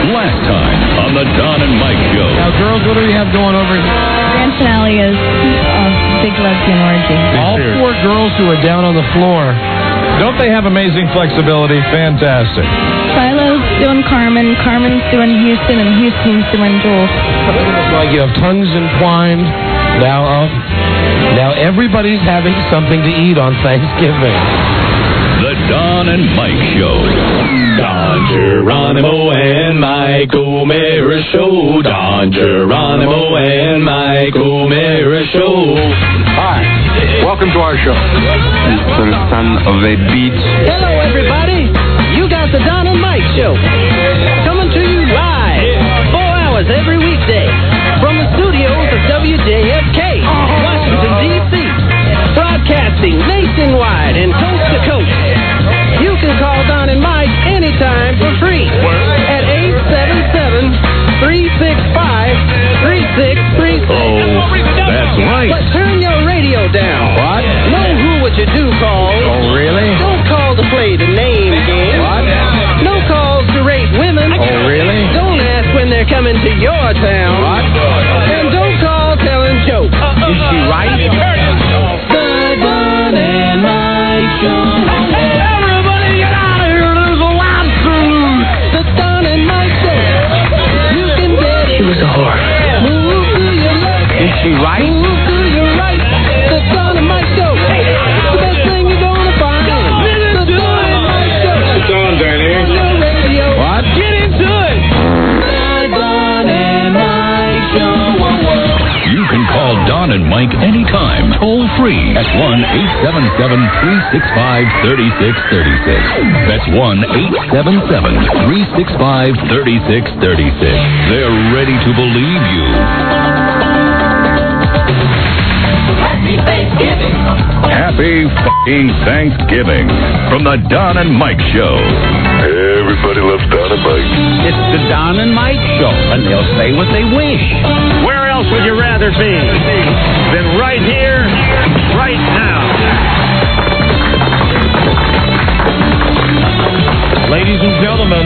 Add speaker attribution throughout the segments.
Speaker 1: Last time on the Don and Mike Show.
Speaker 2: Now, girls, what do we have going over here?
Speaker 3: Grand finale is Big Lesbian Orgy.
Speaker 2: All four girls who are down on the floor. Don't they have amazing flexibility? Fantastic.
Speaker 3: Shiloh's doing Carmen, Carmen's doing Houston, and Houston's doing Jules.
Speaker 2: Like you have tongues entwined. Now everybody's having something to eat on Thanksgiving.
Speaker 1: The Don and Mike Show.
Speaker 4: Don Geronimo and Mike O'Meara Show. Don Geronimo and Mike O'Meara Show.
Speaker 5: Hi, welcome to our show.
Speaker 6: Mr. Son of a Beach.
Speaker 7: Hello, everybody. You got the Don and Mike Show. Coming to you live, 4 hours every weekday, from the studios of WJFK, Washington, D.C., broadcasting nationwide and coast to coast. You can call Don and Mike anytime for free at 877-365-3636.
Speaker 1: Oh, that's right.
Speaker 7: But turn your radio down.
Speaker 2: What?
Speaker 7: Know who what you do call.
Speaker 2: Oh, really?
Speaker 7: Don't call to play the name game.
Speaker 2: What?
Speaker 7: No calls to rate women.
Speaker 2: Oh, really?
Speaker 7: Don't ask when they're coming to your town.
Speaker 2: What?
Speaker 7: And don't call telling jokes.
Speaker 2: Is she right?
Speaker 7: The Don and Mike Show.
Speaker 2: Everybody get out of here. There's a lobster.
Speaker 7: The Don and Mike Show. You can bet it.
Speaker 6: She was a whore.
Speaker 7: Move to your left.
Speaker 2: Is she right?
Speaker 7: Move to your right. The Don and Mike Show. The best thing you're gonna find. The Don and Mike Show.
Speaker 5: It's on, Danny.
Speaker 7: On your radio.
Speaker 2: What?
Speaker 7: Get into it. The Don and Mike Show.
Speaker 1: You can call Don and Mike anytime, toll free at 1-877-365-3636. That's 1-877-365-3636. They're ready to believe you.
Speaker 7: Happy Thanksgiving.
Speaker 1: Happy f***ing Thanksgiving from the Don and Mike Show.
Speaker 8: Everybody loves Don and Mike.
Speaker 9: It's the Don and Mike Show, and they'll say what they wish.
Speaker 10: Where else would you rather be than right here, right now?
Speaker 2: Ladies and gentlemen,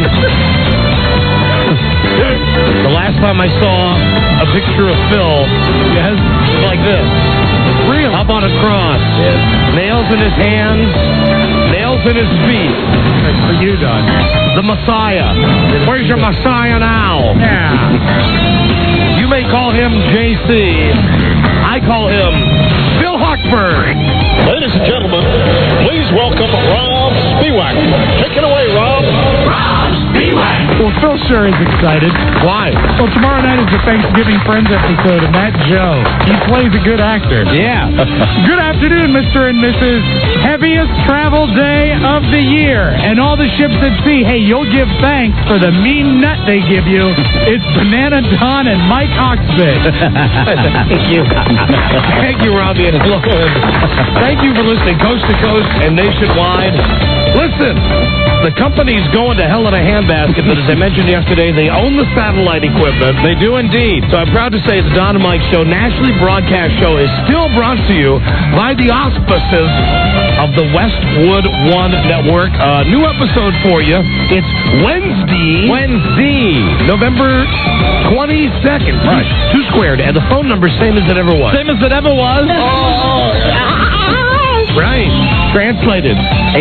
Speaker 2: the last time I saw a picture of Phil, yes, like this. Real. Up on a cross. Yes. Nails in his hands, nails in his feet. For you, Don. The Messiah. Where's your Messiah now? Yeah. You may call him JC. I call him Phil Hochberg.
Speaker 10: Ladies and gentlemen, please welcome Rob Spiewak. Take it away, Rob.
Speaker 7: Rob Spiewak.
Speaker 11: Well, Phil sure is excited.
Speaker 2: Why?
Speaker 11: Well, tomorrow night is the Thanksgiving Friends episode, and Matt Joe, he plays a good actor.
Speaker 2: Yeah.
Speaker 11: Good afternoon, Mr. and Mrs. Heaviest travel day of the year. And all the ships at sea, hey, you'll give thanks for the mean nut they give you. It's Banana Don and Mike Oxford.
Speaker 2: Thank you. Thank you, Robbie and Lauren. Thank you for listening coast to coast and nationwide. Listen, the company's going to hell in a handbasket, but as I mentioned yesterday, they own the satellite equipment. They do indeed. So I'm proud to say the Don and Mike Show, nationally broadcast show, is still brought to you by the auspices of the Westwood One Network. New episode for you. It's Wednesday, November 22nd. Right. 2 squared. And the phone number, same as it ever was.
Speaker 11: Same as it ever was.
Speaker 2: Right. Translated,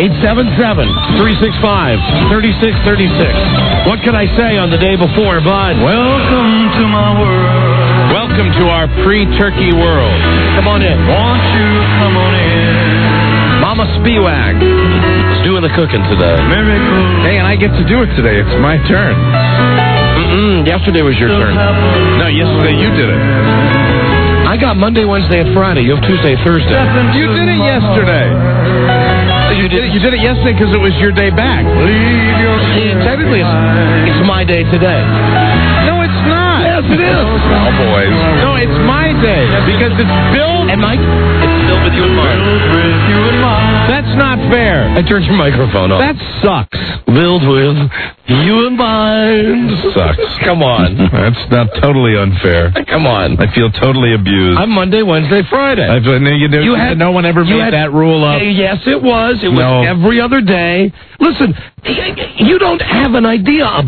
Speaker 2: 877-365-3636. What can I say on the day before, bud?
Speaker 4: Welcome to my world.
Speaker 2: Welcome to our pre-turkey world. Come on in.
Speaker 4: Won't you come on in?
Speaker 2: Mama Spiewak is doing the cooking today.
Speaker 4: Miracle.
Speaker 2: Hey, and I get to do it today. It's my turn. Yesterday was your turn. No, yesterday you did it. I got Monday, Wednesday, and Friday. You have Tuesday, Thursday. You did it yesterday. You did it yesterday because it was your day back. Technically, it's my day today. No, it's not. Yes, it is. Oh, boys. No, it's my day because it's Bill and Mike. It's Bill with you in mind. That's not fair. I turned your microphone off. That sucks. Build with you in mind. Sucks. Come on.
Speaker 12: That's not totally unfair.
Speaker 2: Come on.
Speaker 12: I feel totally abused.
Speaker 2: I'm Monday, Wednesday, Friday.
Speaker 12: No one ever made that rule up.
Speaker 2: Yes, it was. It was every other day. Listen, you don't have an idea about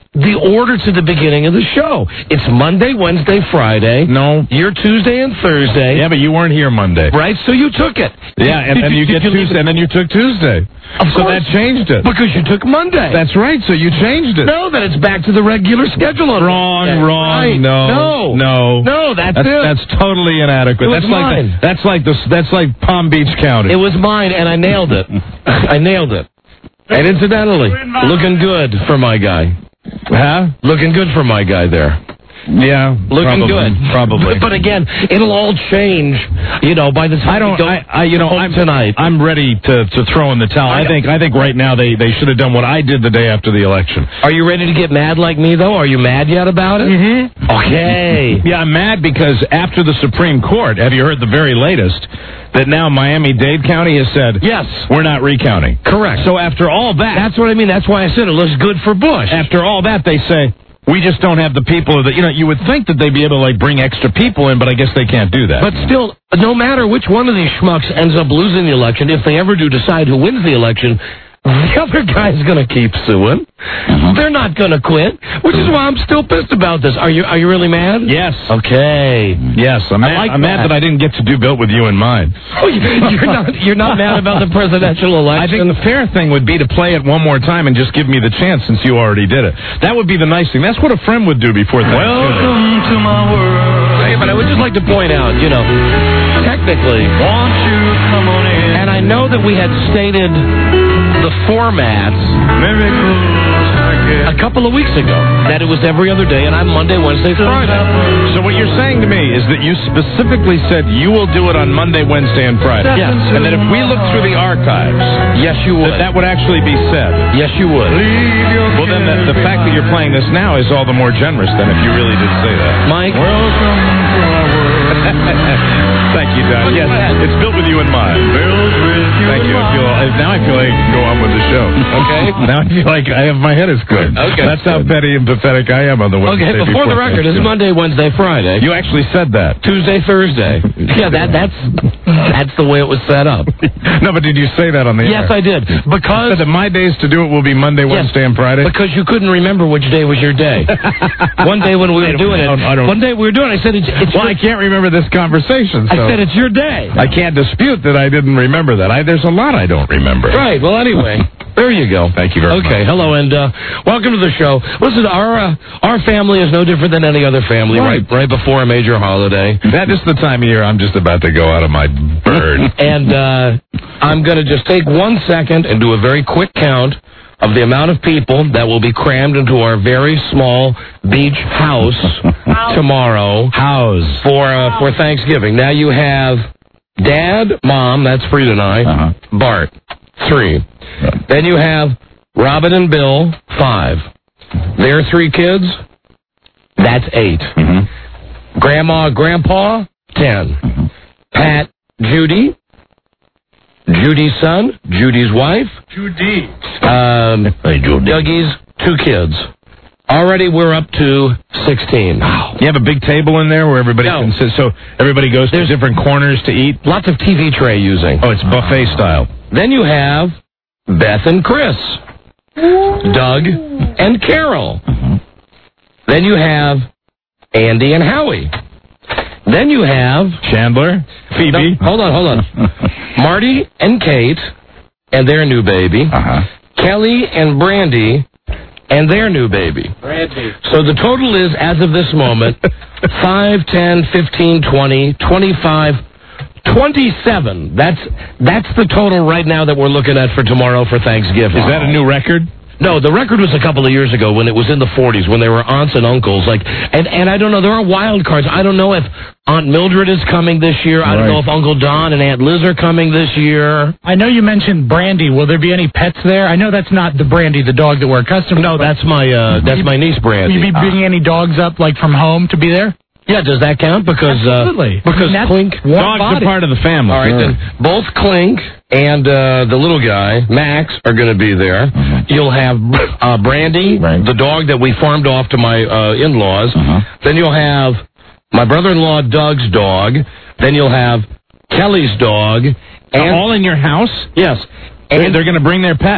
Speaker 2: the order to the beginning of the show. It's Monday, Wednesday, Friday.
Speaker 12: No.
Speaker 2: You're Tuesday and Thursday.
Speaker 12: Yeah, but you weren't here Monday.
Speaker 2: Right, so you took it.
Speaker 12: Yeah, and then you get Tuesday, and then you took Tuesday. So that changed it.
Speaker 2: Because you took Monday.
Speaker 12: That's right, so you changed it.
Speaker 2: No, then it's back to the regular schedule.
Speaker 12: Wrong.
Speaker 2: Right. No, that's it.
Speaker 12: That's totally inadequate.
Speaker 2: It was mine.
Speaker 12: That's like Palm Beach County.
Speaker 2: It was mine, and I nailed it. I nailed it. And incidentally, looking good for my guy.
Speaker 12: Huh?
Speaker 2: Looking good for my guy there.
Speaker 12: Yeah,
Speaker 2: looking good.
Speaker 12: Probably.
Speaker 2: But again, it'll all change, by the time I'm tonight.
Speaker 12: I'm ready to throw in the towel. I think right now they should have done what I did the day after the election.
Speaker 2: Are you ready to get mad like me, though? Are you mad yet about it?
Speaker 12: Mm-hmm.
Speaker 2: Okay.
Speaker 12: Yeah, I'm mad because after the Supreme Court, have you heard the very latest, that now Miami-Dade County has said,
Speaker 2: yes,
Speaker 12: we're not recounting.
Speaker 2: Correct.
Speaker 12: So after all that...
Speaker 2: That's what I mean. That's why I said it looks good for Bush.
Speaker 12: After all that, they say... We just don't have the people that, you would think that they'd be able to, bring extra people in, but I guess they can't do that.
Speaker 2: But still, no matter which one of these schmucks ends up losing the election, if they ever do decide who wins the election, the other guy's going to keep suing. Mm-hmm. They're not going to quit, which is why I'm still pissed about this. Are you really mad?
Speaker 12: Yes.
Speaker 2: Okay.
Speaker 12: Yes, I'm mad that I didn't get to do Built With You in mind.
Speaker 2: Oh, you're not mad about the presidential election?
Speaker 12: I think the fair thing would be to play it one more time and just give me the chance since you already did it. That would be the nice thing. That's what a friend would do before Thanksgiving.
Speaker 4: Welcome to my world.
Speaker 2: Hey, but I would just like to point out, technically,
Speaker 4: won't you come on in?
Speaker 2: And I know that we had stated the formats a couple of weeks ago, that it was every other day, and I'm Monday, Wednesday, Friday.
Speaker 12: So what you're saying to me is that you specifically said you will do it on Monday, Wednesday, and Friday.
Speaker 2: Yes.
Speaker 12: And that if we look through the archives,
Speaker 2: yes, you would.
Speaker 12: That would actually be said.
Speaker 2: Yes, you would.
Speaker 12: Well, then the fact that you're playing this now is all the more generous than if you really did say that.
Speaker 2: Mike?
Speaker 4: Welcome to our world.
Speaker 12: Thank you, Don. Yes, it's Built With You in mind. Thank you. Now I feel like I can go on with the show.
Speaker 2: Okay.
Speaker 12: Now I feel like my head is clear.
Speaker 2: Okay.
Speaker 12: That's how petty and pathetic I am on the Wednesday.
Speaker 2: Okay, before the record, it's Monday, Wednesday, Friday.
Speaker 12: You actually said that.
Speaker 2: Tuesday, Thursday. Yeah, that's the way it was set up.
Speaker 12: No, but did you say that on the air?
Speaker 2: Yes, I did. Because...
Speaker 12: So that my days to do it will be Monday, Wednesday, and Friday?
Speaker 2: Because you couldn't remember which day was your day. One day when we were doing it, one day we were doing it, I said,
Speaker 12: I can't remember this conversation, so...
Speaker 2: I said, it's your day.
Speaker 12: I can't dispute that I didn't remember that. There's a lot I don't remember.
Speaker 2: Right, well, anyway, there you go.
Speaker 12: Thank you very much.
Speaker 2: Okay, hello, and welcome to the show. Listen, our family is no different than any other family, right before a major holiday.
Speaker 12: That is the time of year I'm just about to go out of my bird.
Speaker 2: And I'm going to just take 1 second and do a very quick count of the amount of people that will be crammed into our very small beach house tomorrow for Thanksgiving. Now you have Dad, Mom, that's Frida and I, Bart, 3. Then you have Robin and Bill, 5. Their 3 kids, that's 8. Mm-hmm. Grandma, Grandpa, 10. Mm-hmm. Pat, Judy, Judy's son, Judy's wife.
Speaker 11: Judy.
Speaker 2: Dougie's 2 kids. Already we're up to 16.
Speaker 12: You have a big table in there where everybody can sit, so everybody goes to different corners to eat?
Speaker 2: Lots of TV tray using.
Speaker 12: Oh, it's buffet style.
Speaker 2: Then you have Beth and Chris, Doug and Carol. Then you have Andy and Howie. Then you have...
Speaker 12: Chandler, Phoebe.
Speaker 2: No, hold on. Marty and Kate and their new baby. Kelly and Brandy and their new baby.
Speaker 11: Brandy.
Speaker 2: So the total is, as of this moment, 5, 10, 15, 20, 25, 27. That's the total right now that we're looking at for tomorrow for Thanksgiving.
Speaker 12: Is that a new record?
Speaker 2: No, the record was a couple of years ago when it was in the 40s, when they were aunts and uncles. And I don't know, there are wild cards. I don't know if Aunt Mildred is coming this year. I don't know if Uncle Don and Aunt Liz are coming this year.
Speaker 11: I know you mentioned Brandy. Will there be any pets there? I know that's not the Brandy, the dog that we're accustomed to.
Speaker 2: No, that's my niece Brandy.
Speaker 11: Will you be bringing any dogs up, from home to be there?
Speaker 2: Yeah, does that count? Because
Speaker 11: absolutely.
Speaker 2: Because Clink...
Speaker 12: Dogs are part of the family.
Speaker 2: All right, then both Clink and the little guy, Max, are going to be there. You'll have Brandy, the dog that we farmed off to my in-laws. Then you'll have my brother-in-law Doug's dog. Then you'll have Kelly's dog.
Speaker 12: And all in your house?
Speaker 2: Yes.
Speaker 12: And they're going to bring their pets.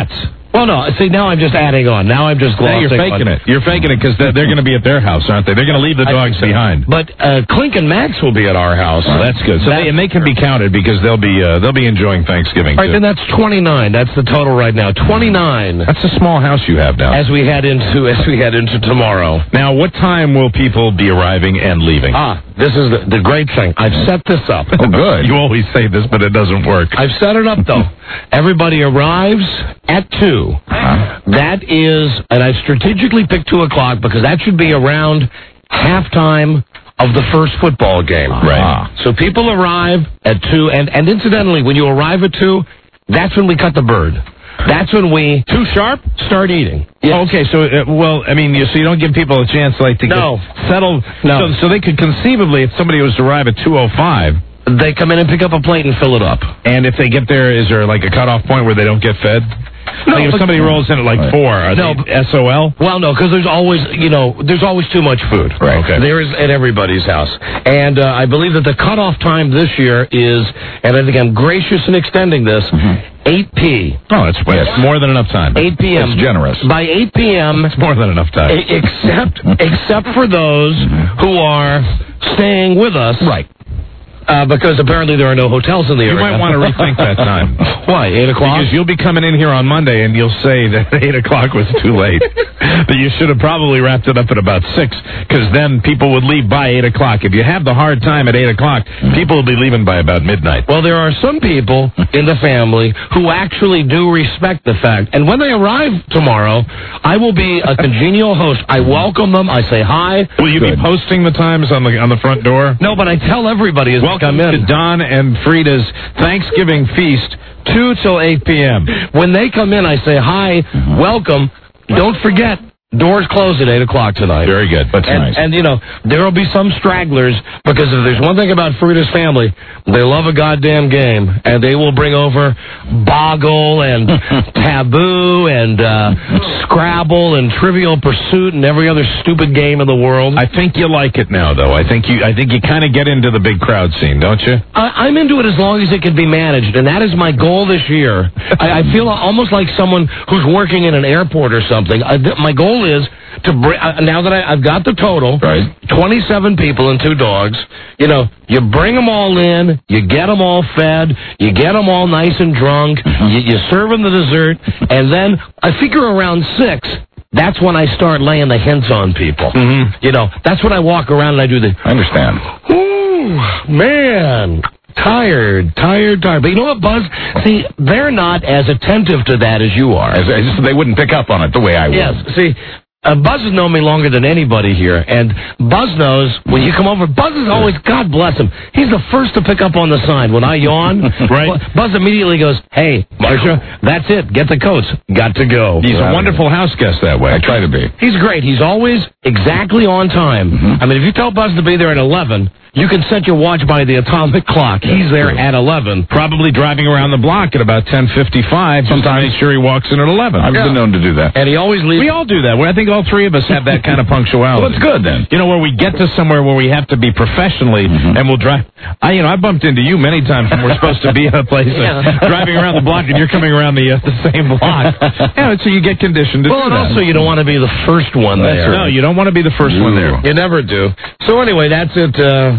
Speaker 2: Well, no. See, now I'm just adding on. Now I'm just glossing.
Speaker 12: You're faking it. You're faking it because they're going to be at their house, aren't they? They're going to leave the dogs behind.
Speaker 2: But Clink and Max will be at our house.
Speaker 12: Oh, that's good. So they can be counted because they'll be enjoying Thanksgiving.
Speaker 2: All right, then that's 29. That's the total right now. 29.
Speaker 12: That's a small house you have now.
Speaker 2: As we head into tomorrow.
Speaker 12: Now, what time will people be arriving and leaving?
Speaker 2: This is the great thing. I've set this up.
Speaker 12: Oh, good. You always say this, but it doesn't work.
Speaker 2: I've set it up, though. Everybody arrives at 2. That is, and I've strategically picked 2 o'clock because that should be around halftime of the first football game.
Speaker 12: Right.
Speaker 2: So people arrive at 2, and incidentally, when you arrive at 2, that's when we cut the bird. That's when we...
Speaker 12: Too sharp?
Speaker 2: Start eating. Yes.
Speaker 12: Okay, so, so you don't give people a chance, to get settled?
Speaker 2: No.
Speaker 12: So they could conceivably, if somebody was to arrive at 2:05...
Speaker 2: They come in and pick up a plate and fill it up.
Speaker 12: And if they get there, is there like a cutoff point where they don't get fed?
Speaker 2: No,
Speaker 12: if somebody rolls in at 4, are they SOL?
Speaker 2: Well, no, because there's always too much food.
Speaker 12: Right. Okay.
Speaker 2: There is at everybody's house. And I believe that the cutoff time this year is, and I think I'm gracious in extending this, 8 p.
Speaker 12: Oh, that's more than enough time.
Speaker 2: 8 p.m.
Speaker 12: That's generous.
Speaker 2: By 8 p.m.
Speaker 12: It's more than enough time.
Speaker 2: Except for those who are staying with us.
Speaker 12: Right.
Speaker 2: Because apparently there are no hotels in the area.
Speaker 12: You might want to rethink that time.
Speaker 2: Why, 8 o'clock?
Speaker 12: Because you'll be coming in here on Monday and you'll say that 8 o'clock was too late. That you should have probably wrapped it up at about 6, because then people would leave by 8 o'clock. If you have the hard time at 8 o'clock, people will be leaving by about midnight.
Speaker 2: Well, there are some people in the family who actually do respect the fact. And when they arrive tomorrow, I will be a congenial host. I welcome them. I say hi.
Speaker 12: Will you be posting the times on the front door?
Speaker 2: No, but I tell everybody as
Speaker 12: Welcome
Speaker 2: they come in.
Speaker 12: to Don and Frida's Thanksgiving feast, 2 till 8 p.m.
Speaker 2: When they come in, I say hi, welcome. Don't forget, doors close at 8 o'clock tonight.
Speaker 12: Very good. That's nice.
Speaker 2: And, there will be some stragglers, because if there's one thing about Frida's family, they love a goddamn game, and they will bring over Boggle and Taboo and Scrabble and Trivial Pursuit and every other stupid game in the world.
Speaker 12: I think you like it now, though. I think you kind of get into the big crowd scene, don't you?
Speaker 2: I'm into it as long as it can be managed, and that is my goal this year. I feel almost like someone who's working in an airport or something. My goal is to bring, now that I've got the total,
Speaker 12: right.
Speaker 2: 27 people and 2 dogs, you bring them all in, you get them all fed, you get them all nice and drunk, you serve them the dessert, and then I figure around 6, that's when I start laying the hints on people. That's when I walk around and I do
Speaker 12: I understand.
Speaker 2: Ooh, man. Tired. But you know what, Buzz? See, they're not as attentive to that as you are.
Speaker 12: They wouldn't pick up on it the way I would.
Speaker 2: Yes, see, Buzz has known me longer than anybody here, and Buzz knows when you come over, Buzz is always, God bless him, he's the first to pick up on the sign. When I yawn,
Speaker 12: right.
Speaker 2: Buzz immediately goes, hey, Marcia, that's it, get the coats, got to go.
Speaker 12: He's a wonderful house guest that way. I try to be.
Speaker 2: He's great. He's always exactly on time. I mean, if you tell Buzz to be there at 11, you can set your watch by the atomic clock. He's there at 11.
Speaker 12: Probably driving around the block at about 10:55. Sometimes make sure he walks in at 11. I've been known to do that.
Speaker 2: And he always leaves.
Speaker 12: We all do that. I think all 3 of us have that kind of punctuality.
Speaker 2: Well, that's good then.
Speaker 12: Where we get to somewhere where we have to be professionally, and we'll drive. I bumped into you many times when we're supposed to be at a place, driving around the block, and you're coming around the same block. So you get conditioned to do that.
Speaker 2: Well, and also you don't want to be the first one there.
Speaker 12: No, you don't want to be the first one there.
Speaker 2: You never do. So anyway, that's it.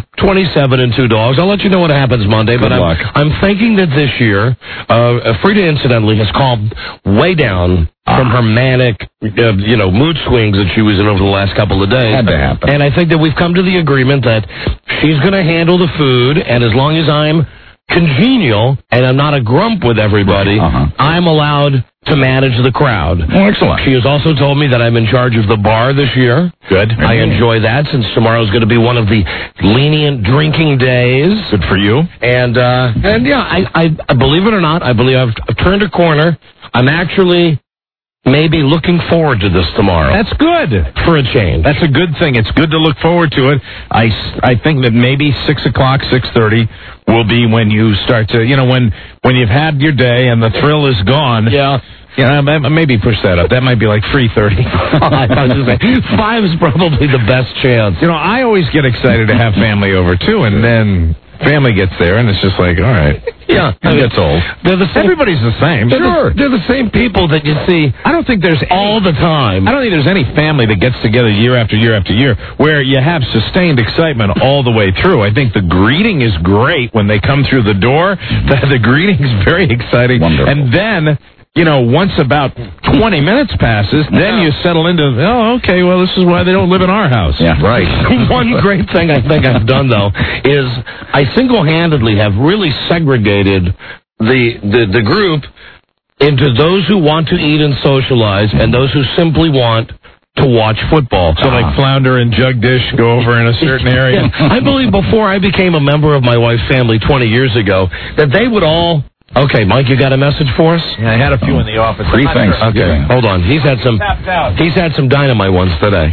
Speaker 2: 27 and 2 dogs. I'll let you know what happens Monday.
Speaker 12: Good luck.
Speaker 2: I'm thinking that this year, Frida incidentally has calmed way down from her manic, mood swings that she was in over the last couple of days.
Speaker 12: Had to happen.
Speaker 2: And I think that we've come to the agreement that she's going to handle the food, and as long as I'm congenial and I'm not a grump with everybody, I'm allowed to manage the crowd.
Speaker 12: Oh, excellent.
Speaker 2: She has also told me that I'm in charge of the bar this year.
Speaker 12: Good.
Speaker 2: I enjoy that, since tomorrow is going to be one of the lenient drinking days.
Speaker 12: Good for you.
Speaker 2: And yeah, I believe it or not, I believe I've turned a corner. I'm actually maybe looking forward to this tomorrow.
Speaker 12: That's good.
Speaker 2: For a change.
Speaker 12: That's a good thing. It's good to look forward to it. I think that maybe 6 o'clock, 6:30 will be when you start to, when you've had your day and the thrill is gone.
Speaker 2: Yeah.
Speaker 12: Maybe push that up. That might be like 3:30.
Speaker 2: I was just saying, 5 is probably the best chance.
Speaker 12: I always get excited to have family over, too, and then family gets there, and it's just like, all right.
Speaker 2: Yeah,
Speaker 12: it gets old.
Speaker 2: Everybody's the same.
Speaker 12: Sure.
Speaker 2: They're the same people that you see
Speaker 12: I don't think there's
Speaker 2: all the time.
Speaker 12: I don't think there's any family that gets together year after year after year where you have sustained excitement all the way through. I think the greeting is great when they come through the door. The greeting is very exciting.
Speaker 1: Wonderful.
Speaker 12: And then, once about 20 minutes passes, then you settle into, okay, well, this is why they don't live in our house.
Speaker 1: Yeah, right.
Speaker 2: One great thing I think I've done, though, is I single-handedly have really segregated the group into those who want to eat and socialize and those who simply want to watch football.
Speaker 12: So like Flounder and Jugdish go over in a certain area?
Speaker 2: Yeah. I believe before I became a member of my wife's family 20 years ago, that they would all... Okay, Mike, you got a message for us?
Speaker 12: Yeah, I had a few in the office.
Speaker 2: Okay, hold on. He's had some dynamite ones today.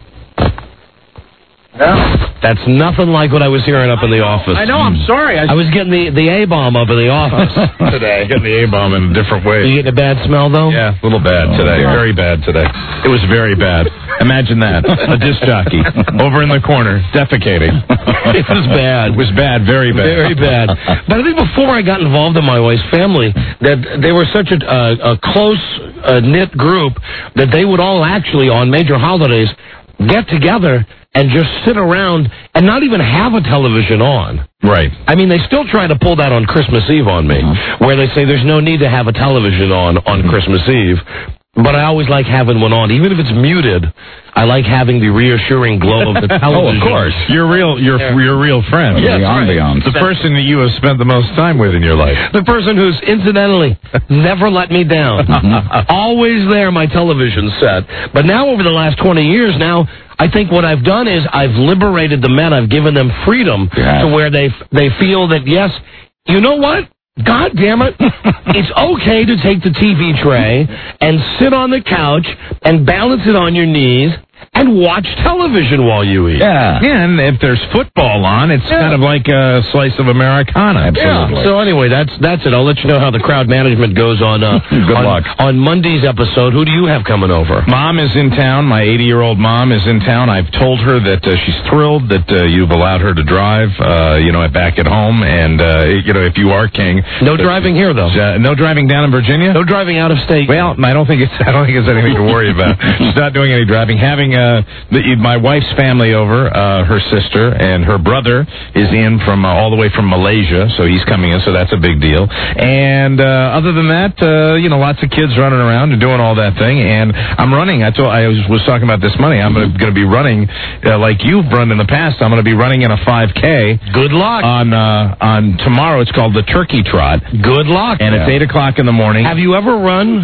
Speaker 12: Yeah.
Speaker 2: That's nothing like what I was hearing up in the office.
Speaker 12: I know, I'm sorry.
Speaker 2: I was getting the A-bomb up in the office today.
Speaker 12: Getting the A-bomb in a different way.
Speaker 2: You getting a bad smell, though?
Speaker 12: Yeah, a little bad today. Very bad today. It was very bad. Imagine that. A disc jockey over in the corner, defecating.
Speaker 2: It was bad.
Speaker 12: It was bad, very bad.
Speaker 2: Very bad. But I think before I got involved in my wife's family, that they were such a close-knit group that they would all actually, on major holidays, get together and just sit around and not even have a television on.
Speaker 12: Right.
Speaker 2: I mean, they still try to pull that on Christmas Eve on me, where they say there's no need to have a television on Christmas Eve. But I always like having one on, even if it's muted. I like having the reassuring glow of the television.
Speaker 12: Oh, of course. Your real friend.
Speaker 2: Yeah,
Speaker 1: the ambiance.
Speaker 12: The person that you have spent the most time with in your life.
Speaker 2: The person who's incidentally never let me down. Always there, my television set. But now, over the last 20 years now, I think what I've done is I've liberated the men. I've given them freedom to where they feel that, yes, you know what? God damn it. It's okay to take the TV tray and sit on the couch and balance it on your knees and watch television while you eat.
Speaker 12: Yeah, and if there's football on, it's kind of like a slice of Americana.
Speaker 2: Absolutely. Yeah. So anyway, that's it. I'll let you know how the crowd management goes on.
Speaker 12: Good luck.
Speaker 2: On Monday's episode, who do you have coming over?
Speaker 12: Mom is in town. My 80-year-old mom is in town. I've told her that she's thrilled that you've allowed her to drive, back at home. And, if you are king.
Speaker 2: No driving here, though.
Speaker 12: No driving down in Virginia?
Speaker 2: No driving out of state.
Speaker 12: Well, I don't think it's anything to worry about. She's not doing any driving. Having my wife's family over, her sister and her brother is in from all the way from Malaysia, so he's coming in, so that's a big deal. And other than that, lots of kids running around and doing all that thing. And I'm running. I was talking about this morning. I'm going to be running like you've run in the past. I'm going to be running in a 5K.
Speaker 2: Good luck.
Speaker 12: On tomorrow. It's called the Turkey Trot.
Speaker 2: Good luck.
Speaker 12: And it's 8 o'clock in the morning.
Speaker 2: Have you ever run?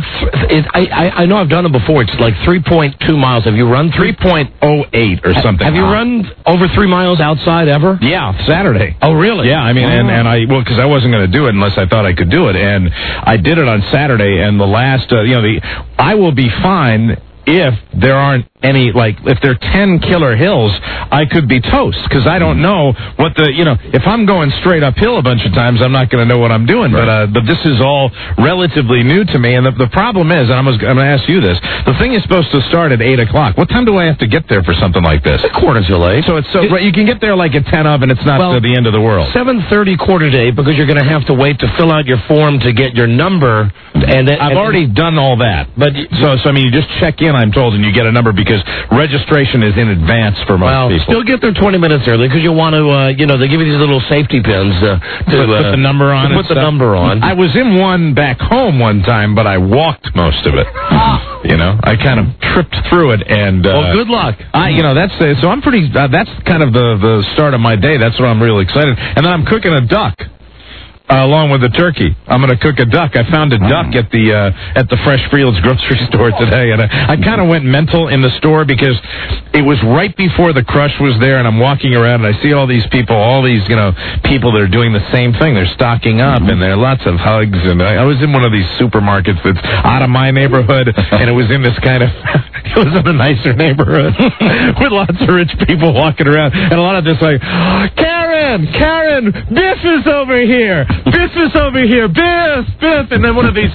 Speaker 2: I know I've done it before. It's like 3.2 miles. Have you run
Speaker 12: 3.08 or something?
Speaker 2: Have you run over 3 miles outside ever?
Speaker 12: Yeah, Saturday.
Speaker 2: Oh, really?
Speaker 12: Yeah, I mean, because I wasn't going to do it unless I thought I could do it, and I did it on Saturday, and the last, I will be fine if there aren't any, if there are 10 killer hills, I could be toast, because I don't know what if I'm going straight uphill a bunch of times, I'm not going to know what I'm doing, right. But this is all relatively new to me, and the problem is, and I'm going to ask you this, the thing is supposed to start at 8 o'clock. What time do I have to get there for something like this?
Speaker 2: A quarter till 8.
Speaker 12: So you can get there at 10 of, and it's not the end of the world.
Speaker 2: 7:30, quarter to 8, because you're going to have to wait to fill out your form to get your number. And
Speaker 12: I've already done all that. But so you just check in, I'm told, and you get a number because registration is in advance for most people.
Speaker 2: Still get there 20 minutes early because you want to, they give you these little safety pins to
Speaker 12: put the number on.
Speaker 2: Put the number on.
Speaker 12: I was in one back home one time, but I walked most of it. I kind of tripped through it, and
Speaker 2: well, good luck.
Speaker 12: So I'm pretty. That's kind of the start of my day. That's what I'm really excited. And then I'm cooking a duck. Along with the turkey, I'm going to cook a duck. I found a duck at the Fresh Fields grocery store today, and I kind of went mental in the store because it was right before the crush was there, and I'm walking around and I see all these people people that are doing the same thing. They're stocking up, and there are lots of hugs. And I was in one of these supermarkets that's out of my neighborhood, and it was in this kind of it was in a nicer neighborhood with lots of rich people walking around, and a lot of this Karen, Biff is over here. Biff is over here, Biff, and then one of these,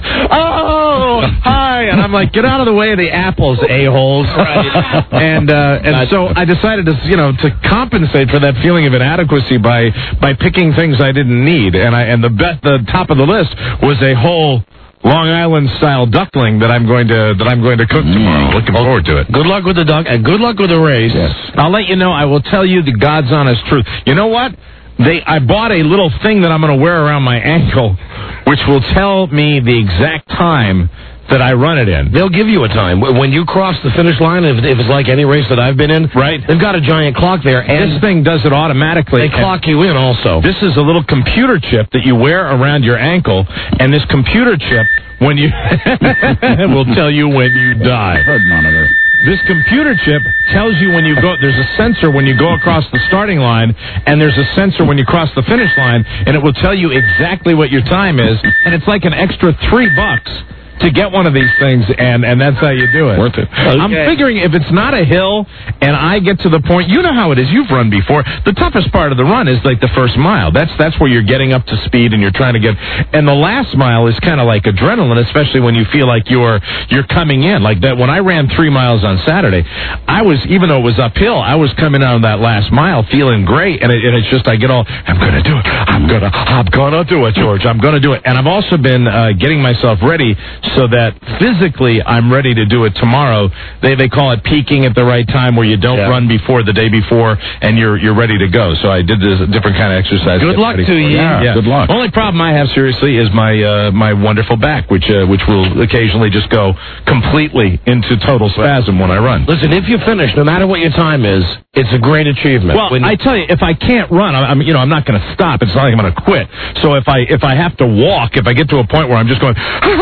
Speaker 12: oh, hi, and I'm like, get out of the way of the apples, a-holes. Right. And so I decided to compensate for that feeling of inadequacy by picking things I didn't need, and the top of the list was a whole Long Island style duckling that I'm going to cook tomorrow. Looking forward to it.
Speaker 2: Good luck with the duck and good luck with the race.
Speaker 12: Yes. I'll let you know. I will tell you the God's honest truth. You know what? I bought a little thing that I'm going to wear around my ankle, which will tell me the exact time that I run it in.
Speaker 2: They'll give you a time. When you cross the finish line, if it's like any race that I've been in,
Speaker 12: right?
Speaker 2: They've got a giant clock there. And
Speaker 12: this thing does it automatically.
Speaker 2: They clock you in also.
Speaker 12: This is a little computer chip that you wear around your ankle, and this computer chip, when you will tell you when you die.
Speaker 6: Heart monitor.
Speaker 12: This computer chip tells you when you go. There's a sensor when you go across the starting line, and there's a sensor when you cross the finish line, and it will tell you exactly what your time is, and it's like an extra $3 to get one of these things, and that's how you do it.
Speaker 6: Worth it.
Speaker 12: Okay. I'm figuring if it's not a hill, and I get to the point, you know how it is. You've run before. The toughest part of the run is like the first mile. That's where you're getting up to speed and you're trying to get. And the last mile is kind of like adrenaline, especially when you feel like you're coming in. Like that when I ran 3 miles on Saturday, even though it was uphill, I was coming out of that last mile feeling great. And it's just I get all, I'm gonna do it. I'm gonna do it, George. I'm gonna do it. And I've also been getting myself ready so that physically I'm ready to do it tomorrow. They call it peaking at the right time, where you don't run before the day before and you're ready to go. So I did this different kind of exercise.
Speaker 2: Good luck to you.
Speaker 12: Yeah.
Speaker 6: Good luck.
Speaker 12: Only problem I have seriously is my wonderful back, which will occasionally just go completely into total spasm when I run.
Speaker 2: Listen, if you finish, no matter what your time is, it's a great achievement.
Speaker 12: Well, I tell you, if I can't run, I'm not going to stop. It's not like I'm going to quit. So if I have to walk, if I get to a point where I'm just going,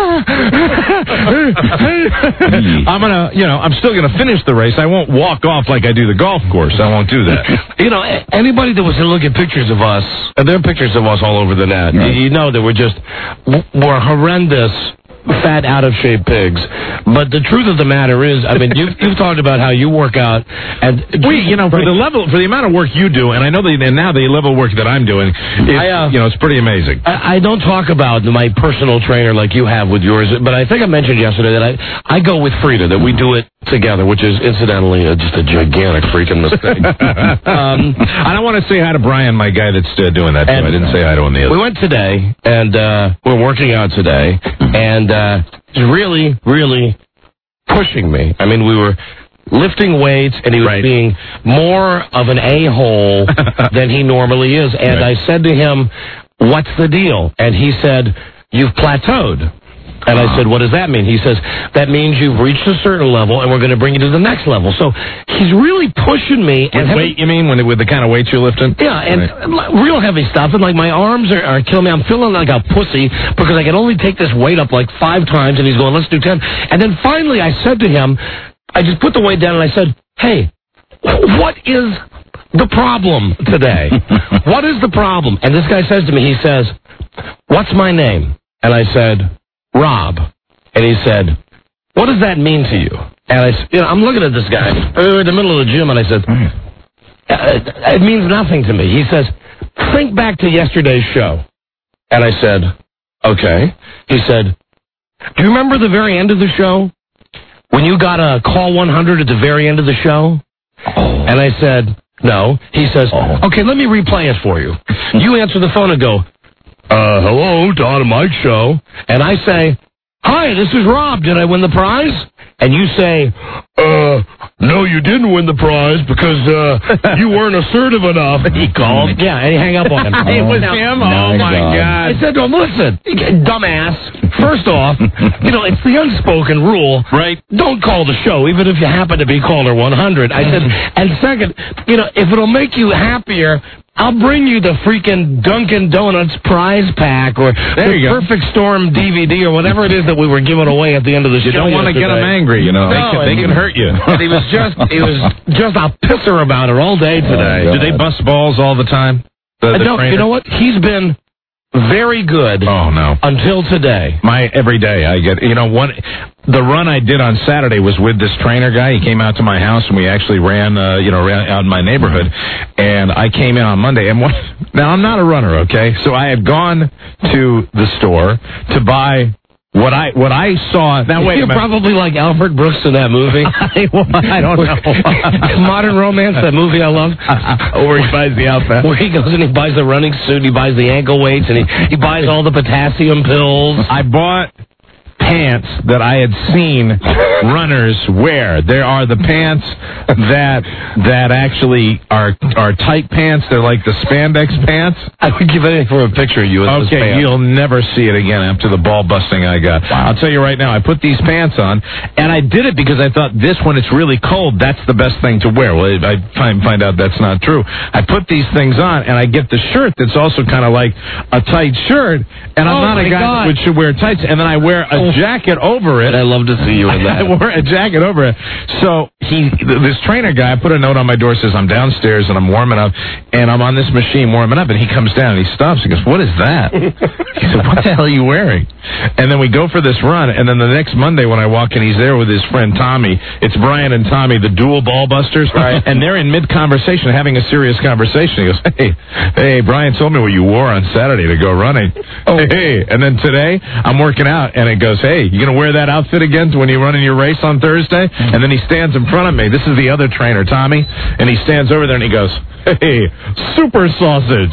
Speaker 12: I'm still gonna finish the race. I won't walk off like I do the golf course. I won't do that.
Speaker 2: Anybody that was to look at pictures of us, and there are pictures of us all over the net. Right. You know that we're horrendous, fat, out of shape pigs. But the truth of the matter is, I mean, you've talked about how you work out, and
Speaker 12: for the amount of work you do, and I know and now the level of work that I'm doing, it's pretty amazing.
Speaker 2: I don't talk about my personal trainer like you have with yours, but I think I mentioned yesterday that I go with Frida, that we do it together, which is incidentally just a gigantic freaking mistake.
Speaker 12: I don't want to say hi to Brian, my guy that's doing that. I didn't say hi to him the other.
Speaker 2: We went today, and we're working out today, and he's really, really pushing me. I mean, we were lifting weights, and he was being more of an a-hole than he normally is. And I said to him, what's the deal? And he said, you've plateaued. And I said, what does that mean? He says, that means you've reached a certain level, and we're going to bring you to the next level. So he's really pushing me.
Speaker 12: With weight, you mean, with the kind of weights you're lifting?
Speaker 2: Yeah, and real heavy stuff. And, like, my arms are killing me. I'm feeling like a pussy because I can only take this weight up, like, 5 times. And he's going, let's do 10. And then finally I said to him, I just put the weight down, and I said, hey, what is the problem today? What is the problem? And this guy says to me, he says, what's my name? And I said, Rob. And he said, what does that mean to you? And I'm looking at this guy. We're in the middle of the gym, and I said, it means nothing to me. He says, think back to yesterday's show. And I said, okay. He said, do you remember the very end of the show? When you got a call 100 at the very end of the show? And I said, no. He says, okay, let me replay it for you. You answer the phone and go, hello, Don and Mike show. And I say, hi, this is Rob. Did I win the prize? And you say, no, you didn't win the prize because you weren't assertive enough. He called. Yeah, and he hung up on him.
Speaker 12: It was him? Oh, my God.
Speaker 2: I said to him, listen, dumbass, first off, it's the unspoken rule.
Speaker 12: Right.
Speaker 2: Don't call the show, even if you happen to be caller 100. I said, and second, if it'll make you happier, I'll bring you the freaking Dunkin' Donuts prize pack or the Perfect Storm DVD or whatever it is that we were giving away at the end of the show.
Speaker 12: You don't want to get them angry,
Speaker 2: No,
Speaker 12: they can hurt you.
Speaker 2: And he was just a pisser about it all day today.
Speaker 12: Do they bust balls all the time?
Speaker 2: No, you know what? He's been very good.
Speaker 12: Oh, no.
Speaker 2: Until today.
Speaker 12: Every day I get, the run I did on Saturday was with this trainer guy. He came out to my house and we actually ran out in my neighborhood. And I came in on Monday. And now I'm not a runner, okay? So I had gone to the store to buy what I saw. Now wait,
Speaker 2: you're probably like Albert Brooks in that movie.
Speaker 12: I don't know.
Speaker 2: Modern Romance, that movie I love.
Speaker 12: Where he buys the outfit.
Speaker 2: Where he goes and he buys the running suit, he buys the ankle weights, and he buys all the potassium pills.
Speaker 12: I bought pants that I had seen runners wear. There are the pants that actually are tight pants. They're like the spandex pants.
Speaker 2: I would give anything for a picture of you in those pants.
Speaker 12: Okay, you'll never see it again after the ball busting I got. Wow. I'll tell you right now, I put these pants on, and I did it because I thought this, when it's really cold, that's the best thing to wear. Well, I find out that's not true. I put these things on, and I get the shirt that's also kind of like a tight shirt, and I'm not a guy that should wear tights, and then I wear a jacket over it.
Speaker 2: I love to see you in that.
Speaker 12: I wore a jacket over it. So this trainer guy, I put a note on my door, says I'm downstairs and I'm warming up, and I'm on this machine warming up, and he comes down and he stops. He goes, "What is that?" He said, "What the hell are you wearing?" And then we go for this run, and then the next Monday when I walk in, he's there with his friend Tommy. It's Brian and Tommy, the dual ball busters, right? And they're in mid-conversation, having a serious conversation. He goes, "Hey, Brian told me what you wore on Saturday to go running." Hey, and then today I'm working out, and it goes, "Hey, you going to wear that outfit again when you run in your race on Thursday?" And then he stands in front of me. This is the other trainer, Tommy. And he stands over there and he goes, "Hey, super sausage."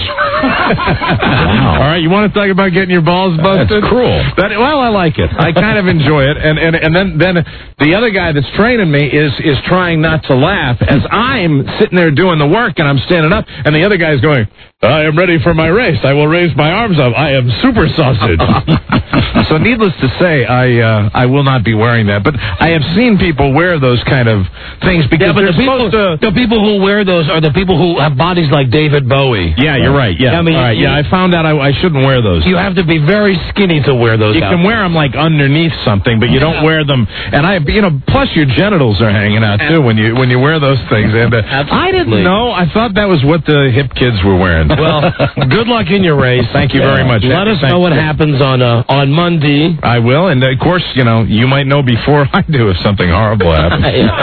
Speaker 12: Wow. All right, you want to talk about getting your balls busted?
Speaker 2: That's cruel.
Speaker 12: Well, I like it. I kind of enjoy it. And then the other guy that's training me is trying not to laugh as I'm sitting there doing the work and I'm standing up, and the other guy's going, "I am ready for my race. I will raise my arms up. I am super sausage." So needless to say, I will not be wearing that. But I have seen people wear those kind of things because
Speaker 2: but
Speaker 12: they're
Speaker 2: the people who wear those are the people who have bodies like David Bowie.
Speaker 12: Yeah, you're right. Yeah,
Speaker 2: I mean,
Speaker 12: all right. Yeah, I found out I shouldn't wear those.
Speaker 2: You have to be very skinny to wear those.
Speaker 12: You can wear them like underneath something, but you don't wear them. And plus your genitals are hanging out too when you wear those things. And I didn't know. I thought that was what the hip kids were wearing.
Speaker 2: Well, good luck in your race.
Speaker 12: Thank you very much.
Speaker 2: Let us know what happens on Monday.
Speaker 12: I will, and of course, you might know before I do if something horrible happens.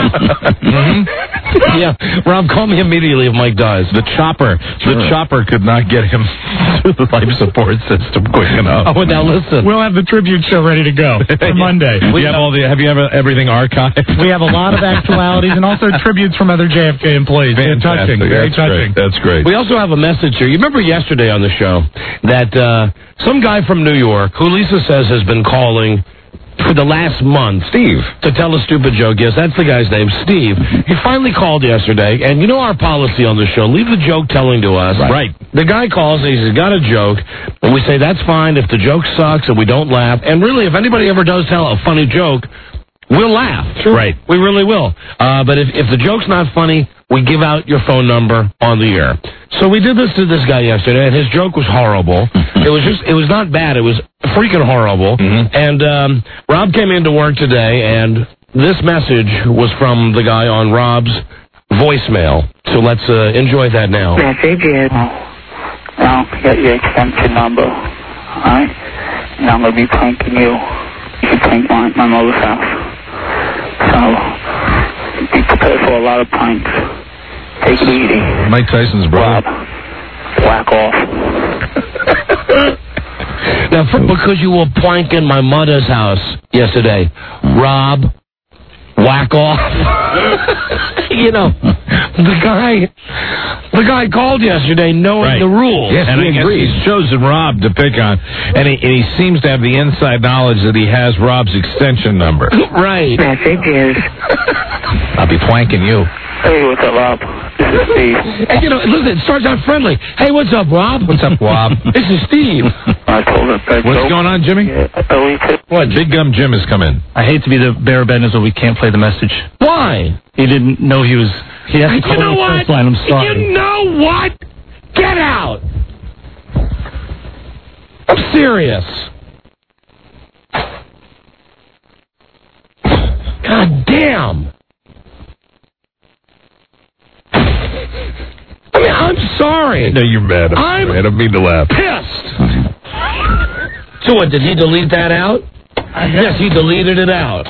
Speaker 2: Yeah, Rob, call me immediately if Mike dies.
Speaker 12: The chopper could not get him to the life support system quick enough.
Speaker 2: Oh, now listen,
Speaker 11: we'll have the tribute show ready to go for Monday.
Speaker 12: Have you ever everything archived?
Speaker 11: We have a lot of actualities and also tributes from other JFK employees.
Speaker 12: Fantastic.
Speaker 11: Very touching.
Speaker 12: That's great.
Speaker 2: We also have a message here. You remember yesterday on the show that some guy from New York, who Lisa says has been calling for the last month,
Speaker 12: Steve,
Speaker 2: to tell a stupid joke. Yes, that's the guy's name, Steve. He finally called yesterday, and you know our policy on the show, leave the joke telling to us.
Speaker 12: Right.
Speaker 2: The guy calls, and he's got a joke, and we say, that's fine if the joke sucks and we don't laugh. And really, if anybody ever does tell a funny joke, we'll laugh.
Speaker 12: Sure. Right.
Speaker 2: We really will. But if the joke's not funny, we give out your phone number on the air. So we did this to this guy yesterday, and his joke was horrible. It was not bad. It was freaking horrible. Mm-hmm. And Rob came into work today, and this message was from the guy on Rob's voicemail. So let's enjoy that now.
Speaker 13: Message is, I'll get your extension number, all right? And I'm going to be pranking you. You can prank my mother's house. So be prepared for a lot of pranks. Take it easy.
Speaker 12: Mike Tyson's brother.
Speaker 13: Rob, whack off.
Speaker 2: Now, because you were planking my mother's house yesterday, Rob, whack off. the guy called yesterday knowing the rules.
Speaker 12: Yes, and I guess he's chosen Rob to pick on, and he seems to have the inside knowledge that he has Rob's extension number.
Speaker 2: Right.
Speaker 13: Message is,
Speaker 12: I'll be planking you.
Speaker 13: Hey, what's up, Rob? This is Steve.
Speaker 2: And, listen, it starts out friendly. Hey, what's up, Rob?
Speaker 12: What's up, Rob?
Speaker 2: This is Steve.
Speaker 13: I told him.
Speaker 12: What's going on, Jimmy? What? Big Gum Jim is coming.
Speaker 11: I hate to be the bearer of bad news, but we can't play the message.
Speaker 2: Why?
Speaker 11: He didn't know he was... He had to call the first line. I'm sorry.
Speaker 2: You know what? Get out. I'm serious. God damn. I mean, I'm sorry.
Speaker 12: No, you're mad. I don't mean to laugh.
Speaker 2: Pissed. So what, did he delete that out? Yes, he deleted it out.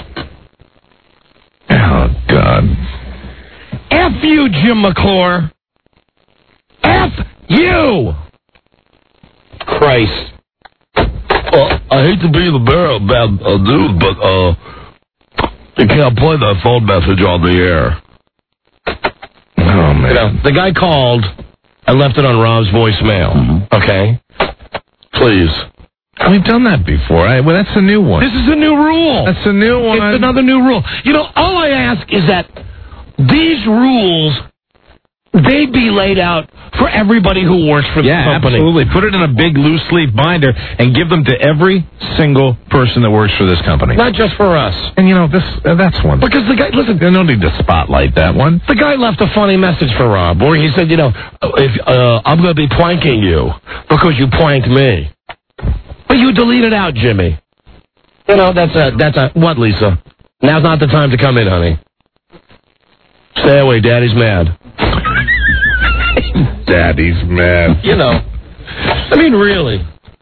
Speaker 12: Oh, God.
Speaker 2: F you, Jim McClure. F you! Christ.
Speaker 14: I hate to be the bearer of bad news, but you can't play that phone message on the air.
Speaker 12: Oh, man.
Speaker 2: You know, the guy called and left it on Rob's voicemail. Okay? Please.
Speaker 12: We've done that before. Well, that's a new one.
Speaker 2: This is a new rule.
Speaker 12: That's a new one.
Speaker 2: It's another new rule. You know, all I ask is that these rules, they be laid out for everybody who works for the company.
Speaker 12: Absolutely. Put it in a big loose leaf binder and give them to every single person that works for this company.
Speaker 2: Not just for us.
Speaker 12: And you know, that's one.
Speaker 2: Because the guy, listen,
Speaker 12: there's no need to spotlight that one.
Speaker 2: The guy left a funny message for Rob where he said, you know, if I'm going to be pranking you because you pranked me. But you deleted out, Jimmy. You know, that's a what, Lisa? Now's not the time to come in, honey. Stay away, Daddy's mad.
Speaker 12: Daddy's mad.
Speaker 2: You know. I mean, really.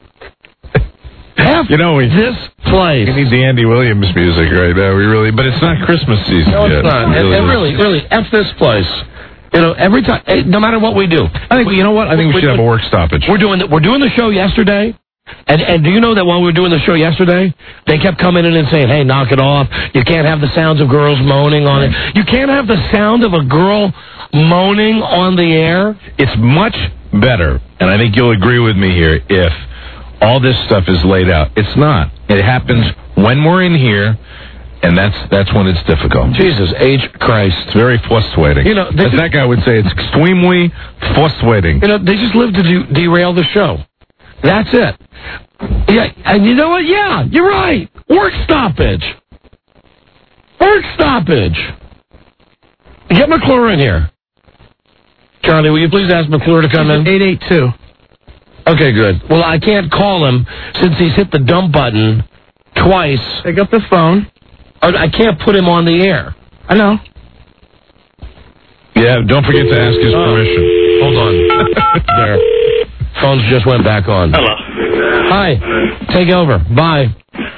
Speaker 12: You know,
Speaker 2: this place.
Speaker 12: We need the Andy Williams music right now. But it's not Christmas season
Speaker 2: no,
Speaker 12: yet.
Speaker 2: It's not. And really, F this place. You know, every time, no matter what we do.
Speaker 12: I think, you know what? I think we should have a work stoppage.
Speaker 2: We're doing the show yesterday. And do you know that while we were doing the show yesterday, they kept coming in and saying, hey, knock it off. You can't have the sounds of girls moaning on it. You can't have the sound of a girl moaning on the air.
Speaker 12: It's much better, and I think you'll agree with me here, if all this stuff is laid out. It's not. It happens when we're in here, and that's when it's difficult.
Speaker 2: Jesus H. Christ.
Speaker 12: It's very frustrating.
Speaker 2: You know,
Speaker 12: as that guy would say, it's extremely frustrating.
Speaker 2: You know, they just live to derail the show. That's it. Yeah, and you know what? Yeah, you're right. Work stoppage. Work stoppage. Get McClure in here. Charlie, will you please ask McClure to come in?
Speaker 15: 882.
Speaker 2: Okay, good. Well, I can't call him since he's hit the dump button twice.
Speaker 15: Pick up the phone.
Speaker 2: I can't put him on the air.
Speaker 15: I know.
Speaker 12: Yeah, don't forget to ask his permission.
Speaker 2: Hold on. There. Phones just went back on.
Speaker 16: Hello.
Speaker 2: Hi. Take over. Bye.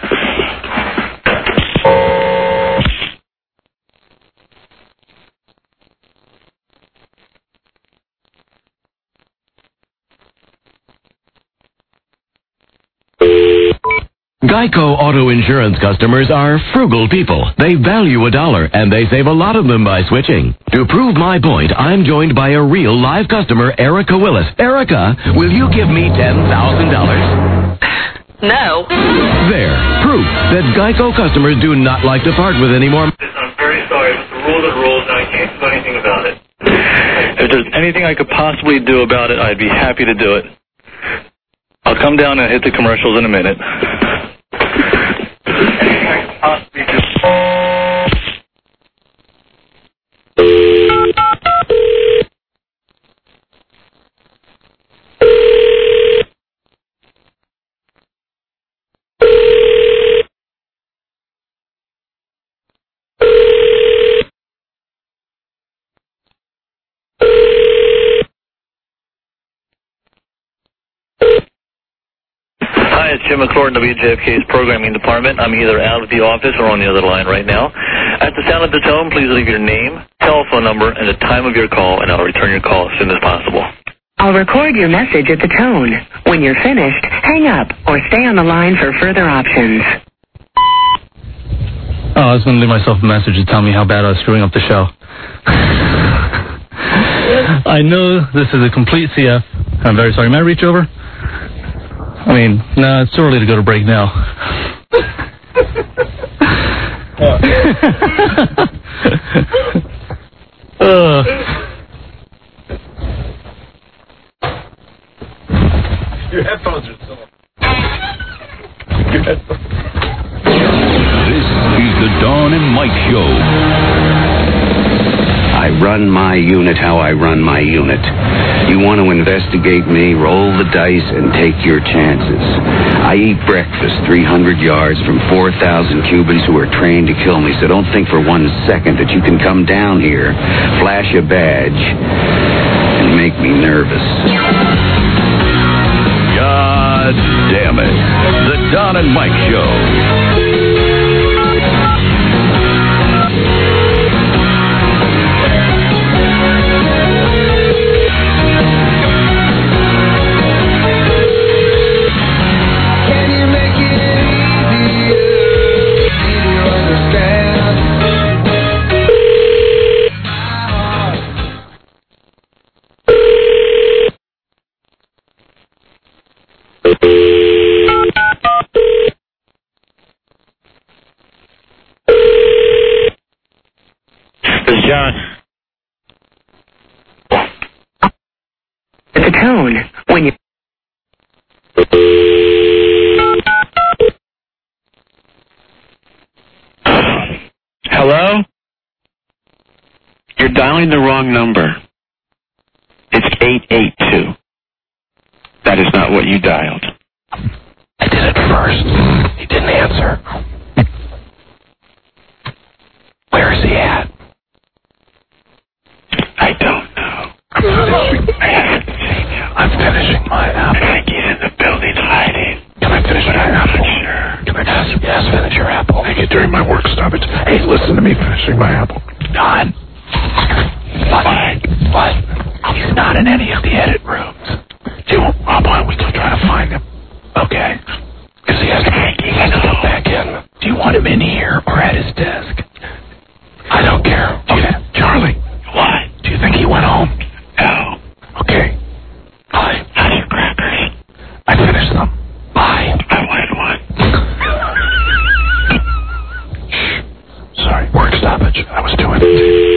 Speaker 17: Geico Auto Insurance customers are frugal people. They value $1, and they save a lot of them by switching. To prove my point, I'm joined by a real live customer, Erica Willis. Erica, will you give me $10,000?
Speaker 18: No.
Speaker 17: There. Proof that Geico customers do not like to part with anymore.
Speaker 16: I'm very sorry, but the rules are rules, and I can't do anything about it. If there's anything I could possibly do about it, I'd be happy to do it. I'll come down and hit the commercials in a minute. Hi, it's Jim McClure in WJFK's programming department. I'm either out of the office or on the other line right now. At the sound of the tone, please leave your name, telephone number, and the time of your call, and I'll return your call as soon as possible.
Speaker 19: I'll record your message at the tone. When you're finished, hang up or stay on the line for further options.
Speaker 15: Oh, I was going to leave myself a message to tell me how bad I was screwing up the show. I know this is a complete CF. I'm very sorry. May I reach over? I mean, no, it's too early to go to break now.
Speaker 2: Your headphones are still.
Speaker 1: This is the Dawn and Mike Show.
Speaker 20: I run my unit how I run my unit. You want to investigate me, roll the dice and take your chances. I eat breakfast 300 yards from 4,000 Cubans who are trained to kill me, so don't think for 1 second that you can come down here, flash a badge, and make me nervous.
Speaker 1: God God damn it. The Don and Mike Show.
Speaker 16: This is John.
Speaker 19: At the tone, when you...
Speaker 20: Hello? You're dialing the wrong number. It's 882. That is not what you dialed.
Speaker 2: I did it first. He didn't answer. Where is he at?
Speaker 20: I don't know. I haven't seen him.
Speaker 2: I'm finishing my apple.
Speaker 20: I think he's in the building hiding.
Speaker 2: Can I finish my apple?
Speaker 20: Sure.
Speaker 2: Can I yes, finish your apple. I get during my work stoppage. Hey, listen to me finishing my apple. Don. What? He's not in any of the edit rooms. Do you want, why don't we go try to find him? Okay. Because he has to go back in. Do you want him in here or at his desk? I don't care. Okay. Charlie.
Speaker 20: What?
Speaker 2: Do you think he went home?
Speaker 20: No.
Speaker 2: Okay. Bye.
Speaker 20: How's your crackers?
Speaker 2: I finished them. Bye.
Speaker 20: I wanted one.
Speaker 2: Shh. Sorry. Work stoppage. I was doing it.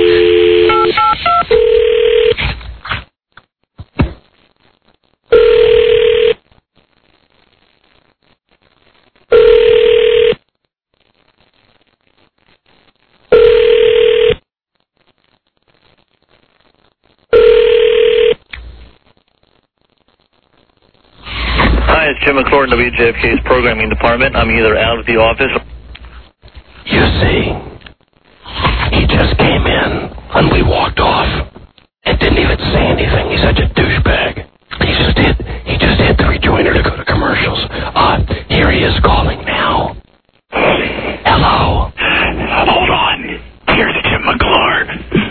Speaker 16: Hi, it's Jim McClure in WJFK's programming department. I'm either out of the office or...
Speaker 2: You see, he just came in and we walked off and didn't even say anything. He's such a douchebag. He just hit the rejoiner to go to commercials. Here he is calling now. Hello.
Speaker 20: Hold on. Here's Jim McClure.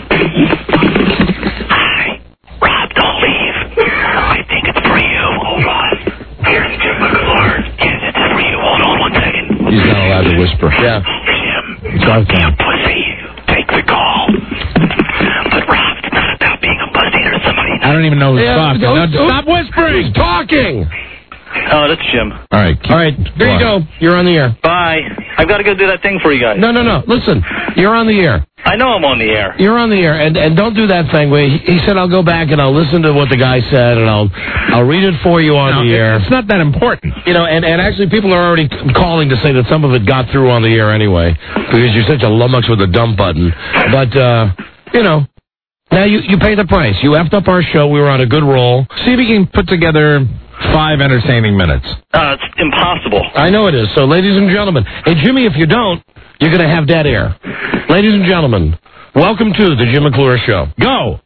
Speaker 20: Hi. Rob, don't leave. I think it's for you. Hold on. Here's Jim McClure. Yes, it's for you. Hold on one second.
Speaker 12: He's not allowed to whisper.
Speaker 2: Yeah.
Speaker 20: Jim, don't be a pussy. Take the call. But Rob, it's not about being a pussy. There's somebody...
Speaker 11: I don't even know who's talking. No, stop whispering.
Speaker 2: Who's talking?
Speaker 16: Oh, that's Jim.
Speaker 12: All right.
Speaker 2: There you go. You're on the air.
Speaker 16: Bye. I've got to go do that thing for you guys.
Speaker 2: No. Listen, you're on the air.
Speaker 16: I know I'm on the air.
Speaker 2: You're on the air, and don't do that thing where he said I'll go back and I'll listen to what the guy said and I'll read it for you on the air.
Speaker 11: It's not that important.
Speaker 2: You know, and actually people are already calling to say that some of it got through on the air anyway because you're such a lummox with a dump button. But you know, now you pay the price. You effed up our show. We were on a good roll.
Speaker 12: See if we can put together 5 entertaining minutes.
Speaker 16: It's impossible.
Speaker 2: I know it is. So, ladies and gentlemen, hey Jimmy, if you don't, you're going to have dead air. Ladies and gentlemen, welcome to the Jim McClure Show. Go.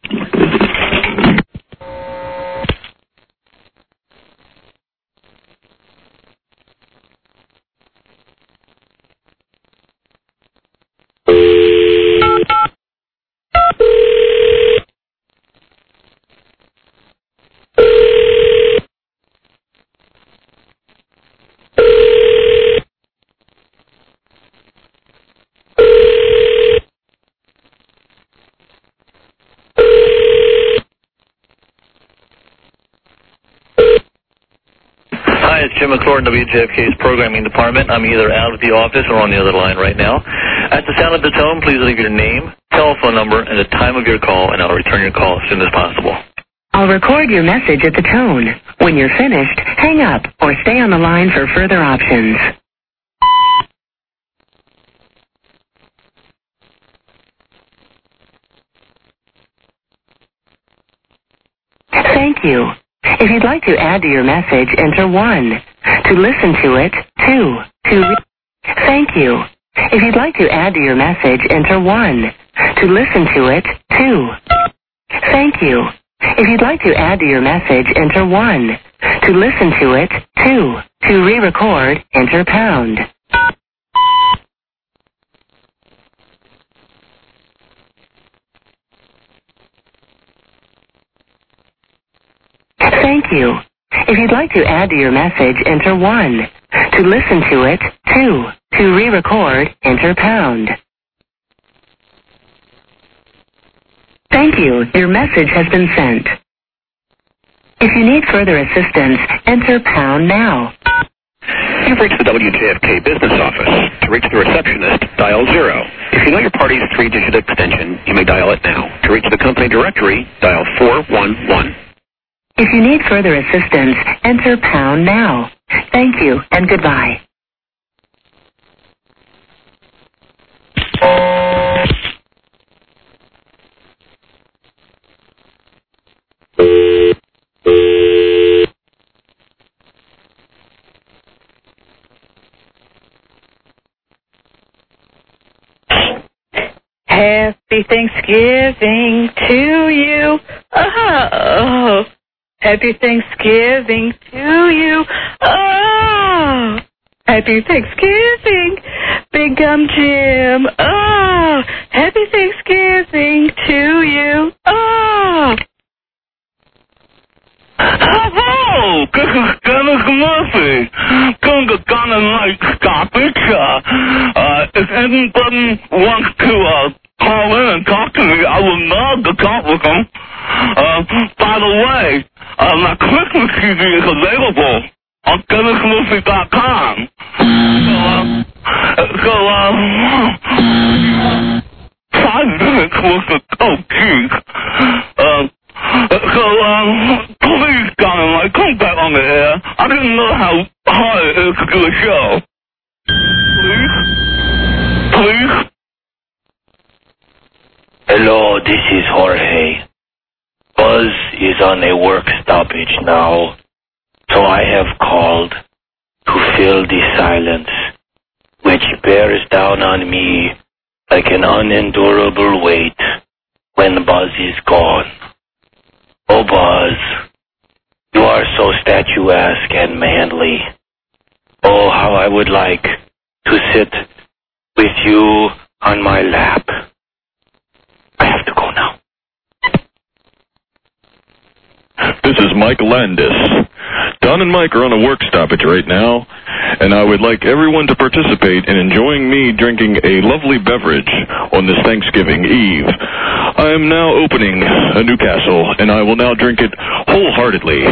Speaker 16: Hi, it's Jim McClure in WJFK's programming department. I'm either out of the office or on the other line right now. At the sound of the tone, please leave your name, telephone number, and the time of your call, and I'll return your call as soon as possible.
Speaker 19: I'll record your message at the tone. When you're finished, hang up or stay on the line for further options. Thank you. If you'd like to add to your message, enter 1. To listen to it, 2. Thank you. If you'd like to add to your message, enter 1. To listen to it, 2. Thank you. If you'd like to add to your message, enter 1. To listen to it, 2. To re-record, enter pound. Thank you. If you'd like to add to your message, enter 1. To listen to it, 2. To re-record, enter pound. Thank you. Your message has been sent. If you need further assistance, enter pound now.
Speaker 18: You've reached the WJFK business office. To reach the receptionist, dial 0. If you know your party's 3-digit extension, you may dial it now. To reach the company directory, dial 411.
Speaker 19: If you need further assistance, enter pound now. Thank you and goodbye.
Speaker 3: Happy Thanksgiving to you. Oh, happy Thanksgiving to you. Oh, happy Thanksgiving, Big Gum Jim. Oh, happy Thanksgiving to you. Oh.
Speaker 10: Hello, this is Dennis Murphy from the Don and Mike stoppage. If anybody wants to call in and talk to me, I would love to talk with them. By the way, my Christmas CD is available on DennisMurphy.com. So 5 minutes was geez. Please, Don and Mike, come back on the air. I didn't know how hard it is to do a show. Please?
Speaker 21: Hello, this is Jorge. Buzz is on a work stoppage now, so I have called to fill the silence, which bears down on me like an unendurable weight when Buzz is gone. Oh, Buzz, you are so statuesque and manly. Oh, how I would like to sit with you on my lap. I have to go now.
Speaker 1: This is Mike Landis. Don and Mike are on a work stoppage right now, and I would like everyone to participate in enjoying me drinking a lovely beverage on this Thanksgiving Eve. I am now opening a Newcastle, and I will now drink it wholeheartedly.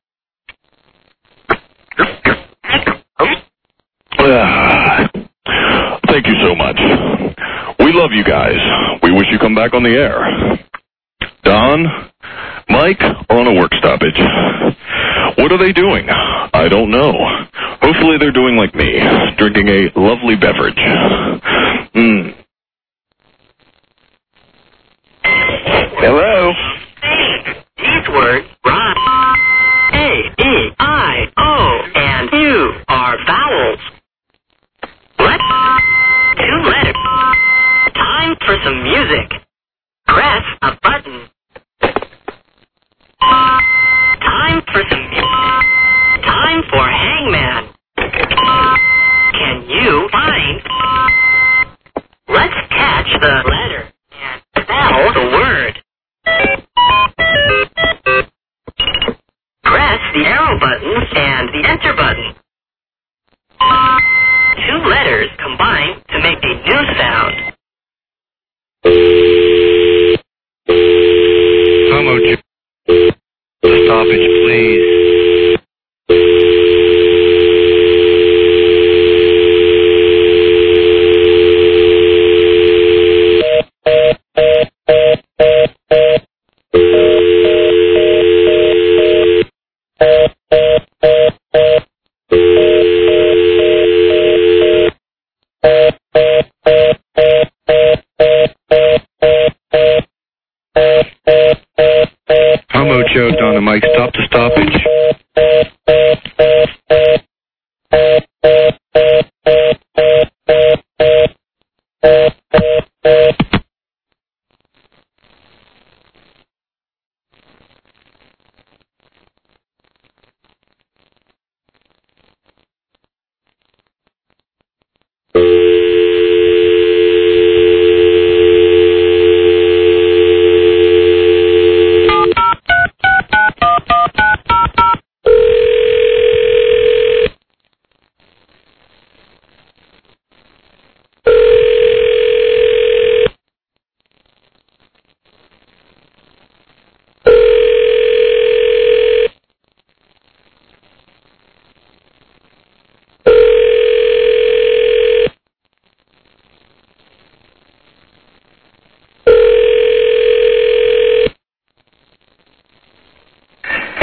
Speaker 1: Thank you so much. We love you guys. We wish you come back on the air. Don, Mike are on a work stoppage. What are they doing? I don't know. Hopefully they're doing like me, drinking a lovely beverage.
Speaker 18: Hello?
Speaker 19: These words rhyme. A, E, I, O, and U are vowels. Let's 2 letters. Time for some music. Press a button. Time for some music. Time for Hangman. Can you find? Let's catch the letter and spell the word. Press the arrow button and the enter button. 2 letters combine to make a new sound.
Speaker 18: How much? Stoppage, please. Show, Don and Mike, stop the stoppage.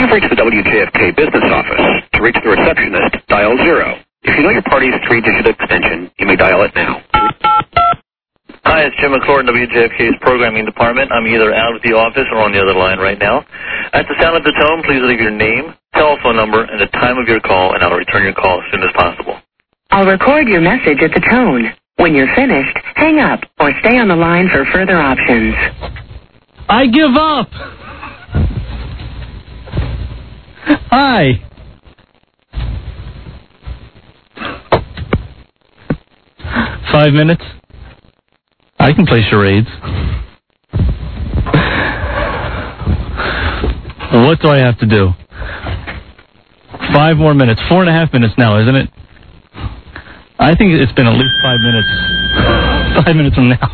Speaker 18: You've reached the WJFK business office. To reach the receptionist, dial 0. If you know your party's 3-digit extension, you may dial it now.
Speaker 16: Hi, it's Jim McClure in WJFK's programming department. I'm either out of the office or on the other line right now. At the sound of the tone, please leave your name, telephone number, and the time of your call, and I'll return your call as soon as possible.
Speaker 19: I'll record your message at the tone. When you're finished, hang up or stay on the line for further options.
Speaker 15: I give up. Hi. Five minutes. I can play charades. What do I have to do? 5 more minutes. 4.5 minutes now, isn't it? I think it's been at least 5 minutes. 5 minutes from now.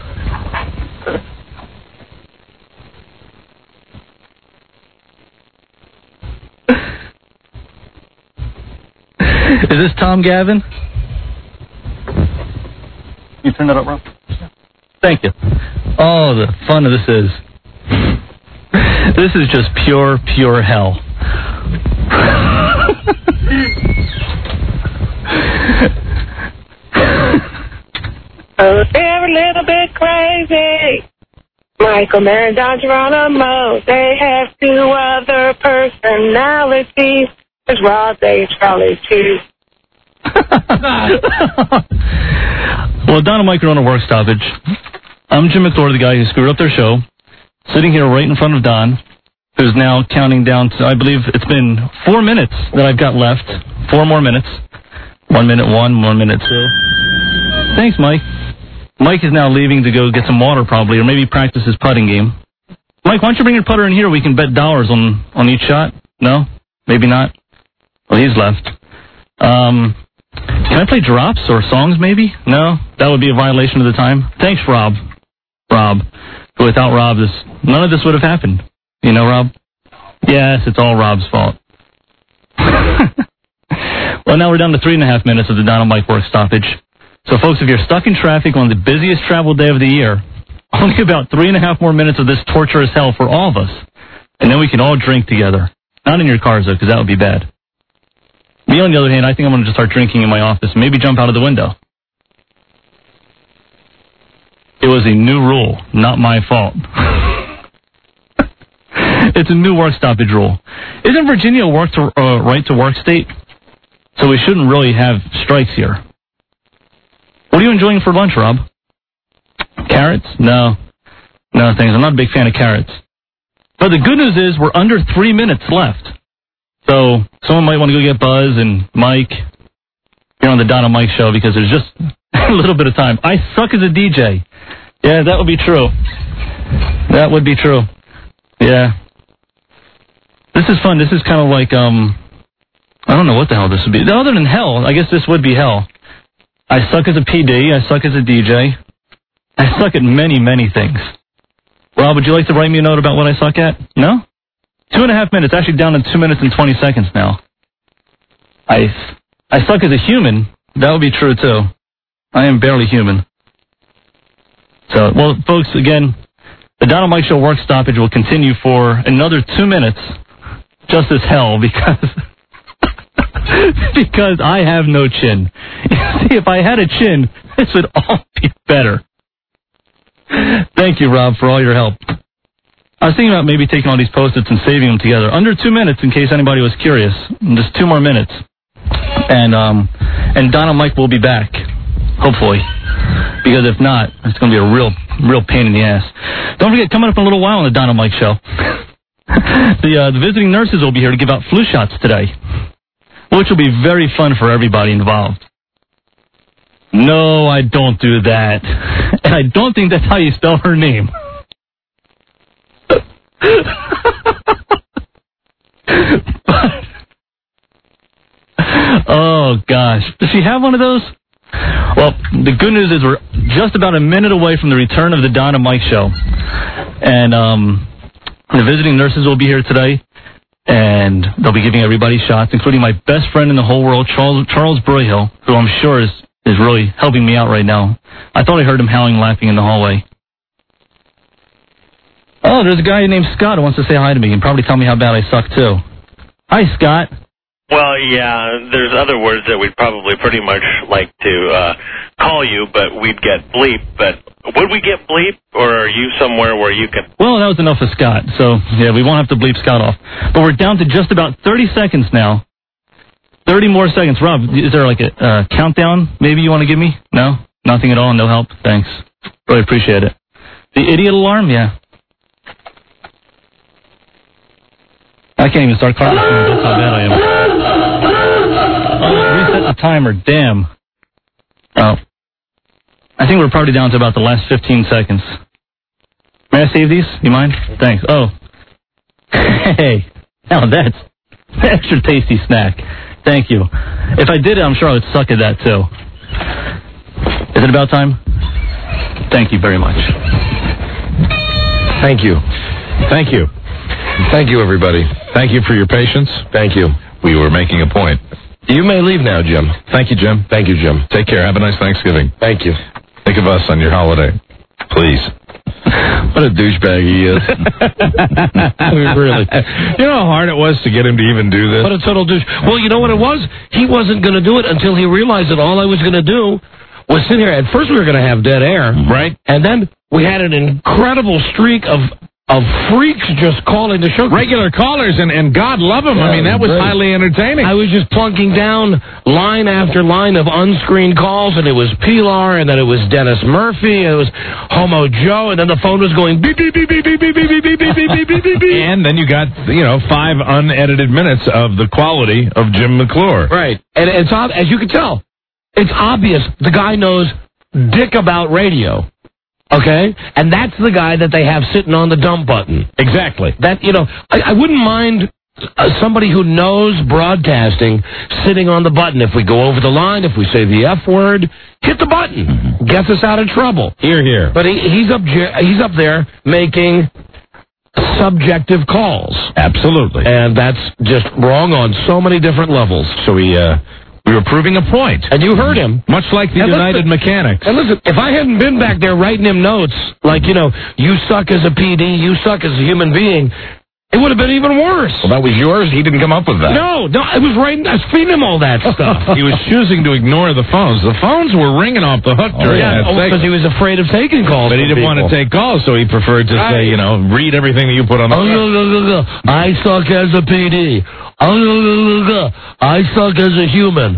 Speaker 15: Is this Tom Gavin? You turn that up, Rob? Thank you. Oh, the fun of this is. This is just pure hell.
Speaker 5: They're a little bit crazy. Michael, Mary, and Don Geronimo, they have 2 other personalities. There's Rob, Dave, Charlie, too.
Speaker 15: Well, Don and Mike are on a work stoppage. I'm Jim McClure, the guy who screwed up their show, sitting here right in front of Don, who's now counting down to, I believe it's been 4 minutes that I've got left. 4 more minutes. 1 minute 1, 1 minute 2. Thanks, Mike. Mike is now leaving to go get some water probably, or maybe practice his putting game. Mike, why don't you bring your putter in here? We can bet dollars on each shot. No? Maybe not? Well, he's left. Can I play drops or songs maybe? No? That would be a violation of the time. Thanks, Rob. Rob. Without Rob, none of this would have happened. You know, Rob? Yes, it's all Rob's fault. Well, now we're down to 3.5 minutes of the Don and Mike work stoppage. So, folks, if you're stuck in traffic on the busiest travel day of the year, only about 3.5 more minutes of this torturous hell for all of us. And then we can all drink together. Not in your cars, though, because that would be bad. Me, on the other hand, I think I'm going to just start drinking in my office and maybe jump out of the window. It was a new rule, not my fault. It's a new work stoppage rule. Isn't Virginia a right-to-work state? So we shouldn't really have strikes here. What are you enjoying for lunch, Rob? Carrots? No. No, thanks. I'm not a big fan of carrots. But the good news is we're under 3 minutes left. So someone might want to go get Buzz and Mike here on the Don and Mike show because there's just a little bit of time. I suck as a DJ. Yeah, that would be true. That would be true. Yeah. This is fun. This is kind of like, I don't know what the hell this would be. Other than hell, I guess this would be hell. I suck as a PD. I suck as a DJ. I suck at many, many things. Rob, would you like to write me a note about what I suck at? No? 2.5 minutes, actually down to 2 minutes and 20 seconds now. I suck as a human. That would be true, too. I am barely human. So, well, folks, again, the Don and Mike Show work stoppage will continue for another 2 minutes, just as hell, because because I have no chin. See, if I had a chin, this would all be better. Thank you, Rob, for all your help. I was thinking about maybe taking all these Post-its and saving them together. Under 2 minutes, in case anybody was curious. Just 2 more minutes. And Don and Mike will be back, hopefully. Because if not, it's going to be a real pain in the ass. Don't forget, coming up in a little while on the Don and Mike Show, the visiting nurses will be here to give out flu shots today, which will be very fun for everybody involved. No, I don't do that. And I don't think that's how you spell her name. Oh, gosh. Does she have one of those? Well, the good news is we're just about a minute away from the return of the Don and Mike Show. And the visiting nurses will be here today, and they'll be giving everybody shots, including my best friend in the whole world, Charles Broyhill, who I'm sure is really helping me out right now. I thought I heard him howling, laughing in the hallway. Oh, there's a guy named Scott who wants to say hi to me and probably tell me how bad I suck, too. Hi, Scott.
Speaker 8: Well, yeah, there's other words that we'd probably pretty much like to call you, but we'd get bleep. But would we get bleep, or are you somewhere where you can...
Speaker 15: Well, that was enough of Scott, so, yeah, we won't have to bleep Scott off. But we're down to just about 30 seconds now. 30 more seconds. Rob, is there like a countdown maybe you want to give me? No? Nothing at all? No help? Thanks. Really appreciate it. The idiot alarm? Yeah. I can't even start counting. That's how bad I am. Reset the timer. Damn. Oh. I think we're probably down to about the last 15 seconds. May I save these? You mind? Thanks. Oh. Hey. Now that's extra tasty snack. Thank you. If I did it, I'm sure I would suck at that, too. Is it about time? Thank you very much.
Speaker 12: Thank you. Thank you. Thank you, everybody. Thank you for your patience. Thank you. We were making a point. You may leave now, Jim. Thank you, Jim. Thank you, Jim. Take care. Have a nice Thanksgiving. Thank you. Think of us on your holiday. Please. What a douchebag he is. Really. You know how hard it was to get him to even do this?
Speaker 22: What a total douche. Well, you know what it was? He wasn't going to do it until he realized that all I was going to do was sit here. At first we were going to have dead air.
Speaker 12: Right.
Speaker 22: And then we had an incredible streak of freaks just calling the show.
Speaker 12: Regular callers, and God love them. I mean, that was highly entertaining.
Speaker 22: I was just plunking down line after line of unscreened calls, and it was Pilar, and then it was Dennis Murphy, and it was Homo Joe, and then the phone was going beep, beep, beep, beep, beep, beep, beep, beep, beep, beep, beep, beep, beep, beep.
Speaker 12: And then you got, 5 unedited minutes of the quality of Jim McClure.
Speaker 22: Right. And it's as you can tell, it's obvious the guy knows dick about radio. Okay? And that's the guy that they have sitting on the dump button.
Speaker 12: Exactly.
Speaker 22: That, I wouldn't mind somebody who knows broadcasting sitting on the button. If we go over the line, if we say the F word, hit the button. Gets us out of trouble.
Speaker 12: Hear, hear.
Speaker 22: But he's up there making subjective calls.
Speaker 12: Absolutely.
Speaker 22: And that's just wrong on so many different levels.
Speaker 12: So we were proving a point.
Speaker 22: And you heard him.
Speaker 12: Much like the United Mechanics.
Speaker 22: And listen, if I hadn't been back there writing him notes, like, you suck as a PD, you suck as a human being, it would have been even worse.
Speaker 12: Well, that was yours? He didn't come up with that.
Speaker 22: No, I was feeding him all that stuff.
Speaker 12: He was choosing to ignore the phones. The phones were ringing off the hook during that segment.
Speaker 22: Because he was afraid of taking calls.
Speaker 12: But he didn't want to take calls, so he preferred to say, read everything that you put on the phone.
Speaker 22: I suck as a PD. I suck as a human.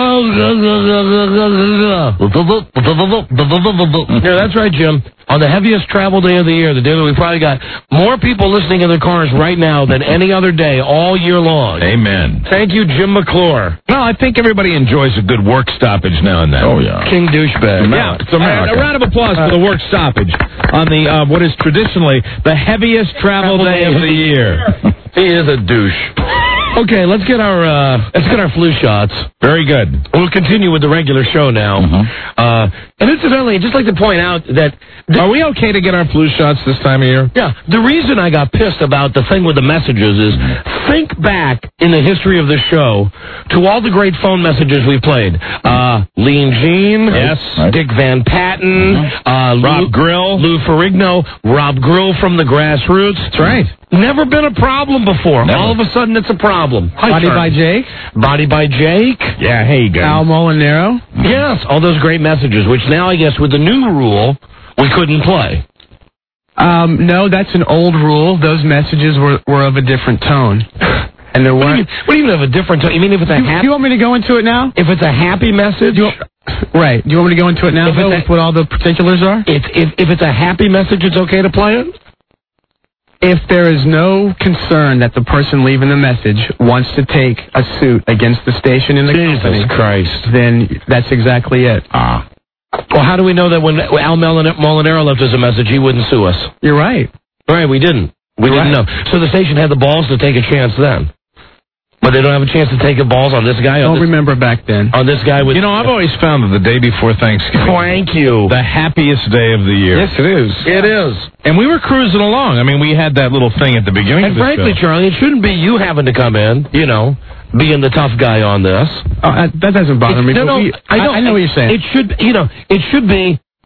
Speaker 22: Yeah, that's right, Jim. On the heaviest travel day of the year, the day that we probably got more people listening in their cars right now than any other day all year long.
Speaker 12: Amen.
Speaker 22: Thank you, Jim McClure.
Speaker 12: Well, I think everybody enjoys a good work stoppage now and then.
Speaker 22: Oh, yeah. King douchebag.
Speaker 12: Yeah, it's America. A round of applause for the work stoppage on the what is traditionally the heaviest travel day of the year.
Speaker 22: He is a douche. Okay, let's get our flu shots.
Speaker 12: Very good.
Speaker 22: We'll continue with the regular show now. And incidentally, I'd just like to point out that...
Speaker 12: Are we okay to get our flu shots this time of year?
Speaker 22: Yeah. The reason I got pissed about the thing with the messages is, think back in the history of this show to all the great phone messages we played. Lean Jean.
Speaker 12: Yes.
Speaker 22: Dick Van Patten.
Speaker 12: Rob Grill.
Speaker 22: Lou Ferrigno. Rob Grill from the Grassroots.
Speaker 12: That's right.
Speaker 22: Never been a problem before.
Speaker 12: Never.
Speaker 22: All of a sudden, it's a problem.
Speaker 11: Body by Jake.
Speaker 22: Body by Jake.
Speaker 12: Yeah, hey, guys.
Speaker 11: Al Molinaro.
Speaker 22: Yes, all those great messages, which now I guess with the new rule, we couldn't play.
Speaker 11: No, that's an old rule. Those messages were of a different tone. And there weren't...
Speaker 22: What do you mean of a different tone? You mean if it's a happy...
Speaker 11: Do you want me to go into it now?
Speaker 22: If it's a happy message...
Speaker 11: Right. Do you want me to go into it now, Bill, with what all the particulars are?
Speaker 22: If it's a happy message, it's okay to play it?
Speaker 11: If there is no concern that the person leaving the message wants to take a suit against the station in the company,
Speaker 22: Christ,
Speaker 11: then that's exactly it.
Speaker 22: Well, how do we know that when Al Molinaro left us a message, he wouldn't sue us?
Speaker 11: You're right.
Speaker 22: Right, we didn't. We didn't know. So the station had the balls to take a chance then. But they don't have a chance to take the balls on this guy?
Speaker 11: Don't remember back then.
Speaker 22: On this guy with...
Speaker 12: I've always found that the day before Thanksgiving...
Speaker 22: Thank you.
Speaker 12: The happiest day of the year.
Speaker 22: Yes, it is. It is.
Speaker 12: And we were cruising along. I mean, we had that little thing at the beginning of the
Speaker 22: frankly,
Speaker 12: show.
Speaker 22: Charlie, it shouldn't be you having to come in, being the tough guy on this.
Speaker 11: That doesn't bother me.
Speaker 22: No,
Speaker 11: I know what you're saying.
Speaker 22: It should be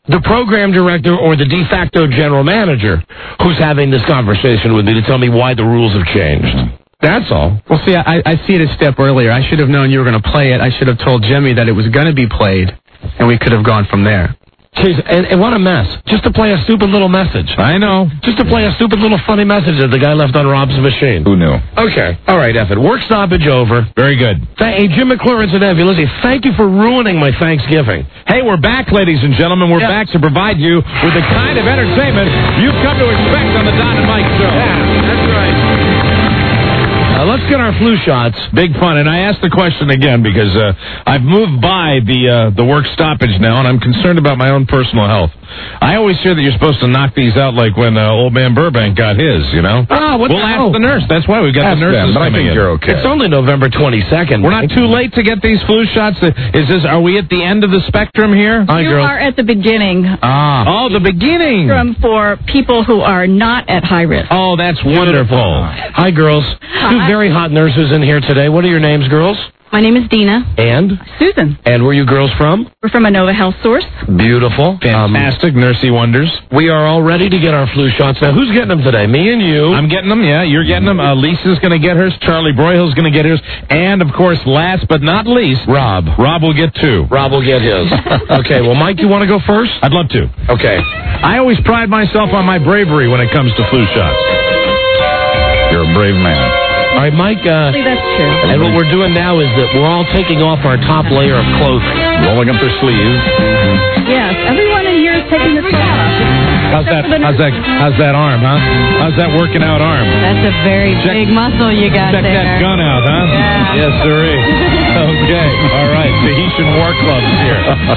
Speaker 22: the program director or the de facto general manager who's having this conversation with me to tell me why the rules have changed. That's all.
Speaker 7: Well, see, I see it a step earlier. I should have known you were going to play it. I should have told Jimmy that it was going to be played, and we could have gone from there.
Speaker 22: Jeez, and what a mess. Just to play a stupid little message.
Speaker 12: I know.
Speaker 22: Just to play a stupid little funny message that the guy left on Rob's machine.
Speaker 12: Who knew?
Speaker 22: Okay. All right, F it. Work stoppage over.
Speaker 12: Very good.
Speaker 22: Hey, Jim McClure, incidentally, listen, thank you for ruining my Thanksgiving.
Speaker 12: Hey, we're back, ladies and gentlemen. We're back to provide you with the kind of entertainment you've come to expect on the Don and Mike Show.
Speaker 22: Yeah, that's right. Let's get our flu shots.
Speaker 12: Big fun. And I asked the question again because I've moved by the work stoppage now, and I'm concerned about my own personal health. I always hear that you're supposed to knock these out like when old man Burbank got his, you know?
Speaker 22: We'll
Speaker 12: ask the nurse. That's why we've got the nurses
Speaker 22: but
Speaker 12: coming
Speaker 22: I think
Speaker 12: in.
Speaker 22: you're okay. It's only November 22nd.
Speaker 12: We're not too late to get these flu shots. Are we at the end of the spectrum here?
Speaker 3: You are at the beginning.
Speaker 12: Oh, the beginning.
Speaker 3: For people who are not at high risk.
Speaker 12: Oh, that's wonderful.
Speaker 22: Hi, girls. Two very hot nurses in here today. What are your names, girls?
Speaker 3: My name is Dina.
Speaker 22: And?
Speaker 3: Susan.
Speaker 22: And where are you girls from?
Speaker 3: We're from Inova Health Source.
Speaker 22: Beautiful.
Speaker 12: Fantastic. Nursey wonders.
Speaker 22: We are all ready to get our flu shots. Now, who's getting them today? Me and you.
Speaker 12: I'm getting them, yeah. You're getting them. Lisa's going to get hers. Charlie Broyhill's going to get hers. And, of course, last but not least,
Speaker 22: Rob.
Speaker 12: Rob will get 2.
Speaker 22: Rob will get his. Okay, well, Mike, you want to go first?
Speaker 12: I'd love to.
Speaker 22: Okay.
Speaker 12: I always pride myself on my bravery when it comes to flu shots. You're a brave man.
Speaker 22: All right, Mike.
Speaker 3: That's true.
Speaker 22: And what we're doing now is that we're all taking off our top layer of clothing.
Speaker 12: Rolling up their sleeves.
Speaker 3: Yes, everyone in here is taking the top off.
Speaker 12: How's that arm, huh? How's that working out arm?
Speaker 3: That's a very big muscle you got
Speaker 12: Check
Speaker 3: there.
Speaker 12: that gun out, huh?
Speaker 3: Yeah.
Speaker 12: Yes, sirree. Okay. All right. Tahitian War Club's here.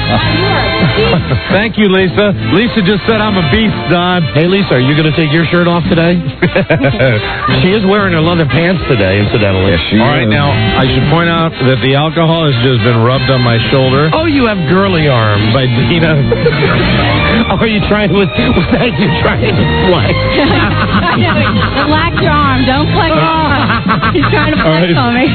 Speaker 12: Thank you, Lisa. Lisa just said I'm a beast, Don.
Speaker 22: Hey, Lisa, are you going to take your shirt off today? She is wearing her leather pants today, incidentally.
Speaker 12: Yes, she All right, now, I should point out that the alcohol has just been rubbed on my shoulder.
Speaker 22: Oh, you have girly arms.
Speaker 12: By Dina.
Speaker 22: Oh, are you trying to... Was that you trying to flex?
Speaker 3: Relax your arm. Don't flex it. He's trying to flex on me.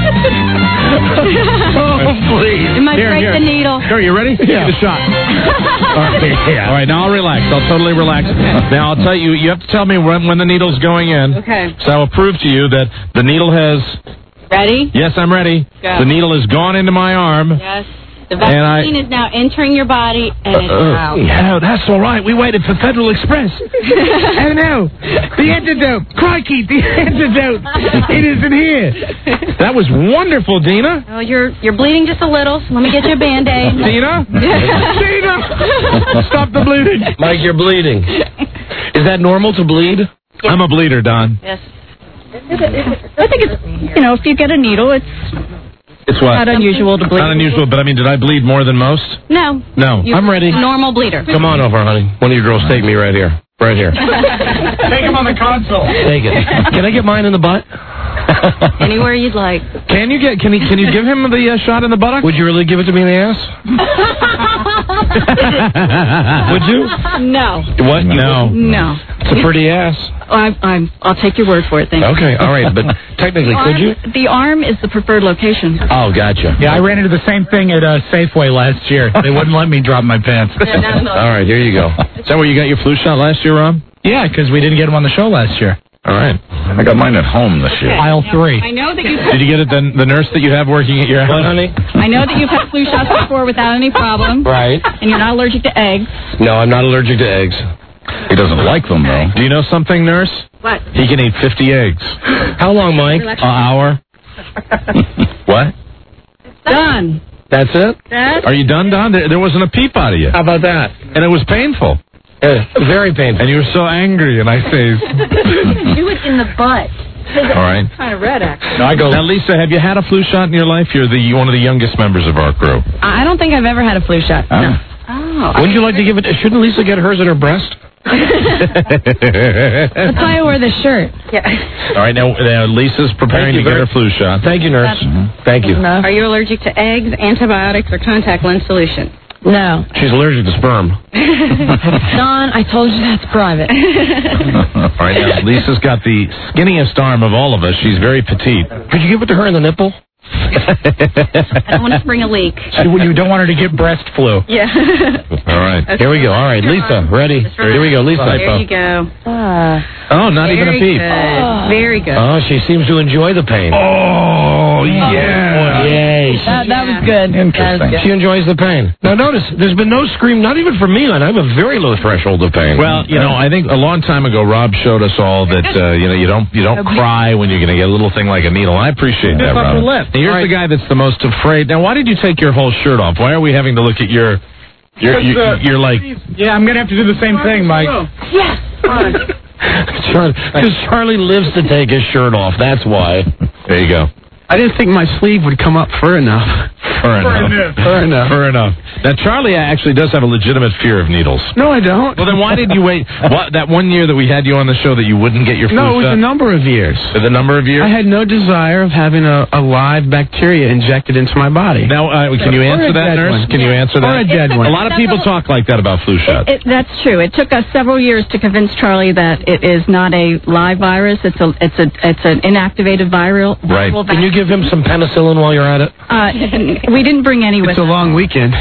Speaker 22: Oh, please.
Speaker 3: It might break the needle.
Speaker 12: Here, you ready?
Speaker 22: Yeah.
Speaker 12: Give it a shot. All right, now I'll relax. I'll totally relax. Now, I'll tell you, you have to tell me when the needle's going in.
Speaker 3: Okay.
Speaker 12: So I will prove to you that the needle has...
Speaker 3: Ready?
Speaker 12: Yes, I'm ready.
Speaker 3: Go.
Speaker 12: The needle has gone into my arm.
Speaker 3: Yes. The vaccine is now entering your body and it's out.
Speaker 22: Yeah, that's all right. We waited for Federal Express. Oh, no. The antidote. Crikey, the antidote. It isn't here.
Speaker 12: That was wonderful, Dina.
Speaker 3: Oh, you're bleeding just a little, so let me get you a Band-Aid.
Speaker 12: Dina? Dina! Stop the bleeding.
Speaker 22: Mike, you're bleeding. Is that normal to bleed?
Speaker 3: Yes.
Speaker 12: I'm a bleeder, Don.
Speaker 3: Yes. I think it's, if you get a needle,
Speaker 12: It's what?
Speaker 3: not unusual to bleed.
Speaker 12: Not unusual, but I mean, did I bleed more than most?
Speaker 3: No.
Speaker 12: No.
Speaker 3: You're
Speaker 22: I'm ready.
Speaker 3: a normal bleeder.
Speaker 22: Come on over, honey. One of you girls take me right here. Right here.
Speaker 11: Take him on the console.
Speaker 22: Take it. Can I get mine in the butt?
Speaker 3: Anywhere you'd like.
Speaker 12: Can you give him the shot in the buttock?
Speaker 22: Would you really give it to me in the ass? Would you?
Speaker 3: No.
Speaker 22: What? No.
Speaker 3: No.
Speaker 22: It's a pretty ass.
Speaker 3: I'll take your word for it, thank you.
Speaker 22: Okay, all right, but technically, could you?
Speaker 3: The arm is the preferred location.
Speaker 22: Oh, gotcha.
Speaker 11: Yeah, I ran into the same thing at Safeway last year. They wouldn't let me drop my pants.
Speaker 22: All right, here you go.
Speaker 12: Is that where you got your flu shot last year, Rob?
Speaker 11: Yeah, because we didn't get him on the show last year.
Speaker 12: All right. I got mine at home this year.
Speaker 11: Aisle 3.
Speaker 3: I know that
Speaker 12: Did you get it the nurse that you have working at your house?
Speaker 22: honey?
Speaker 3: I know that you've had flu shots before without any problem.
Speaker 22: Right.
Speaker 3: And you're not allergic to eggs.
Speaker 22: No, I'm not allergic to eggs.
Speaker 12: He doesn't like them, though. Do you know something, nurse?
Speaker 3: What?
Speaker 12: He can eat 50 eggs.
Speaker 22: How long, Mike?
Speaker 12: An hour. What?
Speaker 3: Done.
Speaker 22: That's it?
Speaker 12: Are you done, Don? There wasn't a peep out of you.
Speaker 22: How about that?
Speaker 12: And it was painful.
Speaker 22: Very painful.
Speaker 12: And you were so angry, and I say...
Speaker 3: Do it in the butt.
Speaker 12: All right.
Speaker 3: Kind of red, actually.
Speaker 12: No, I go. Now, Lisa, have you had a flu shot in your life? You're one of the youngest members of our crew.
Speaker 3: I don't think I've ever had a flu shot. No. Oh.
Speaker 22: Wouldn't you like to give it... Shouldn't Lisa get hers at her breast?
Speaker 3: That's why I wear this shirt. Yeah.
Speaker 12: All right, now Lisa's preparing to get her flu shot.
Speaker 22: Thank you, nurse. Thank you.
Speaker 3: Are you allergic to eggs, antibiotics, or contact lens solution? No.
Speaker 22: She's allergic to sperm.
Speaker 3: Don, I told you that's private.
Speaker 12: All right, now Lisa's got the skinniest arm of all of us. She's very petite.
Speaker 22: Could you give it to her in the nipple?
Speaker 3: I don't want to spring a leak.
Speaker 11: You don't want her to get breast flu.
Speaker 3: Yeah.
Speaker 2: All right.
Speaker 3: Okay.
Speaker 2: Here we go. All right, Lisa, ready? Here we go, Lisa.
Speaker 3: There you go.
Speaker 2: Oh, not even a
Speaker 3: Very
Speaker 2: peep.
Speaker 3: good. Very good.
Speaker 2: Oh, she seems to enjoy the pain.
Speaker 12: Oh, yeah.
Speaker 2: Yay.
Speaker 3: That was good.
Speaker 11: Interesting.
Speaker 2: She enjoys the pain. Now, notice, there's been no scream, not even from me, and I have a very low threshold of pain.
Speaker 12: Well, I think a long time ago, Rob showed us all that you don't cry when you're going to get a little thing like a needle. I appreciate that, Rob. Now, here's the guy that's the most afraid. Now, why did you take your whole shirt off? Why are we having to look at your like?
Speaker 11: Yeah, I'm gonna have to do the same thing, Mike.
Speaker 3: Yes.
Speaker 2: Because Charlie lives to take his shirt off. That's why.
Speaker 12: There you go.
Speaker 7: I didn't think my sleeve would come up fur enough.
Speaker 12: Fair enough. Now, Charlie actually does have a legitimate fear of needles.
Speaker 7: No, I don't.
Speaker 12: Well, then why did you wait? That one year that we had you on the show that you wouldn't get your flu
Speaker 7: No, it was
Speaker 12: shot?
Speaker 7: a number of years.
Speaker 12: The number of years?
Speaker 7: I had no desire of having a live bacteria injected into my body.
Speaker 12: Now, can you answer that, nurse? Can you answer that?
Speaker 7: Or a dead one.
Speaker 12: A lot of people talk like that about flu shots.
Speaker 3: That's true. It took us several years to convince Charlie that it is not a live virus. It's an inactivated viral.
Speaker 12: Right.
Speaker 2: Can you give him some penicillin while you're at it?
Speaker 3: We didn't bring any with
Speaker 7: It's a long weekend.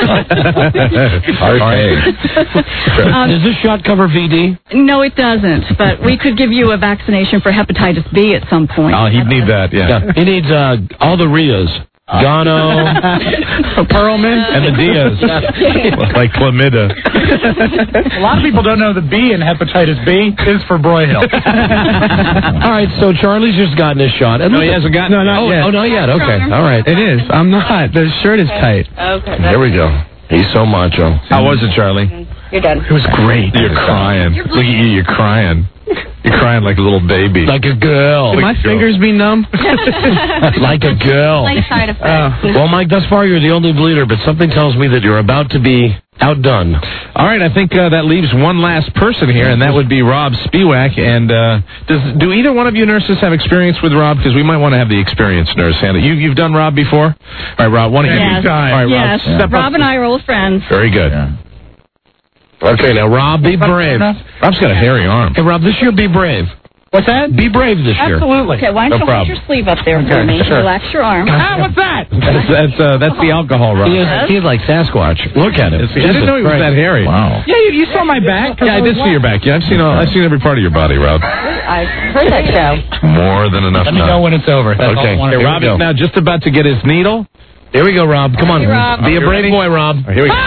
Speaker 2: Does this shot cover VD?
Speaker 3: No, it doesn't. But we could give you a vaccination for hepatitis B at some point.
Speaker 12: Oh, he'd need that, yeah.
Speaker 2: He needs all the Rias. Gono,
Speaker 11: Perlman,
Speaker 12: and the Diaz. Like chlamydia.
Speaker 11: A lot of people don't know the B in hepatitis B is for Broyhill.
Speaker 2: All right, so Charlie's just gotten his shot.
Speaker 12: No, he hasn't gotten it.
Speaker 7: No, not yet.
Speaker 2: Oh, not yet. Okay, all right.
Speaker 7: It is. I'm not. The shirt is tight.
Speaker 3: Okay.
Speaker 2: There we go. He's so macho.
Speaker 12: How was it, Charlie?
Speaker 3: You're done.
Speaker 7: It was great.
Speaker 12: You're crying. Look at you, you're crying. You're crying like a little baby.
Speaker 2: Like a girl.
Speaker 7: Did my fingers be numb?
Speaker 2: Like a girl.
Speaker 3: Like side effects.
Speaker 2: Well, Mike, thus far you're the only bleeder, but something tells me that you're about to be outdone.
Speaker 12: All right, I think that leaves one last person here, and that would be Rob Spiewak. And do either one of you nurses have experience with Rob? Because we might want to have the experienced nurse handle. You've done Rob before? All right, Rob, one of you.
Speaker 3: Yes.
Speaker 12: All right,
Speaker 3: Yes.
Speaker 12: Rob, step
Speaker 3: Rob
Speaker 12: up.
Speaker 3: and I are old friends.
Speaker 12: Very good.
Speaker 2: Okay, now, Rob, be brave.
Speaker 12: Rob's got a hairy arm.
Speaker 2: Hey, Rob, this year be brave.
Speaker 11: What's that?
Speaker 2: Be brave this year.
Speaker 11: Absolutely.
Speaker 3: Okay, why don't you hold your sleeve up there for me?
Speaker 12: sure.
Speaker 3: Relax your arm.
Speaker 11: What's that?
Speaker 12: That's the alcohol, Rob.
Speaker 2: He's like Sasquatch. Look at him.
Speaker 12: I didn't know he was that hairy. Wow.
Speaker 11: Yeah, you saw my back.
Speaker 12: Yeah, I did see your back. Yeah, I've seen every part of your body, Rob.
Speaker 3: I heard that show.
Speaker 12: More than enough
Speaker 11: Let me
Speaker 12: time.
Speaker 11: know when it's over. That's all I
Speaker 12: Okay.
Speaker 11: want
Speaker 12: Hey,
Speaker 11: to
Speaker 12: Rob is now just about to get his needle.
Speaker 2: Here we go, Rob. Come on.
Speaker 3: Hey, Rob.
Speaker 2: Be a brave boy, Rob.
Speaker 12: Here we go.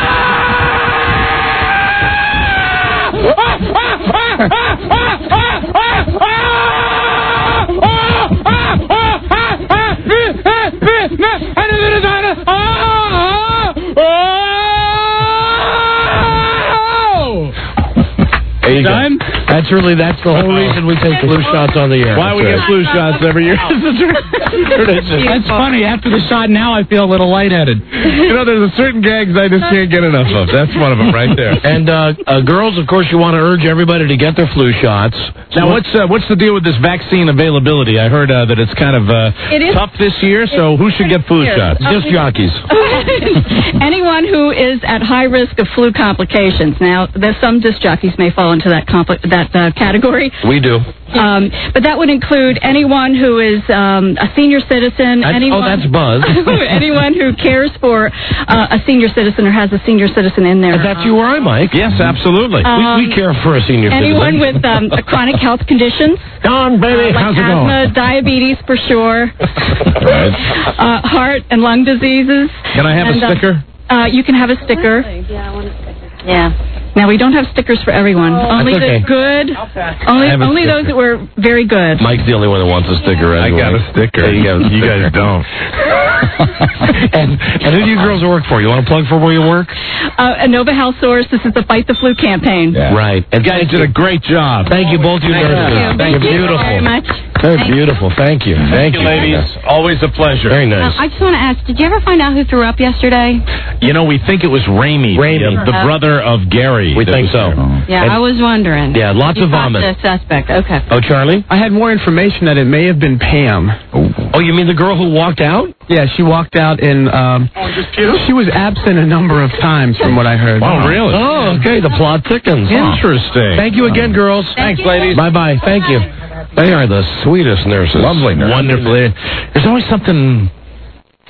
Speaker 2: There you
Speaker 11: Done?
Speaker 2: go. That's the whole reason we take flu shots on the air.
Speaker 12: Why we get flu shots every year?
Speaker 11: That's funny. After the shot, now I feel a little lightheaded.
Speaker 12: There's a certain gags I just can't get enough of. That's one of them right there.
Speaker 2: And girls, of course, you want to urge everybody to get their flu shots.
Speaker 12: Now, what's the deal with this vaccine availability? I heard that it's kind of
Speaker 3: It is-
Speaker 12: tough this year, so who should get flu
Speaker 3: Yes.
Speaker 12: shots?
Speaker 2: Just jockeys.
Speaker 3: Anyone who is at high risk of flu complications. Now, there's some disc jockeys may fall into that category.
Speaker 2: We do.
Speaker 3: But that would include anyone who is a senior citizen.
Speaker 2: That's Buzz.
Speaker 3: Anyone who cares for a senior citizen or has a senior citizen in there.
Speaker 2: That's you or I, Mike.
Speaker 12: Yes, absolutely.
Speaker 2: We care for a senior
Speaker 3: Anyone
Speaker 2: citizen.
Speaker 3: with chronic health conditions.
Speaker 2: Don, baby,
Speaker 3: Like
Speaker 2: how's it
Speaker 3: asthma,
Speaker 2: going?
Speaker 3: diabetes for sure.
Speaker 12: Right.
Speaker 3: Heart and lung diseases.
Speaker 12: Can I have a sticker?
Speaker 3: You can have a sticker.
Speaker 5: Yeah, I want a sticker.
Speaker 3: Yeah. Now we don't have stickers for everyone. Only
Speaker 2: okay.
Speaker 3: the good.
Speaker 12: have a
Speaker 3: Only those that were very good.
Speaker 2: Mike's the only one that wants a sticker.
Speaker 12: I
Speaker 2: Anyway.
Speaker 12: got a sticker. You guys don't.
Speaker 2: and who do you girls work for? You want to plug for where you work?
Speaker 3: Nova Health Source. This is the Fight the Flu campaign.
Speaker 12: Yeah.
Speaker 2: Right. And
Speaker 12: You guys did a great job.
Speaker 2: Thank you, both you nurses.
Speaker 3: Thank you
Speaker 2: You're beautiful.
Speaker 3: very much.
Speaker 2: They're beautiful. Thank you. Thank you,
Speaker 12: ladies. Always a pleasure.
Speaker 2: Very nice.
Speaker 3: I just want to ask, did you ever find out who threw up yesterday?
Speaker 12: We think it was Ramey, the brother of Gary.
Speaker 2: We think so.
Speaker 3: Yeah,
Speaker 2: And-
Speaker 3: I was wondering.
Speaker 2: Yeah, lots
Speaker 3: You
Speaker 2: of
Speaker 3: caught
Speaker 2: vomit.
Speaker 3: the suspect. Okay.
Speaker 2: Oh, Charlie?
Speaker 7: I had more information that it may have been Pam.
Speaker 2: Oh, you mean the girl who walked out?
Speaker 7: Yeah, she walked out and she was absent a number of times from what I heard.
Speaker 12: Oh, really?
Speaker 2: Oh, okay. The plot thickens.
Speaker 12: Interesting.
Speaker 2: Thank you again, girls.
Speaker 3: Thanks,
Speaker 2: ladies. Bye-bye. Thank you. They are the sweetest nurses.
Speaker 12: Lovely nurses.
Speaker 2: Wonderfully. There's always something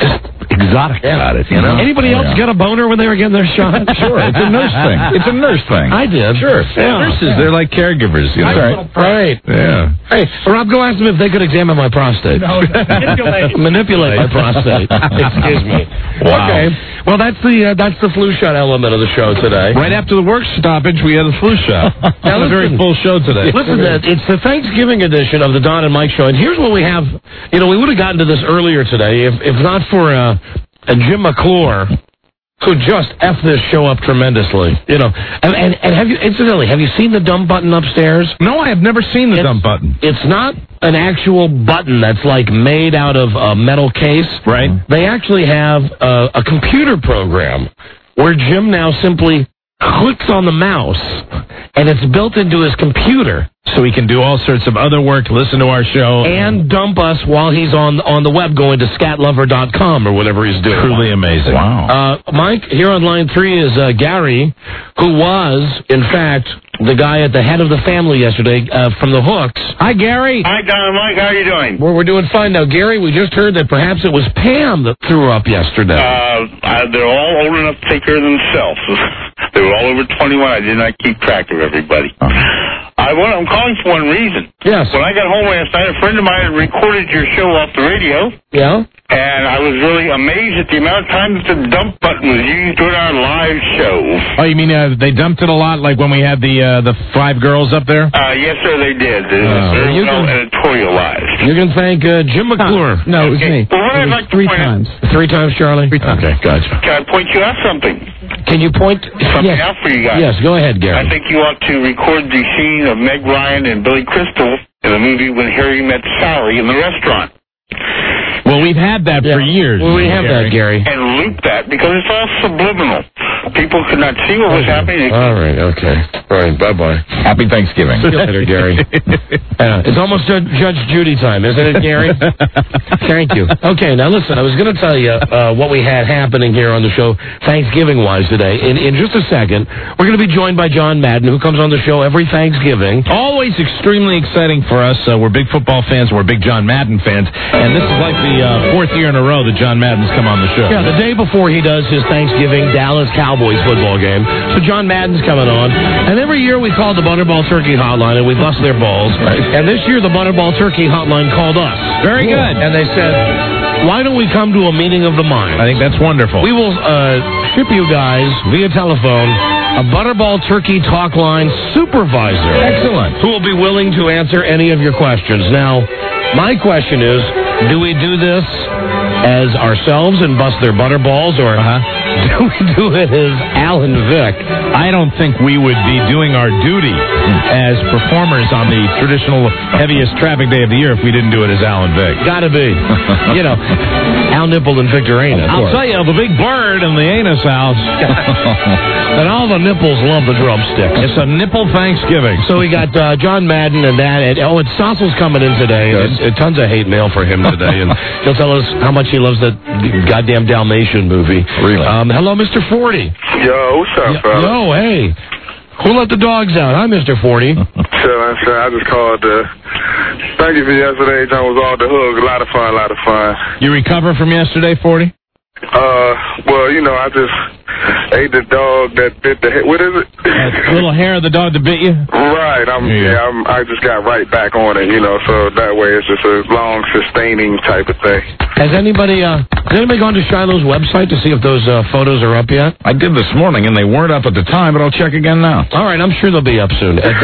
Speaker 12: exotic about it, you know?
Speaker 22: Anybody else get a boner when they were getting their shot?
Speaker 12: Sure, it's a nurse thing. It's a nurse thing.
Speaker 22: I did.
Speaker 12: Sure.
Speaker 22: Yeah.
Speaker 12: Nurses, they're like caregivers. You know?
Speaker 22: Right.
Speaker 12: Yeah.
Speaker 22: Hey, Rob, go ask them if they could examine my prostate.
Speaker 11: No,
Speaker 22: Manipulate my prostate. Excuse me.
Speaker 12: Wow.
Speaker 22: Okay. Well, that's the flu shot element of the show today.
Speaker 12: Right after the work stoppage, we had a flu shot.
Speaker 22: Now,
Speaker 12: a very full show today.
Speaker 22: Listen, it's the Thanksgiving edition of the Don and Mike Show, and here's what we have. You know, we would have gotten to this earlier today if not for Jim McClure, who just effed this show up tremendously. You know, and have you seen the dump button upstairs?
Speaker 12: No, I have never seen the dump button.
Speaker 22: It's not an actual button that's like made out of a metal case.
Speaker 12: Right.
Speaker 22: They actually have a computer program where Jim now simply clicks on the mouse, and it's built into his computer.
Speaker 12: So he can do all sorts of other work, listen to our show.
Speaker 22: And dump us while he's on the web going to scatlover.com or whatever he's doing.
Speaker 12: Truly amazing.
Speaker 22: Wow. Mike, here on line 3 is Gary, who was, in fact, the guy at the head of the family yesterday from the Hooks. Hi, Gary.
Speaker 10: Hi, Don and Mike. How are you doing?
Speaker 22: We're doing fine now. Gary, we just heard that perhaps it was Pam that threw up yesterday.
Speaker 10: They're all old enough to take care of themselves. They were all over 21. I did not keep track of everybody. I'm calling for one reason.
Speaker 22: Yes.
Speaker 10: When I got home last night, a friend of mine had recorded your show off the radio.
Speaker 22: Yeah?
Speaker 10: And I was really amazed at the amount of times the dump button was used during our live show.
Speaker 12: Oh, you mean they dumped it a lot, like when we had the 5 girls up there?
Speaker 10: Yes, sir, they did. It was very well editorialized.
Speaker 22: You can thank Jim McClure.
Speaker 11: No, it was me.
Speaker 10: Well, what I'd like to
Speaker 11: 3
Speaker 10: point
Speaker 11: times.
Speaker 22: 3 times, Charlie?
Speaker 11: 3 times.
Speaker 22: Okay, gotcha.
Speaker 10: Can I point you out something?
Speaker 22: Can you point
Speaker 10: Something out for you guys?
Speaker 22: Yes, go ahead, Gary.
Speaker 10: I think you ought to record the scene of Meg Ryan and Billy Crystal in the movie When Harry Met Sally in the restaurant.
Speaker 12: Well, we've had that for years.
Speaker 22: Well, we have that, Gary.
Speaker 10: And loop that, because it's all subliminal. People could not see what was happening.
Speaker 22: All right, okay. All right, bye-bye.
Speaker 12: Happy Thanksgiving.
Speaker 22: See you later, Gary. It's almost Judge Judy time, isn't it, Gary? Thank you. Okay, now listen, I was going to tell you what we had happening here on the show Thanksgiving-wise today. In just a second, we're going to be joined by John Madden, who comes on the show every Thanksgiving.
Speaker 12: Always extremely exciting for us. We're big football fans. We're big John Madden fans. And this is like the 4th year in a row that John Madden's come on the show.
Speaker 22: Yeah, the day before he does his Thanksgiving Dallas Cowboys football game. So John Madden's coming on. And every year we call the Butterball Turkey Hotline and we bust their balls.
Speaker 12: Right.
Speaker 22: And this year the Butterball Turkey Hotline called us.
Speaker 12: Very good.
Speaker 22: And they said, why don't we come to a meeting of the minds?
Speaker 12: I think that's wonderful.
Speaker 22: We will ship you guys via telephone a Butterball Turkey Talk Line supervisor.
Speaker 12: Excellent.
Speaker 22: Who will be willing to answer any of your questions. Now, my question is, do we do this as ourselves and bust their butterballs, or do we do it as Alan Vick?
Speaker 12: I don't think we would be doing our duty as performers on the traditional heaviest traffic day of the year if we didn't do it as Alan Vick.
Speaker 22: Gotta be. You know, Al Nipple and Victor Anus.
Speaker 12: I'll tell you, the big bird in the anus house.
Speaker 22: And all the nipples love the drumsticks.
Speaker 12: It's a nipple Thanksgiving.
Speaker 22: So we got John Madden and that. And, and Sassel's coming in today. And tons of hate mail for him today. And he'll tell us how much he loves that goddamn Dalmatian movie.
Speaker 12: Really?
Speaker 22: Hello, Mr. 40.
Speaker 4: Yo, what's up, fella?
Speaker 22: Yo, hey. Who let the dogs out? Hi, Mr. 40.
Speaker 4: Chillin'. I just called thank you for yesterday. John was off the hook. A lot of fun.
Speaker 12: You recover from yesterday, 40?
Speaker 4: Well, you know, I just ate the dog that bit the head. What is it?
Speaker 12: A little hair of the dog that bit you?
Speaker 4: Right. I just got right back on it, you know, so that way it's just a long, sustaining type of thing.
Speaker 22: Has anybody gone to Shiloh's website to see if those photos are up yet?
Speaker 12: I did this morning, and they weren't up at the time, but I'll check again now.
Speaker 22: All right, I'm sure they'll be up soon at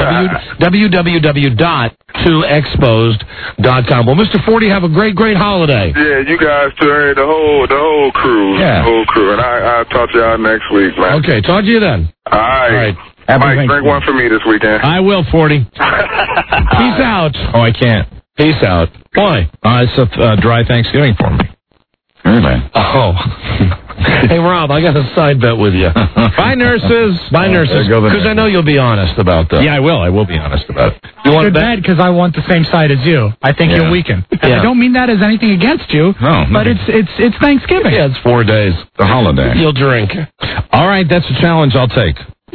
Speaker 22: www.toexposed.com. Well, Mr. 40, have a great holiday.
Speaker 4: Yeah, you guys too. The whole crew.
Speaker 12: Yeah.
Speaker 4: The whole crew. And I'll talk to y'all next week, man.
Speaker 22: Okay, talk to you then.
Speaker 4: All right. Mike, drink one for me this weekend.
Speaker 12: I will, 40.
Speaker 22: Peace out.
Speaker 12: Oh, I can't.
Speaker 22: Peace out. Why?
Speaker 12: It's a dry Thanksgiving for me. Really?
Speaker 22: Oh. Hey, Rob, I got a side bet with you.
Speaker 12: Bye, nurses.
Speaker 22: Bye, nurses. Because I know you'll be honest about that.
Speaker 12: Yeah, I will. I will be honest about it.
Speaker 11: You want to bet? Because I want the same side as you. I think you'll weaken. And I don't mean that as anything against you.
Speaker 12: No.
Speaker 11: But it's Thanksgiving.
Speaker 22: Yeah, it's 4 days.
Speaker 12: The holiday.
Speaker 22: You'll drink.
Speaker 12: All right, that's a challenge I'll take.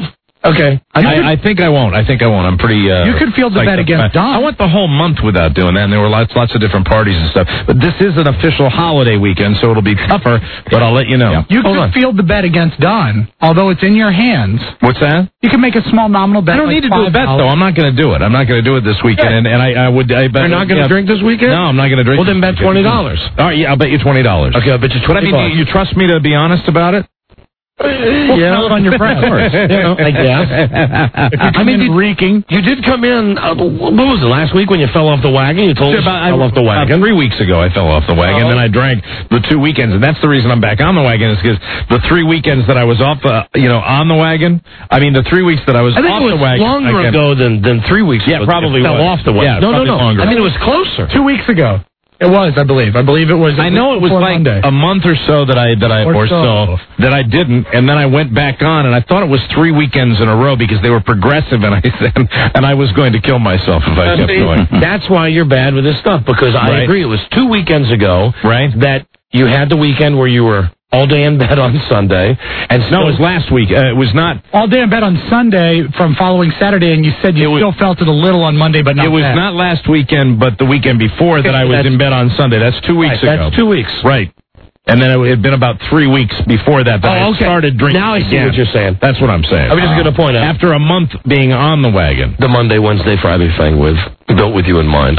Speaker 22: Okay.
Speaker 12: I think I won't. I'm pretty...
Speaker 11: you could field the bet against Don.
Speaker 12: I went the whole month without doing that, and there were lots of different parties and stuff. But this is an official holiday weekend, so it'll be tougher, but I'll let you know.
Speaker 11: Yeah. You could field the bet against Don, although it's in your hands.
Speaker 12: What's that?
Speaker 11: You can make a small nominal bet.
Speaker 12: I don't need to do a bet, though. I'm not going to do it. I'm not going to do it this weekend, and I bet...
Speaker 22: You're not going to drink this weekend?
Speaker 12: No, I'm not going to drink.
Speaker 22: Well, then bet $20.
Speaker 12: All right, yeah, I'll bet you $20.
Speaker 22: Okay, I'll bet you $20.
Speaker 12: But I mean, you trust me to be honest about it?
Speaker 11: Yeah, on your friend.
Speaker 22: Of course. I guess.
Speaker 11: Reeking.
Speaker 22: You did come in, what was it, last week when you fell off the wagon? You told us you fell off the wagon.
Speaker 12: 3 weeks ago I fell off the wagon, then I drank the 2 weekends, and that's the reason I'm back on the wagon, is because the 3 weekends that I was off, on the wagon, I mean, the 3 weeks that I was off the wagon.
Speaker 22: I think it was longer ago than 3 weeks ago.
Speaker 12: Yeah, probably
Speaker 22: fell off the wagon.
Speaker 12: Yeah,
Speaker 22: No.
Speaker 12: longer.
Speaker 22: I mean, it was closer.
Speaker 11: 2 weeks ago. It was, I believe. I know it was like
Speaker 12: Monday. A month or so that I didn't, and then I went back on, and I thought it was 3 weekends in a row because they were progressive, and I was going to kill myself if I kept going.
Speaker 22: That's why you're bad with this stuff, because I agree. It was 2 weekends ago that you had the weekend where you were all day in bed on Sunday. And
Speaker 12: no, it was last week. It was not
Speaker 11: all day in bed on Sunday from following Saturday, and you said you still felt it a little on Monday, but not
Speaker 12: It was
Speaker 11: bad.
Speaker 12: not last weekend, but the weekend before that I was in bed on Sunday. That's 2 weeks ago.
Speaker 22: That's 2 weeks.
Speaker 12: Right. And then it had been about 3 weeks before that I started drinking.
Speaker 22: Now I see what you're saying.
Speaker 12: That's what I'm saying.
Speaker 22: I was just going to point out.
Speaker 12: After a month being on the wagon.
Speaker 22: The Monday, Wednesday, Friday thing built with you in mind.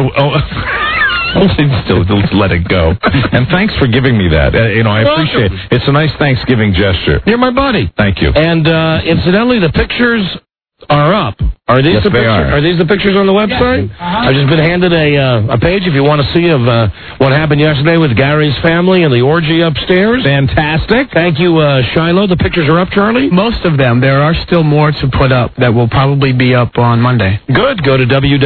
Speaker 12: Still let it go. And thanks for giving me that. I appreciate it. It's a nice Thanksgiving gesture.
Speaker 22: You're my buddy.
Speaker 12: Thank you.
Speaker 22: And incidentally, the pictures are up. Are these
Speaker 12: Yes,
Speaker 22: the
Speaker 12: they
Speaker 22: pictures?
Speaker 12: are.
Speaker 22: These the pictures on the website? I've just been handed a page if you want to see of what happened yesterday with Gary's family and the orgy upstairs.
Speaker 12: Fantastic.
Speaker 22: Thank you, Shiloh. The pictures are up, Charlie?
Speaker 7: Most of them. There are still more to put up that will probably be up on Monday.
Speaker 22: Good. Go to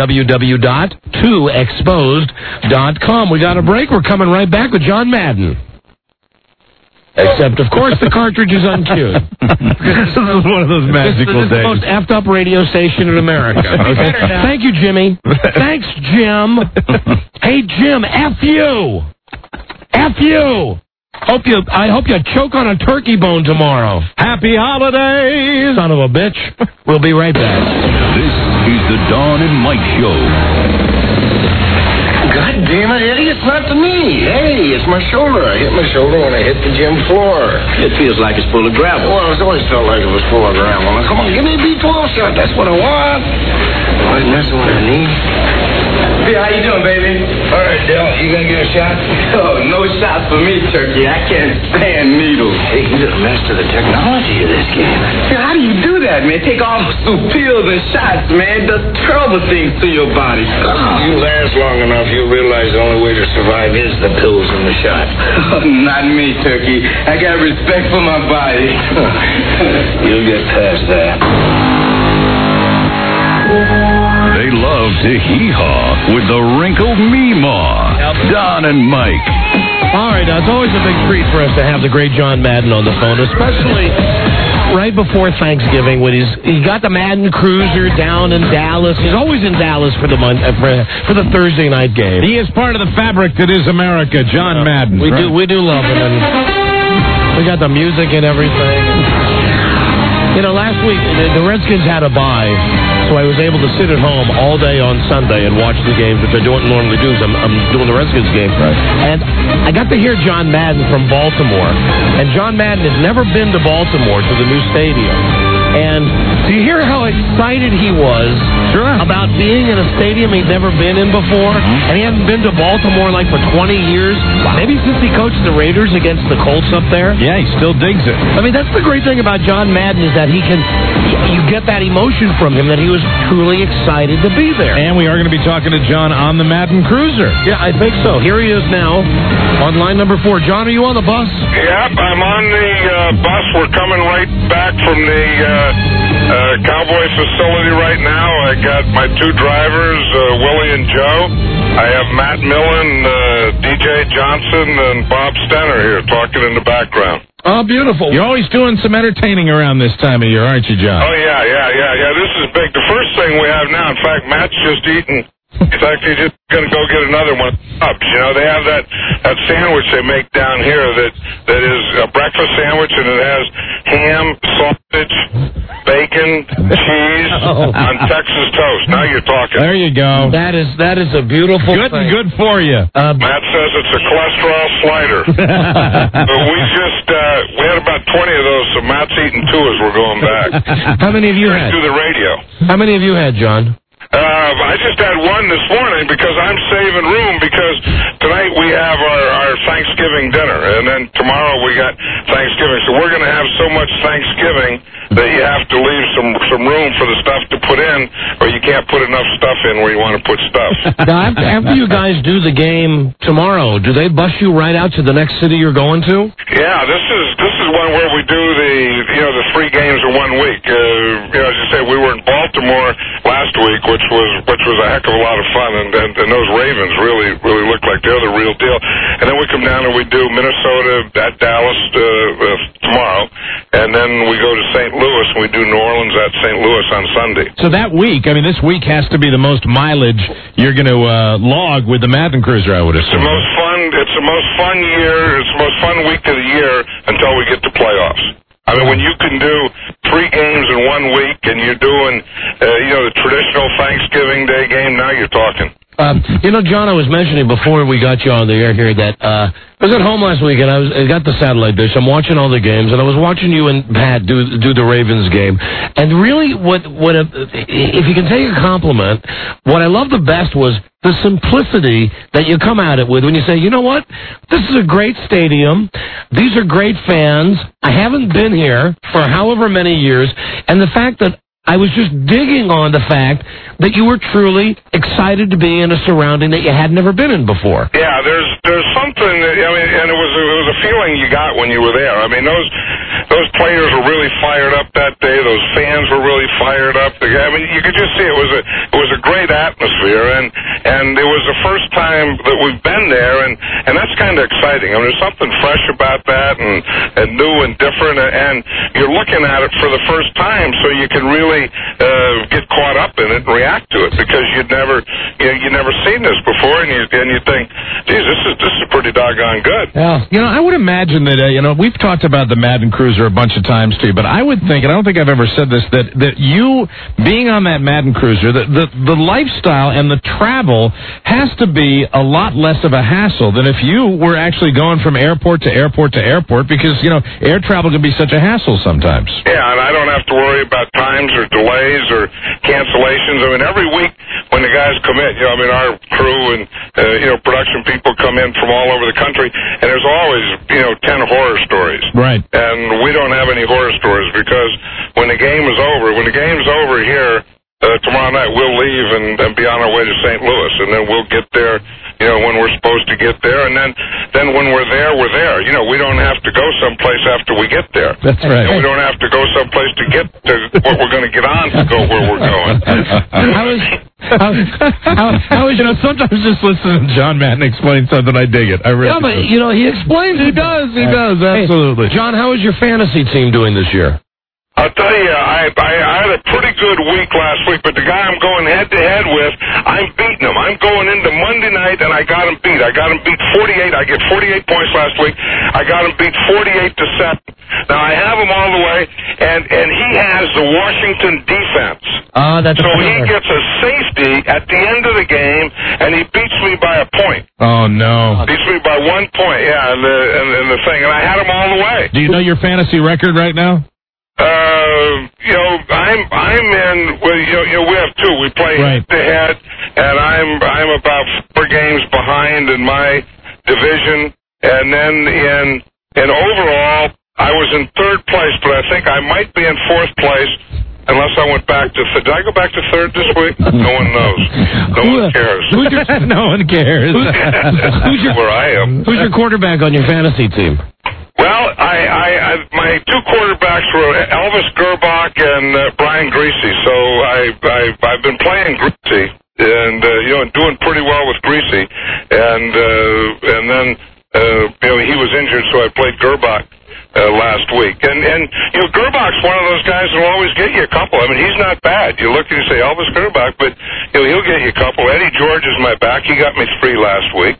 Speaker 22: www.2exposed.com. We got a break. We're coming right back with John Madden. Except, of course, the cartridge is uncued.
Speaker 12: This is one of those magical
Speaker 22: days. This is the most effed up radio station in America. Okay? Thank you, Jimmy. Thanks, Jim. Hey, Jim, F you. F you. I hope you choke on a turkey bone tomorrow.
Speaker 12: Happy holidays.
Speaker 22: Son of a bitch. We'll be right back.
Speaker 6: This is the Dawn and Mike Show.
Speaker 9: God damn it, Eddie, it's not the knee. Hey, it's my shoulder. I hit my shoulder when I hit the gym floor.
Speaker 6: It feels like it's full of gravel.
Speaker 9: Well, it's always felt like it was full of gravel. Now, come on, give me a B12 shot. That's what I want. Always messing with the knee.
Speaker 23: Hey, how you doing, baby?
Speaker 9: All right, Del, you gonna get a shot?
Speaker 23: Oh, no shot for me, Turkey. I can't stand needles.
Speaker 9: Hey, you done master the technology of this game.
Speaker 23: Hey, how do you do that, man? Take all those pills and shots, man. Does terrible things to your body.
Speaker 9: You last long enough, you realize the only way to survive is the pills and the shot.
Speaker 23: Oh, not me, Turkey. I got respect for my body.
Speaker 9: You'll get past that.
Speaker 6: They love to hee-haw with the wrinkled Meemaw. Don and Mike.
Speaker 22: All right, now it's always a big treat for us to have the great John Madden on the phone, especially right before Thanksgiving when he got the Madden Cruiser down in Dallas. He's always in Dallas for the Thursday night game.
Speaker 12: He is part of the fabric that is America, John Madden.
Speaker 22: We do love him, and we got the music and everything. Last week, the Redskins had a bye, so I was able to sit at home all day on Sunday and watch the games, which I don't normally do. I'm doing the Redskins game. Right. And I got to hear John Madden from Baltimore. And John Madden has never been to Baltimore, to the new stadium. And do you hear how excited he was about being in a stadium he'd never been in before? And he hadn't been to Baltimore for 20 years. Wow. Maybe since he coached the Raiders against the Colts up there.
Speaker 12: Yeah, he still digs it.
Speaker 22: I mean, that's the great thing about John Madden is that you get that emotion from him that he was truly excited to be there.
Speaker 12: And we are going to be talking to John on the Madden Cruiser.
Speaker 22: Yeah, I think so. Here he is now on line number 4. John, are you on the bus?
Speaker 4: Yep, I'm on the bus. We're coming right back from the Cowboy facility right now. I got my two drivers, Willie and Joe. I have Matt Millen, DJ Johnson, and Bob Stenner here talking in the background.
Speaker 22: Oh, beautiful.
Speaker 12: You're always doing some entertaining around this time of year, aren't you, John?
Speaker 4: Oh, yeah. This is big. The first thing we have now, in fact, Matt's just eaten He's actually just going to go get another one of the subs. You know, they have that sandwich they make down here that is a breakfast sandwich, and it has ham, sausage, bacon, cheese on Texas toast. Now you're talking.
Speaker 2: There you go. That is a beautiful
Speaker 12: Good
Speaker 2: thing.
Speaker 12: and good for you.
Speaker 4: Matt says it's a cholesterol slider. But we had about 20 of those, so Matt's eating 2 as we're going back.
Speaker 2: How many have you had?
Speaker 4: Do the radio.
Speaker 2: How many have you had, John?
Speaker 4: I just had one this morning because I'm saving room because tonight we have our Thanksgiving dinner, and then tomorrow we got Thanksgiving. So we're going to have so much Thanksgiving that you have to leave some room for the stuff to put in, or you can't put enough stuff in where you want to put stuff.
Speaker 2: Now, after you guys do the game tomorrow, do they bus you right out to the next city you're going to?
Speaker 4: Yeah, this is one where we do the 3 games in 1 week. As you say, we were in Baltimore last week, which was a heck of a lot of fun, and those Ravens really look like they're the real deal. And then we come down and we do Minnesota at Dallas tomorrow, and then we go to St. Louis and we do New Orleans at St. Louis on Sunday.
Speaker 12: So that week, I mean, this week has to be the most mileage you're going to log with the Madden Cruiser, I would assume.
Speaker 4: It's the most fun year. It's the most fun week of the year until we get to playoffs. I mean, when you can do 3 games in 1 week and you're doing, the traditional Thanksgiving Day game, now you're talking.
Speaker 2: John, I was mentioning before we got you on the air here that I was at home last week and I got the satellite dish. I'm watching all the games, and I was watching you and Pat do the Ravens game. And really, if you can take a compliment, what I loved the best was the simplicity that you come at it with when you say, you know what, this is a great stadium. These are great fans. I haven't been here for however many years, and the fact that I was just digging on the fact that you were truly excited to be in a surrounding that you had never been in before.
Speaker 4: Yeah, there's something that, and it was a feeling you got when you were there. I mean, those players were really fired up that day. Those fans were really fired up. I mean, you could just see it was a great atmosphere, and it was the first time that we've been there, and that's kind of exciting. I mean, there's something fresh about that, and new and different, and you're looking at it for the first time, so you can really get caught up in it and react to it because you'd never seen this before, and you think, geez, this is pretty doggone good.
Speaker 12: Yeah, I would imagine that we've talked about the Madden Cruiser a bunch of times too, but I would think, and I don't think I've ever said this, that you being on that Madden Cruiser, the lifestyle and the travel has to be a lot less of a hassle than if you were actually going from airport to airport to airport, because air travel can be such a hassle sometimes.
Speaker 4: Yeah, and I don't have to worry about times or delays or cancellations. I mean, every week when the guys come in, our crew and production people come in from all over the country, and there's always 10 horror stories.
Speaker 12: Right.
Speaker 4: And we don't have any horror stories because when the game's over here tomorrow night, we'll leave and be on our way to St. Louis, and then we'll get there when we're supposed to get there, and then when we're there, we're there. We don't have to go someplace after we get there.
Speaker 12: That's right.
Speaker 4: We don't have to go someplace to get to what we're going to get on to go where we're going.
Speaker 12: Sometimes just listening to John Madden explain something, I dig it. I really
Speaker 2: but he explains. He does,
Speaker 12: absolutely.
Speaker 2: Hey, John, how is your fantasy team doing this year?
Speaker 4: I'll tell you, I had a pretty good week last week, but the guy I'm going head-to-head with, I'm beating him. I'm going into Monday night, and I got him beat. I got him beat 48. I get 48 points last week. I got him beat 48-7. Now, I have him all the way, and he has the Washington defense. So he gets a safety at the end of the game, and he beats me by a point.
Speaker 12: Oh, no.
Speaker 4: Beats me by 1 point, yeah, and the thing. And I had him all the way.
Speaker 12: Do you know your fantasy record right now?
Speaker 4: I'm in. Well, we have 2. We play head-to-head, and I'm about 4 games behind in my division, and then in overall, I was in 3rd place, but I think I might be in 4th place. Unless I went back to did I go back to 3rd this week? No one knows. No one cares.
Speaker 12: No one cares.
Speaker 4: Where I am.
Speaker 2: Who's your quarterback on your fantasy team?
Speaker 4: Well, my 2 quarterbacks were Elvis Gerbach and Brian Greasy. So I've been playing Greasy and doing pretty well with Greasy, and then he was injured, so I played Gerbach. last week. And you know, Gerbach's one of those guys who will always get you a couple. I mean, he's not bad. You look and you say Elvis Gerbach, but you know, he'll get you a couple. Eddie George is my back. He got me 3 last week.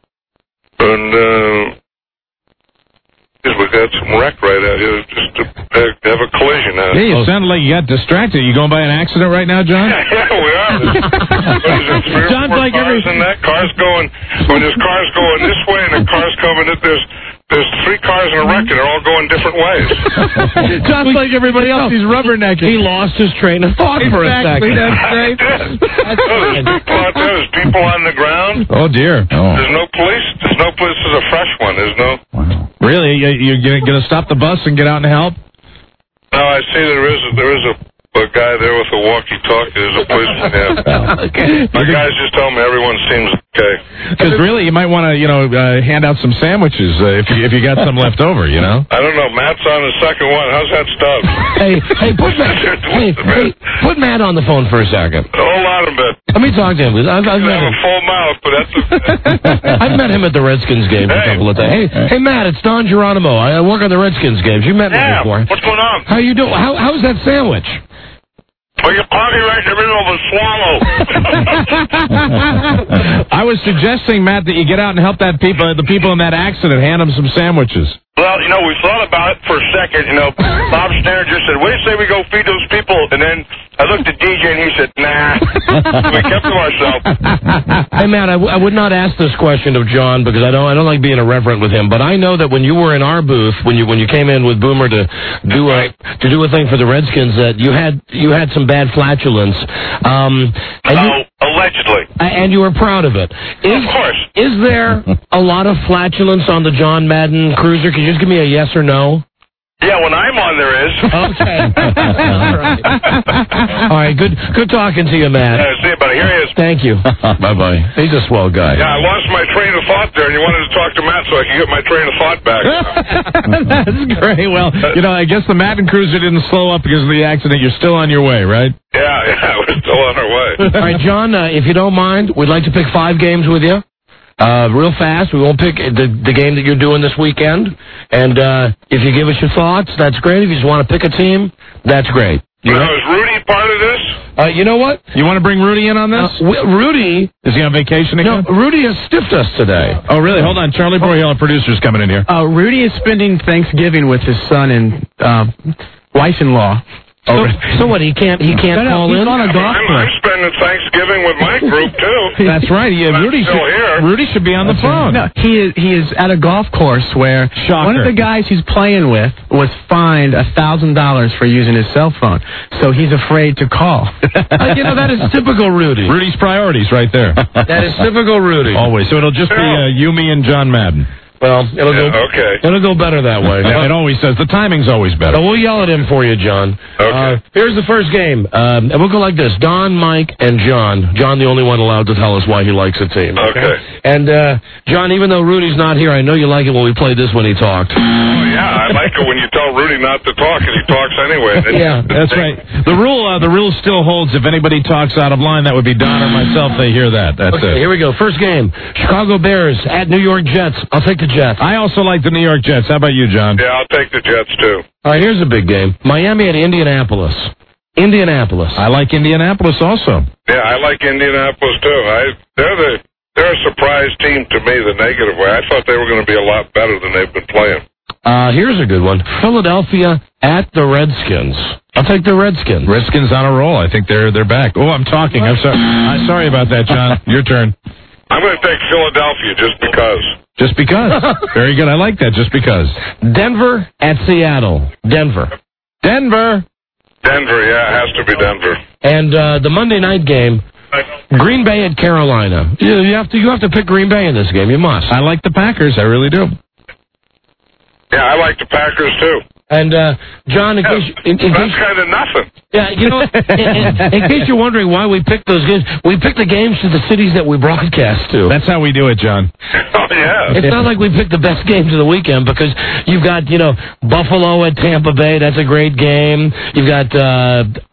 Speaker 4: And we got some wreck right out here, just to have a collision out.
Speaker 12: Yeah, you sounded like you got distracted. You going by an accident right now, John?
Speaker 4: Yeah, we are. There's
Speaker 12: John's like
Speaker 4: cars in that car's going. When there's cars going this way and the car's coming, there's 3 cars in a wreck and they're all going different ways.
Speaker 7: John's like everybody else. He's rubbernecking.
Speaker 22: He lost his train of thought for a second.
Speaker 7: That's great.
Speaker 4: There's people on the ground.
Speaker 12: Oh dear.
Speaker 4: There's no police. There's no police. This is a fresh one. There's no.
Speaker 12: Really? You're going to stop the bus and get out and help?
Speaker 4: No, I see there is a guy there with a walkie-talkie. There's a policeman there.
Speaker 12: Okay.
Speaker 4: My guys just tell me everyone seems okay.
Speaker 12: Because really, you might want to, hand out some sandwiches if you got some left over, you know?
Speaker 4: I don't know. Matt's on the second one. How's that stuff?
Speaker 22: Put Matt on the phone for a second.
Speaker 4: Hold on a bit.
Speaker 22: Let me talk to him. I've met
Speaker 4: have
Speaker 22: him.
Speaker 4: a full mouth, but that's
Speaker 22: I've met him at the Redskins games a couple of times. Hey, Matt, it's Don Geronimo. I work on the Redskins games. You met me before.
Speaker 4: What's going on?
Speaker 22: How you doing? How's that sandwich?
Speaker 4: Well, you're probably right in the middle of a swallow.
Speaker 12: I was suggesting, Matt, that you get out and help the people in that accident, hand them some sandwiches.
Speaker 4: Well, you know, we thought about it for a second. You know, Bob Stanner just said, "What do you say we go feed those people?" And then I looked at DJ and he said, "Nah." We kept to ourselves.
Speaker 22: Hey, Matt, I would not ask this question of John because I don't like being irreverent with him. But I know that when you were in our booth, when you came in with Boomer to do a thing for the Redskins, that you had some bad flatulence.
Speaker 4: Allegedly.
Speaker 22: And you were proud of it.
Speaker 4: Of course.
Speaker 22: Is there a lot of flatulence on the John Madden Cruiser? Can you just give me a yes or no?
Speaker 4: Yeah, when I'm on, there is.
Speaker 22: Okay. All right. Good talking to you, Matt.
Speaker 4: Yeah, see you, buddy. Here he is.
Speaker 22: Thank you. Bye-bye. He's a swell guy.
Speaker 4: Yeah, I lost my train of thought there, and you wanted to talk to Matt so I could get my train of thought back.
Speaker 12: That's great. Well, I guess the Madden Cruiser didn't slow up because of the accident. You're still on your way, right?
Speaker 4: Yeah, we're still on our way.
Speaker 22: All right, John, if you don't mind, we'd like to pick 5 games with you. Real fast. We won't pick the game that you're doing this weekend. And if you give us your thoughts, that's great. If you just want to pick a team, that's great.
Speaker 4: Is Rudy part of this?
Speaker 22: You know what?
Speaker 12: You want to bring Rudy in on this?
Speaker 22: Rudy...
Speaker 12: Is he on vacation again?
Speaker 22: No, Rudy has stiffed us today.
Speaker 12: Oh, really? Hold on. Charlie Broyhill, our producer's coming in here.
Speaker 7: Rudy is spending Thanksgiving with his son and wife-in-law.
Speaker 22: So what? He can't call in.
Speaker 7: On a golf
Speaker 4: I'm spending Thanksgiving with my group too.
Speaker 12: That's right. Yeah, Rudy should be on the phone.
Speaker 7: No, he is at a golf course where one of the guys he's playing with was fined $1,000 for using his cell phone, so he's afraid to call.
Speaker 22: That is typical Rudy.
Speaker 12: Rudy's priorities, right there.
Speaker 22: That is typical Rudy.
Speaker 12: Always. So it'll just be you, me, and John Madden.
Speaker 22: Well, it'll go better that way.
Speaker 12: Yeah, it always does. The timing's always better.
Speaker 22: So we'll yell at him for you, John.
Speaker 4: Okay.
Speaker 22: Here's the first game. And we'll go like this. Don, Mike, and John. John, the only one allowed to tell us why he likes a team.
Speaker 4: Okay.
Speaker 22: And, John, even though Rudy's not here, I know you like it when we played this when he talked.
Speaker 4: Oh, yeah. I like it when you tell Rudy not to talk, and he talks anyway.
Speaker 22: Yeah,
Speaker 12: that's right. The rule still holds. If anybody talks out of line, that would be Don or myself. They hear that. That's it.
Speaker 22: Here we go. First game. Chicago Bears at New York Jets. I'll take the Jets.
Speaker 12: I also like the New York Jets. How about you, John?
Speaker 4: Yeah, I'll take the Jets, too.
Speaker 22: All right, here's a big game. Miami at Indianapolis.
Speaker 12: I like Indianapolis also.
Speaker 4: Yeah, I like Indianapolis, too. They're a surprise team to me, the negative way. I thought they were going to be a lot better than they've been playing.
Speaker 22: Here's a good one. Philadelphia at the Redskins. I'll take the Redskins.
Speaker 12: Redskins on a roll. I think they're back. Oh, I'm talking. I'm sorry about that, John. Your turn.
Speaker 4: I'm going to take Philadelphia just because.
Speaker 12: Just because. Very good. I like that. Just because.
Speaker 22: Denver at Seattle. Denver,
Speaker 4: yeah, it has to be Denver.
Speaker 22: And the Monday night game, Green Bay at Carolina. You have to pick Green Bay in this game. You must.
Speaker 12: I like the Packers. I really do.
Speaker 4: Yeah, I like the Packers, too.
Speaker 22: And, John,
Speaker 4: that's kind of nothing.
Speaker 22: Yeah, in case you're wondering why we picked those games, we picked the games to the cities that we broadcast to.
Speaker 12: That's how we do it, John.
Speaker 4: Oh, yeah.
Speaker 22: It's not like we picked the best games of the weekend because you've got, Buffalo at Tampa Bay. That's a great game. You've got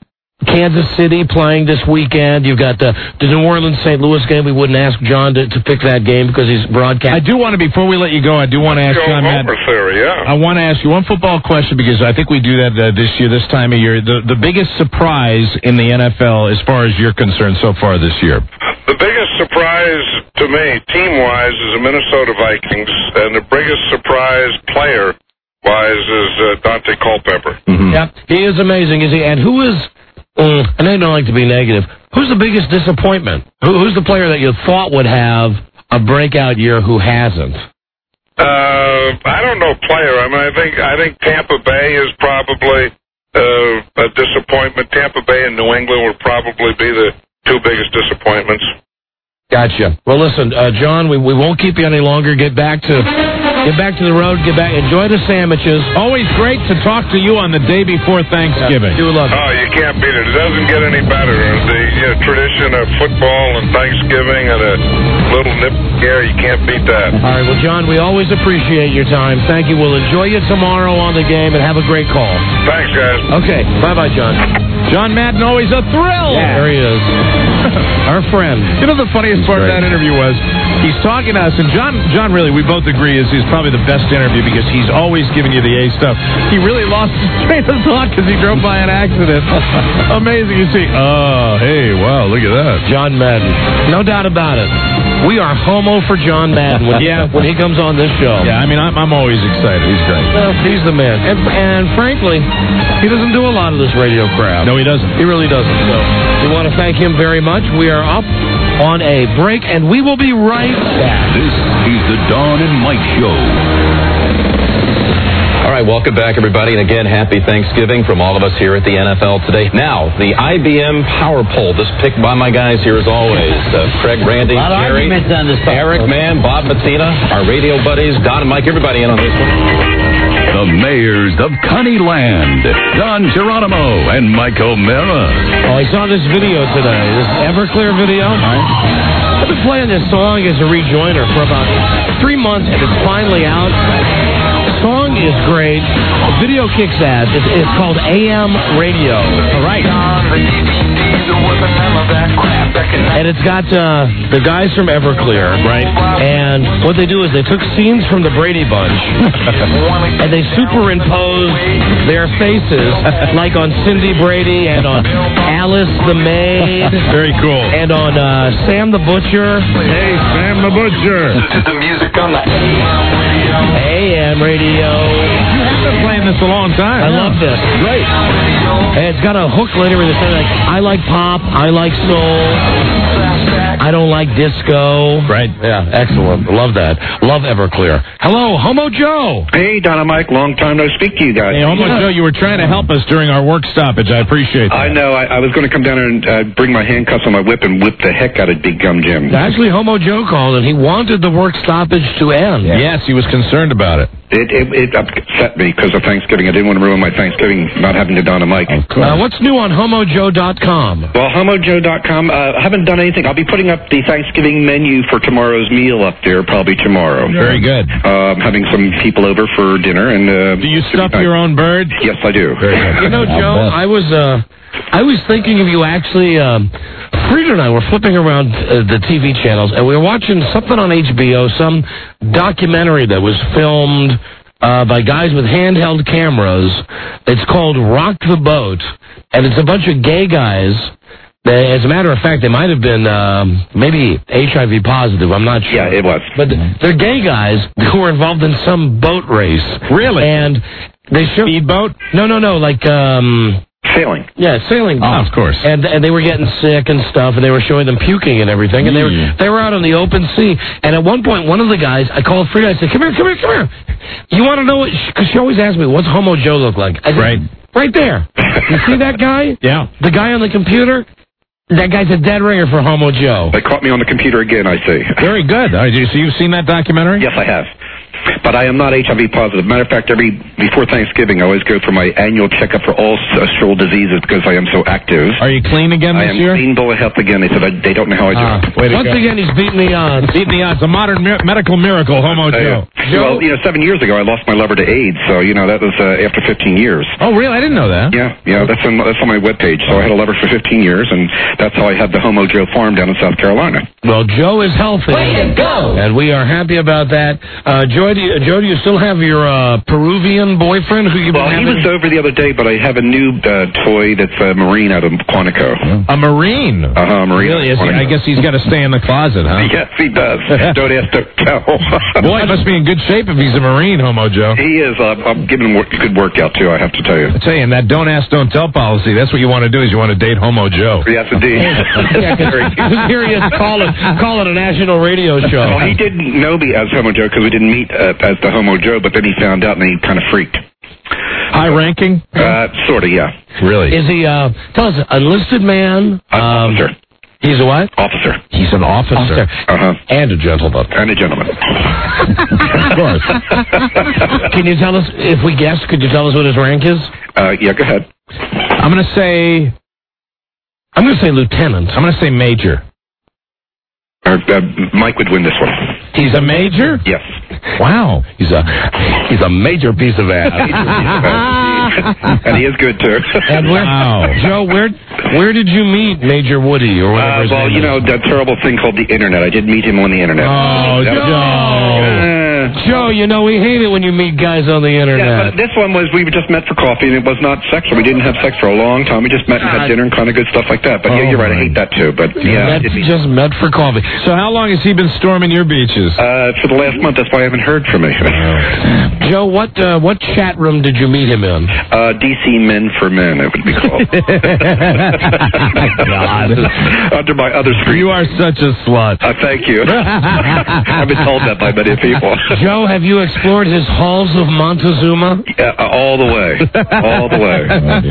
Speaker 22: Kansas City playing this weekend. You've got the New Orleans-St. Louis game. We wouldn't ask John to pick that game because he's broadcast.
Speaker 12: I do want to, before we let you go, I do want to ask John Madden. I want to ask you one football question because I think we do that this year, this time of year. The biggest surprise in the NFL as far as you're concerned so far this year?
Speaker 4: The biggest surprise to me, team-wise, is the Minnesota Vikings, and the biggest surprise player-wise is Dante Culpepper.
Speaker 22: Yep, he is amazing, is he? And who is... and I don't like to be negative. Who's the biggest disappointment? Who's the player that you thought would have a breakout year who hasn't?
Speaker 4: I don't know player. I mean, I think Tampa Bay is probably a disappointment. Tampa Bay and New England would probably be the two biggest disappointments.
Speaker 22: Gotcha. Well, listen, John, we won't keep you any longer. Get back to the road. Enjoy the sandwiches.
Speaker 12: Always great to talk to you on the day before Thanksgiving.
Speaker 22: Do love it.
Speaker 4: Oh, you can't beat it. It doesn't get any better. The tradition of football and Thanksgiving and a little nip here, you can't beat that.
Speaker 22: All right. Well, John, we always appreciate your time. Thank you. We'll enjoy you tomorrow on the game and have a great call.
Speaker 4: Thanks, guys.
Speaker 22: Okay. Bye-bye, John.
Speaker 12: John Madden, always a thrill.
Speaker 22: Yeah, there he is. Our friend.
Speaker 12: You know, the funniest part of that interview was he's talking to us, and John really, we both agree, is probably the best interview because he's always giving you the A stuff. He really lost his train of thought because he drove by an accident. Amazing. You see, oh, hey, wow, look at that.
Speaker 22: John Madden. No doubt about it. We are homo for John Madden when he comes on this show.
Speaker 12: Yeah, I mean, I'm always excited. He's great.
Speaker 22: Well, he's the man. And frankly, he doesn't do a lot of this radio crap.
Speaker 12: No, he doesn't.
Speaker 22: He really doesn't. So we want to thank him very much. We are up on a break, and we will be right back.
Speaker 6: This is the Don and Mike Show.
Speaker 13: All right, welcome back, everybody. And again, happy Thanksgiving from all of us here at the NFL Today. Now, the IBM Power Poll, this picked by my guys here as always. Craig, Randy, Jerry, Eric, Mann, Bob Bettina, our radio buddies, Don and Mike, everybody in on this one.
Speaker 6: The mayors of Connieland, Don Geronimo and Mike O'Mara.
Speaker 22: Oh, I saw this video today, this Everclear video. I've been playing this song as a rejoiner for about 3 months, and it's finally out. The song is great. The video kicks ass. It's called AM Radio.
Speaker 12: All right.
Speaker 22: And it's got the guys from Everclear.
Speaker 12: Right.
Speaker 22: And what they do is they took scenes from the Brady Bunch and they superimposed their faces, like on Cindy Brady and on Alice the Maid.
Speaker 12: Very cool.
Speaker 22: And on Sam the Butcher.
Speaker 12: Hey, Sam the Butcher.
Speaker 21: This is the music on the
Speaker 22: AM Radio.
Speaker 12: You've been playing this a long time.
Speaker 22: I love this.
Speaker 12: Great.
Speaker 22: And it's got a hook later where they say, like, I like pop, I like soul, I don't like disco.
Speaker 12: Right.
Speaker 22: Yeah, excellent. Love that. Love Everclear. Hello, Homo Joe.
Speaker 14: Hey, Don and Mike. Long time no speak to you guys.
Speaker 12: Hey, Homo Joe, you were trying to help us during our work stoppage. I appreciate that.
Speaker 14: I know. I was going to come down and bring my handcuffs on my whip and whip the heck out of Big Gum Jim.
Speaker 22: Actually, Homo Joe called, and he wanted the work stoppage to end.
Speaker 12: Yes, he was concerned about it.
Speaker 14: It upset me because of Thanksgiving. I didn't want to ruin my Thanksgiving not having to Don and Mike.
Speaker 22: What's new on HomoJoe.com?
Speaker 14: Well, HomoJoe.com, I haven't done anything. I'll be putting up the Thanksgiving menu for tomorrow's meal up there probably tomorrow.
Speaker 12: Very good.
Speaker 14: Having some people over for dinner. And
Speaker 12: do you stuff your own bird?
Speaker 14: Yes, I do.
Speaker 12: Very good.
Speaker 22: You know, Joe, I was thinking of you actually. Frida and I were flipping around the TV channels, and we were watching something on HBO, some documentary that was filmed by guys with handheld cameras. It's called Rock the Boat, and it's a bunch of gay guys. As a matter of fact, they might have been maybe HIV positive. I'm not sure.
Speaker 14: Yeah, it was.
Speaker 22: But they're gay guys who were involved in some boat race.
Speaker 12: Really?
Speaker 22: And they showed...
Speaker 12: Speedboat?
Speaker 22: No, like...
Speaker 14: Sailing.
Speaker 22: Yeah, sailing.
Speaker 12: Oh, of course.
Speaker 22: And they were getting sick and stuff, and they were showing them puking and everything, and they were out on the open sea. And at one point, one of the guys, I called Frida, I said, come here. You want to know what... Because she always asks me, what's Homo Joe look like? I said, right there. You see that guy?
Speaker 12: Yeah.
Speaker 22: The guy on the computer? That guy's a dead ringer for Homo Joe.
Speaker 14: They caught me on the computer again, I see.
Speaker 12: Very good. So you've seen that documentary?
Speaker 14: Yes, I have. But I am not HIV positive. Matter of fact, before Thanksgiving, I always go for my annual checkup for all sexual diseases because I am so active.
Speaker 12: Are you clean again this year?
Speaker 14: I am clean bill of health again. They said they don't know how I do it.
Speaker 22: Once again, he's beating the odds.
Speaker 12: Beating the odds. A modern medical miracle, Homo Joe.
Speaker 14: Well, 7 years ago, I lost my lover to AIDS, so, that was after 15 years.
Speaker 12: Oh, really? I didn't know that.
Speaker 14: Yeah, that's on my webpage. So I had a lover for 15 years, and that's how I had the Homo Joe farm down in South Carolina.
Speaker 22: Well, Joe is healthy.
Speaker 14: Way to go!
Speaker 22: And we are happy about that. Joe, do you still have your Peruvian boyfriend who you've been having?
Speaker 14: He was over the other day, but I have a new toy that's a Marine out of Quantico.
Speaker 12: A Marine?
Speaker 14: A Marine.
Speaker 12: Really? I guess he's got to stay in the closet, huh?
Speaker 14: Yes, he does. Don't ask, don't tell.
Speaker 12: Boy, he must be in good shape if he's a Marine, Homo Joe.
Speaker 14: He is. I'm giving him a good workout, too, I have to tell you.
Speaker 12: I tell you, in that don't ask, don't tell policy, that's what you want to do is you want to date Homo Joe.
Speaker 14: Yes, indeed.
Speaker 22: Here he is calling a national radio show.
Speaker 14: Well, he didn't know me as Homo Joe because we didn't meet as the Homo Joe, but then he found out and he kind of freaked.
Speaker 12: High ranking?
Speaker 14: Sort of, yeah.
Speaker 12: Really?
Speaker 22: Is he, tell us, enlisted man?
Speaker 14: Officer.
Speaker 22: He's a what?
Speaker 14: Officer.
Speaker 12: He's an officer.
Speaker 22: And a gentleman.
Speaker 14: And a gentleman.
Speaker 12: Of course.
Speaker 22: Can you tell us, if we guess, could you tell us what his rank is?
Speaker 14: Yeah, go ahead.
Speaker 12: I'm going to say
Speaker 22: lieutenant.
Speaker 12: I'm going to say major.
Speaker 14: Mike would win this one.
Speaker 12: He's a major?
Speaker 14: Yes.
Speaker 12: Wow.
Speaker 22: He's a major piece of ass.
Speaker 14: And he is good, too.
Speaker 22: And Joe, where did you meet Major Woody or whatever his name is?
Speaker 14: That terrible thing called the Internet. I did meet him on the Internet.
Speaker 22: Oh, Joe, we hate it when you meet guys on the Internet.
Speaker 14: Yeah, but this one was, we just met for coffee, and it was not sexual. We didn't have sex for a long time. We just met and had dinner and kind of good stuff like that. But yeah, you're right. I hate that, too. But yeah.
Speaker 22: Just met for coffee.
Speaker 12: So how long has he been storming your beaches?
Speaker 14: For the last month. That's why I haven't heard from him.
Speaker 22: Joe, what chat room did you meet him in?
Speaker 14: DC Men for Men, it would be called.
Speaker 12: God.
Speaker 14: Under my other screen.
Speaker 12: You are such a slut.
Speaker 14: Thank you. I've been told that by many people.
Speaker 22: Joe, have you explored his halls of Montezuma?
Speaker 14: All the way. All the way.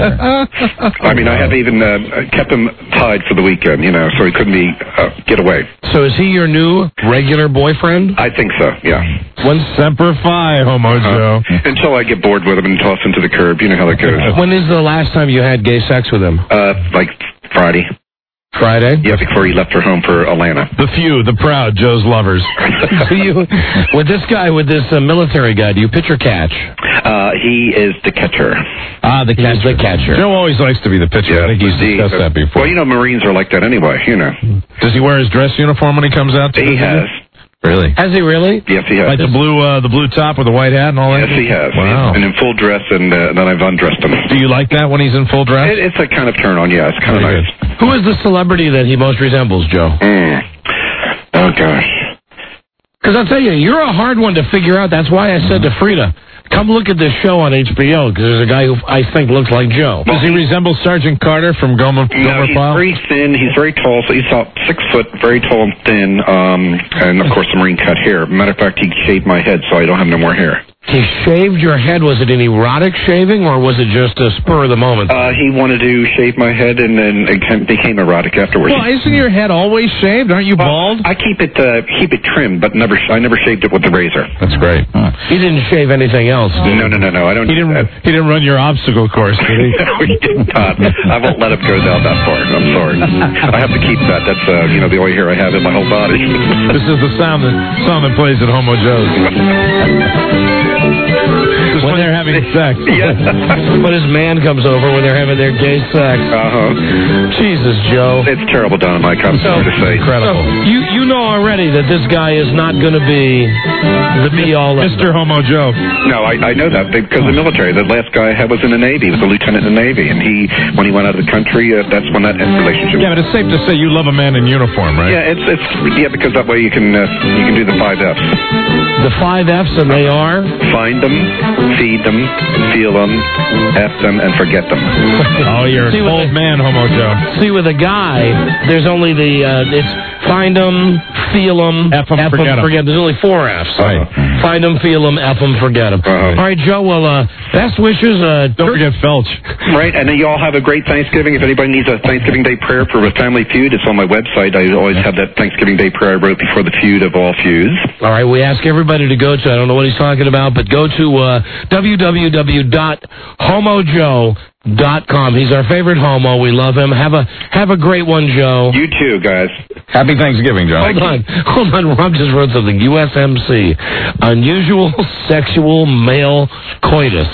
Speaker 14: I mean, I have even kept him tied for the weekend, so he couldn't get away.
Speaker 22: So is he your new regular boyfriend?
Speaker 14: I think so, yeah.
Speaker 22: When
Speaker 12: Semper Fi, Homo Joe.
Speaker 14: Until I get bored with him and toss him to the curb. You know how that goes.
Speaker 22: When is the last time you had gay sex with him?
Speaker 14: Like Friday.
Speaker 22: Friday?
Speaker 14: Yeah, before he left for home for Atlanta.
Speaker 12: The few, the proud, Joe's lovers.
Speaker 22: With this military guy, do you pitch or catch?
Speaker 14: He is the catcher.
Speaker 22: The catcher.
Speaker 12: Joe always likes to be the pitcher. I think he's discussed that before.
Speaker 14: Well, Marines are like that anyway,
Speaker 12: Does he wear his dress uniform when he comes out?
Speaker 14: He has.
Speaker 12: Really?
Speaker 22: Has he really?
Speaker 14: Yes, he has.
Speaker 12: Like the blue top with the white hat and all that?
Speaker 14: Yes, he has.
Speaker 12: Wow.
Speaker 14: And in full dress, and then I've undressed him.
Speaker 12: Do you like that when he's in full dress?
Speaker 14: It's a kind of turn on, yeah. It's kind of nice.
Speaker 22: Who is the celebrity that he most resembles, Joe?
Speaker 14: Oh, gosh.
Speaker 22: Because I'll tell you, you're a hard one to figure out. That's why I said to Frida, come look at this show on HBO, because there's a guy who I think looks like Joe.
Speaker 12: Does he resemble Sergeant Carter from Gomer
Speaker 14: No, he's
Speaker 12: Pyle?
Speaker 14: very thin. He's very tall. So he's about 6 foot, very tall and thin, and, of course, the Marine cut hair. Matter of fact, he shaved my head, so I don't have no more hair.
Speaker 22: He shaved your head. Was it an erotic shaving, or was it just a spur of the moment?
Speaker 14: He wanted to shave my head, and then it became erotic afterwards.
Speaker 12: Well, isn't your head always shaved? Aren't you bald?
Speaker 14: I keep it trimmed, but I never shaved it with the razor.
Speaker 12: That's great.
Speaker 22: He didn't shave anything else.
Speaker 14: No. I don't.
Speaker 12: He didn't run your obstacle course, did he?
Speaker 14: No, he did not. I won't let him go down that far. I'm sorry. I have to keep that. That's the only hair I have in my whole body.
Speaker 12: This is the song that plays at Homo Joe's. When they're having sex.
Speaker 14: Yes.
Speaker 22: When his man comes over when they're having their gay sex. Jesus, Joe.
Speaker 14: It's terrible, Don Mike. I'm sorry to say.
Speaker 12: Incredible.
Speaker 22: So you know already that this guy is not going to be the be-all.
Speaker 12: Mr. Homo Joe.
Speaker 14: No, I know that because the military. The last guy I had was in the Navy. He was a lieutenant in the Navy, and when he went out of the country, that's when that relationship.
Speaker 12: Yeah, but it's safe to say you love a man in uniform, right?
Speaker 14: Yeah, because that way you can do the 5 Fs.
Speaker 22: The 5 Fs, and they are?
Speaker 14: Find them, feed them, feel them, F them, and forget them.
Speaker 12: Oh, you're an old man, Homo Joe.
Speaker 22: See, with a guy, there's only it's Find them, feel them,
Speaker 12: F them, forget them.
Speaker 22: There's only 4 Fs.
Speaker 12: Right.
Speaker 22: Find them, feel them, F them, forget them. All right, Joe, well, best wishes.
Speaker 12: Don't forget Felch.
Speaker 14: Right, and then you all have a great Thanksgiving. If anybody needs a Thanksgiving Day prayer for a Family Feud, it's on my website. I always have that Thanksgiving Day prayer I wrote before the feud of all feuds.
Speaker 22: All right, we ask everybody to go to, I don't know what he's talking about, but go to www.homojoe.com. He's our favorite homo. We love him. Have a great one, Joe.
Speaker 14: You too, guys.
Speaker 12: Happy Thanksgiving, Joe.
Speaker 22: Hold on. Rob just wrote something. USMC. Unusual sexual male coitus.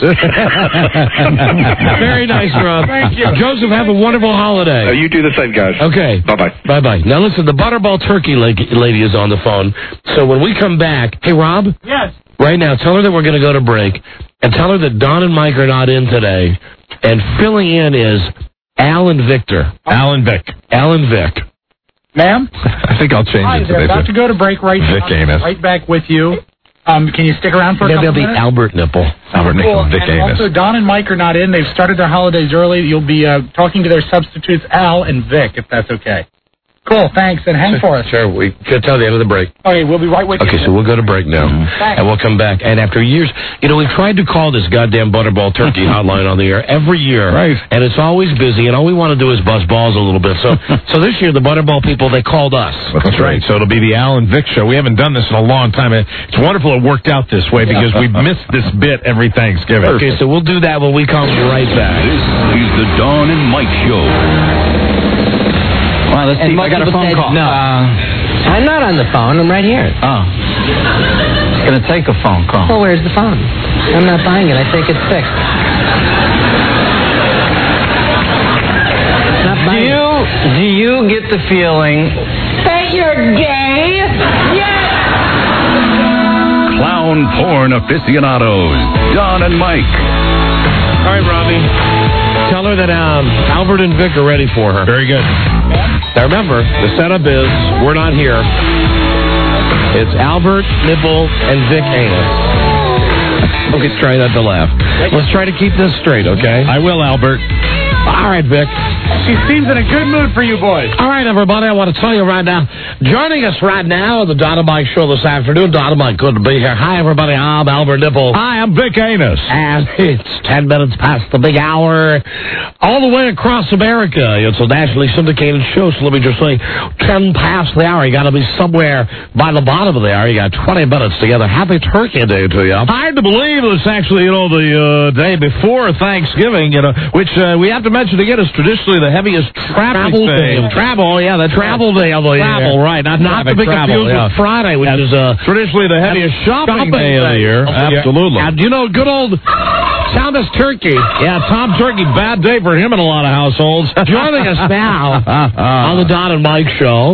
Speaker 22: Very nice, Rob.
Speaker 14: Thank you.
Speaker 22: Joseph, have a wonderful holiday.
Speaker 14: You do the same, guys.
Speaker 22: Okay.
Speaker 14: Bye-bye.
Speaker 22: Bye-bye. Now, listen, the Butterball Turkey lady is on the phone. So when we come back... Hey, Rob?
Speaker 11: Yes.
Speaker 22: Right now, tell her that we're going to go to break, and tell her that Don and Mike are not in today, and filling in is Al and Victor.
Speaker 12: Al and Vic.
Speaker 11: Ma'am?
Speaker 12: I think I'll change
Speaker 11: Hi,
Speaker 12: it
Speaker 11: they're
Speaker 12: today.
Speaker 11: about to go to break right now.
Speaker 12: Vic Anus.
Speaker 11: Right back with you. Can you stick around for a couple
Speaker 22: There'll be
Speaker 11: minutes?
Speaker 22: Albert Nipple.
Speaker 12: Albert Nipple and Vic
Speaker 11: and
Speaker 12: Anus.
Speaker 11: also, Don and Mike are not in. They've started their holidays early. You'll be talking to their substitutes, Al and Vic, if that's okay. Cool, thanks, and hang for us.
Speaker 22: Sure, we can tell the end of the break.
Speaker 11: Okay, we'll be right with you.
Speaker 22: Okay, so we'll go to break now, and we'll come back. And after years, we've tried to call this goddamn Butterball Turkey hotline on the air every year,
Speaker 12: right?
Speaker 22: And it's always busy, and all we want to do is buzz balls a little bit. So this year, the Butterball people, they called us.
Speaker 12: That's right. So it'll be the Al and Vic show. We haven't done this in a long time. It's wonderful it worked out this way because we've missed this bit every Thanksgiving.
Speaker 22: Okay, so we'll do that when we come right back.
Speaker 6: This is the Don and Mike Show.
Speaker 1: Well, let's see if I got a phone call.
Speaker 17: No. I'm not on the phone. I'm right here.
Speaker 1: Oh. It's going to take a phone call.
Speaker 17: Well, where's the phone? I'm not buying it. I think it's fixed.
Speaker 1: Do you get the feeling
Speaker 17: that you're gay? Yes!
Speaker 6: Clown porn aficionados, Don and Mike.
Speaker 22: All right, Robbie. Tell her that Albert and Vic are ready for her.
Speaker 12: Very good.
Speaker 22: Now remember, the setup is we're not here. It's Albert, Nipple, and Vic Anus. Okay, try not to laugh. Let's try to keep this straight, okay?
Speaker 12: I will, Albert.
Speaker 22: All right, Vic.
Speaker 11: She seems in a good mood for you boys.
Speaker 22: All right, everybody, I want to tell you right now, joining us right now on the Don and Mike show this afternoon. Don and Mike, good to be here. Hi, everybody. I'm Albert Nipple.
Speaker 12: Hi, I'm Vic Anus.
Speaker 22: And it's 10 minutes past the big hour. All the way across America. It's a nationally syndicated show, so let me just say, 10 past the hour. You got to be somewhere by the bottom of the hour. You got 20 minutes together. Happy Turkey Day to you.
Speaker 12: Hard to believe it's actually, the day before Thanksgiving, which we have to mention again is traditionally the heaviest travel day.
Speaker 22: Travel of the year.
Speaker 12: Travel, right. Not
Speaker 22: to be confused with Friday, which is
Speaker 12: traditionally the heaviest shopping day of the year. Absolutely.
Speaker 22: And good old Thomas Turkey.
Speaker 12: Yeah, Tom Turkey, bad day for him in a lot of households.
Speaker 22: Joining us now on the Don and Mike show,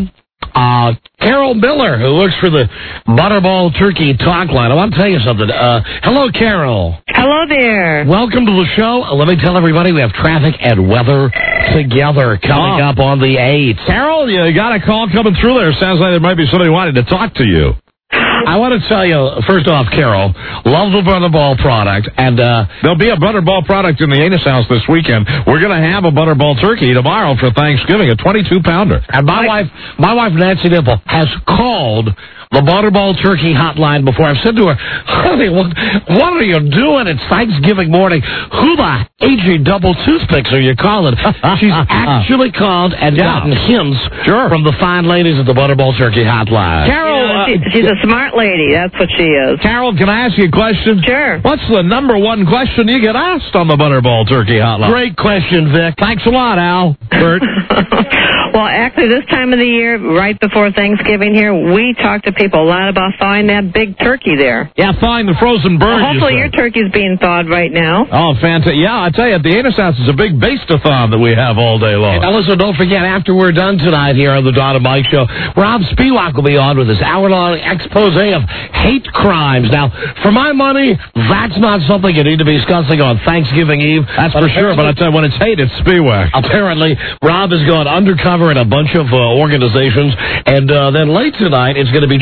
Speaker 22: Carol Miller, who works for the Butterball Turkey Talk Line. I want to tell you something. Hello, Carol.
Speaker 20: Hello there.
Speaker 22: Welcome to the show. Let me tell everybody we have traffic and weather together coming up on the 8th.
Speaker 12: Carol, you got a call coming through there. Sounds like there might be somebody wanting to talk to you.
Speaker 22: I want to tell you, first off, Carol, love the Butterball product, and
Speaker 12: there'll be a Butterball product in the Anus House this weekend. We're going to have a Butterball turkey tomorrow for Thanksgiving, a 22-pounder.
Speaker 22: And my wife, Nancy Nipple, has called the Butterball Turkey hotline before. I've said to her, honey, what are you doing? It's Thanksgiving morning. Who the AG double toothpicks are you calling? She's actually called and gotten hints from the fine ladies at the Butterball Turkey hotline.
Speaker 20: Carol, she's a smart lady. That's what she is.
Speaker 12: Carol, can I ask you a question?
Speaker 20: Sure.
Speaker 12: What's the number one question you get asked on the Butterball Turkey hotline?
Speaker 22: Great question, Vic.
Speaker 12: Thanks a lot, Al. Bert.
Speaker 20: Well, actually, this time of the year, right before Thanksgiving here, we talk to people a lot about thawing that big turkey there.
Speaker 12: Yeah, thawing the frozen bird.
Speaker 20: Well, hopefully your turkey's being thawed right now.
Speaker 12: Oh, fantastic. Yeah, I tell you, the Anus House is a big base-a-thon that we have all day long.
Speaker 22: And also, don't forget, after we're done tonight here on the Don and Mike Show, Rob Spiewak will be on with his hour-long expose of hate crimes. Now, for my money, that's not something you need to be discussing on Thanksgiving Eve.
Speaker 12: That's for sure, but I tell you, when it's hate, it's Spiewak.
Speaker 22: Apparently, Rob has gone undercover in a bunch of organizations, and then late tonight, it's going to be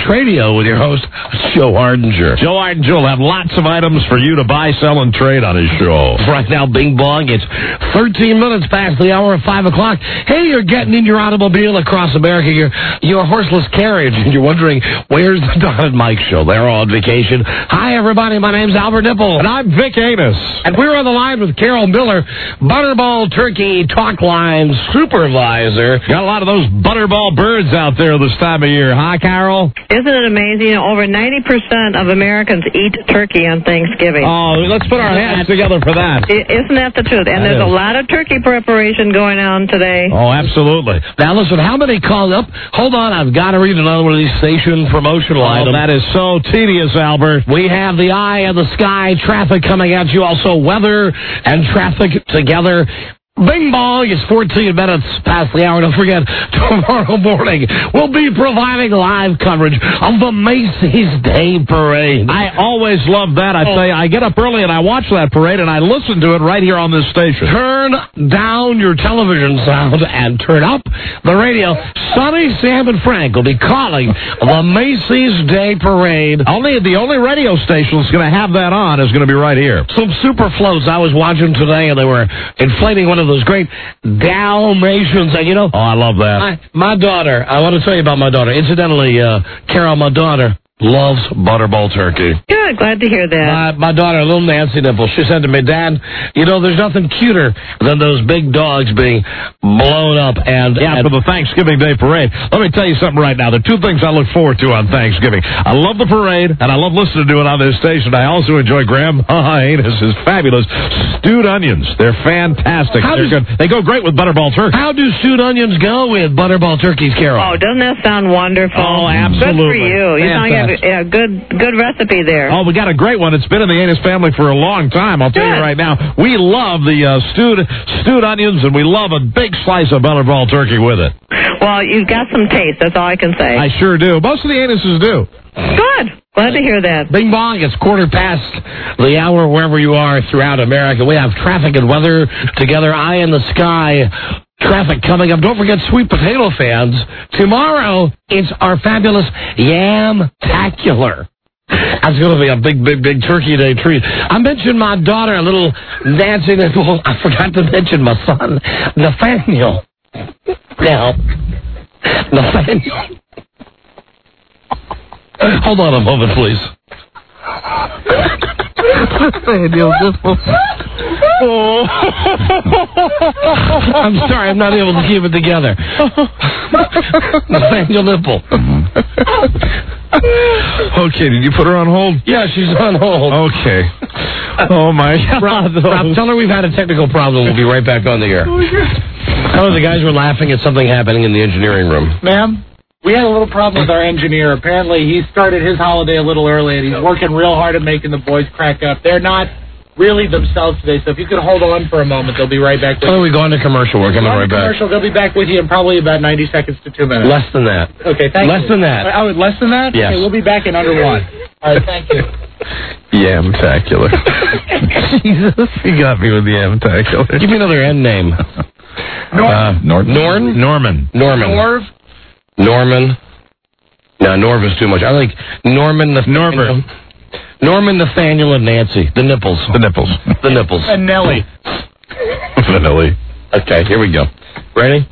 Speaker 22: Tradio with your host, Joe Ardinger.
Speaker 12: Joe Ardinger will have lots of items for you to buy, sell, and trade on his show.
Speaker 22: Right now, Bing Bong, it's 13 minutes past the hour of 5 o'clock. Hey, you're getting in your automobile across America, your horseless carriage, and you're wondering, where's the Don and Mike show? They're on vacation. Hi, everybody. My name's Albert Nipple.
Speaker 12: And I'm Vic Anus.
Speaker 22: And we're on the line with Carol Miller, Butterball Turkey Talk Line Supervisor.
Speaker 12: Got a lot of those Butterball birds out there this time of year, huh, Carol?
Speaker 20: Isn't it amazing? Over 90% of Americans eat turkey on Thanksgiving.
Speaker 12: Oh, let's put our hands together for that.
Speaker 20: Isn't that the truth? And there's a lot of turkey preparation going on today.
Speaker 12: Oh, absolutely.
Speaker 22: Now, listen, how many called up? Hold on, I've got to read another one of these station promotional items.
Speaker 12: That is so tedious, Albert.
Speaker 22: We have the eye of the sky traffic coming at you, also weather and traffic together. Bing Bong is 14 minutes past the hour. Don't forget, tomorrow morning we'll be providing live coverage of the Macy's Day Parade.
Speaker 12: I always love that. I tell you, I get up early and I watch that parade and I listen to it right here on this station.
Speaker 22: Turn down your television sound and turn up the radio. Sonny, Sam, and Frank will be calling the Macy's Day Parade.
Speaker 12: The only radio station that's going to have that on is going to be right here.
Speaker 22: Some super floats I was watching today, and they were inflating one of those great Dalmatians, and
Speaker 12: Oh, I love that.
Speaker 22: My daughter, I want to tell you about my daughter. Incidentally, Carol, my daughter loves Butterball turkey.
Speaker 20: Good, glad to hear that.
Speaker 22: My daughter, little Nancy Nipple, she said to me, Dad, there's nothing cuter than those big dogs being blown up.
Speaker 12: For the Thanksgiving Day Parade. Let me tell you something right now. The two things I look forward to on Thanksgiving. I love the parade, and I love listening to it on this station. I also enjoy Grandma Anus's fabulous stewed onions. They're fantastic. They go great with Butterball turkey.
Speaker 22: How do stewed onions go with Butterball turkeys, Carol?
Speaker 20: Oh, doesn't that sound wonderful?
Speaker 12: Oh, absolutely.
Speaker 20: Good for you. You sound like a good recipe there.
Speaker 12: Oh, we got a great one. It's been in the Anus family for a long time. I'll tell you right now. We love the stewed onions, and we love a big slice of Butterball turkey with it.
Speaker 20: Well, you've got some taste. That's all I can say.
Speaker 12: I sure do. Most of the Anuses do.
Speaker 20: Good. Glad to hear that.
Speaker 22: Bing Bong, it's 15:15 the hour wherever you are throughout America. We have traffic and weather together. Eye in the sky. Traffic coming up. Don't forget, Sweet Potato fans. Tomorrow, it's our fabulous Yam-tacular. That's going to be a big Turkey Day treat. I mentioned my daughter, a little Nancy Nipple. I forgot to mention my son, Nathaniel. Now, Nathaniel. Hold on a moment, please. Nathaniel Nipple. Oh. I'm sorry, I'm not able to keep it together. Nathaniel Nipple.
Speaker 12: Okay, did you put her on hold?
Speaker 22: Yeah, she's on hold.
Speaker 12: Okay. Oh, my God.
Speaker 22: Rob, tell her we've had a technical problem. We'll be right back on the air. Oh, the guys were laughing at something happening in the engineering room.
Speaker 11: Ma'am? We had a little problem with our engineer. Apparently, he started his holiday a little early, and he's working real hard at making the boys crack up. They're not really themselves today, so if you could hold on for a moment, they'll be right back with you.
Speaker 22: Oh, we go into commercial. We're coming right back.
Speaker 11: They'll be back with you in probably about 90 seconds to 2 minutes.
Speaker 22: Less than that.
Speaker 11: Okay, thank you.
Speaker 22: Less than that.
Speaker 11: Oh, less than that?
Speaker 22: Yes.
Speaker 11: Okay, we'll be back in under 1. All right, thank you.
Speaker 12: Yam-tacular. Jesus, you got me with the Yam-tacular.
Speaker 22: Give me another N name. Norman. No, Norv is too much. I like Norman, Nathaniel, and Nancy. The nipples.
Speaker 11: And Nellie.
Speaker 12: Vanilli.
Speaker 22: Okay, here we go. Ready?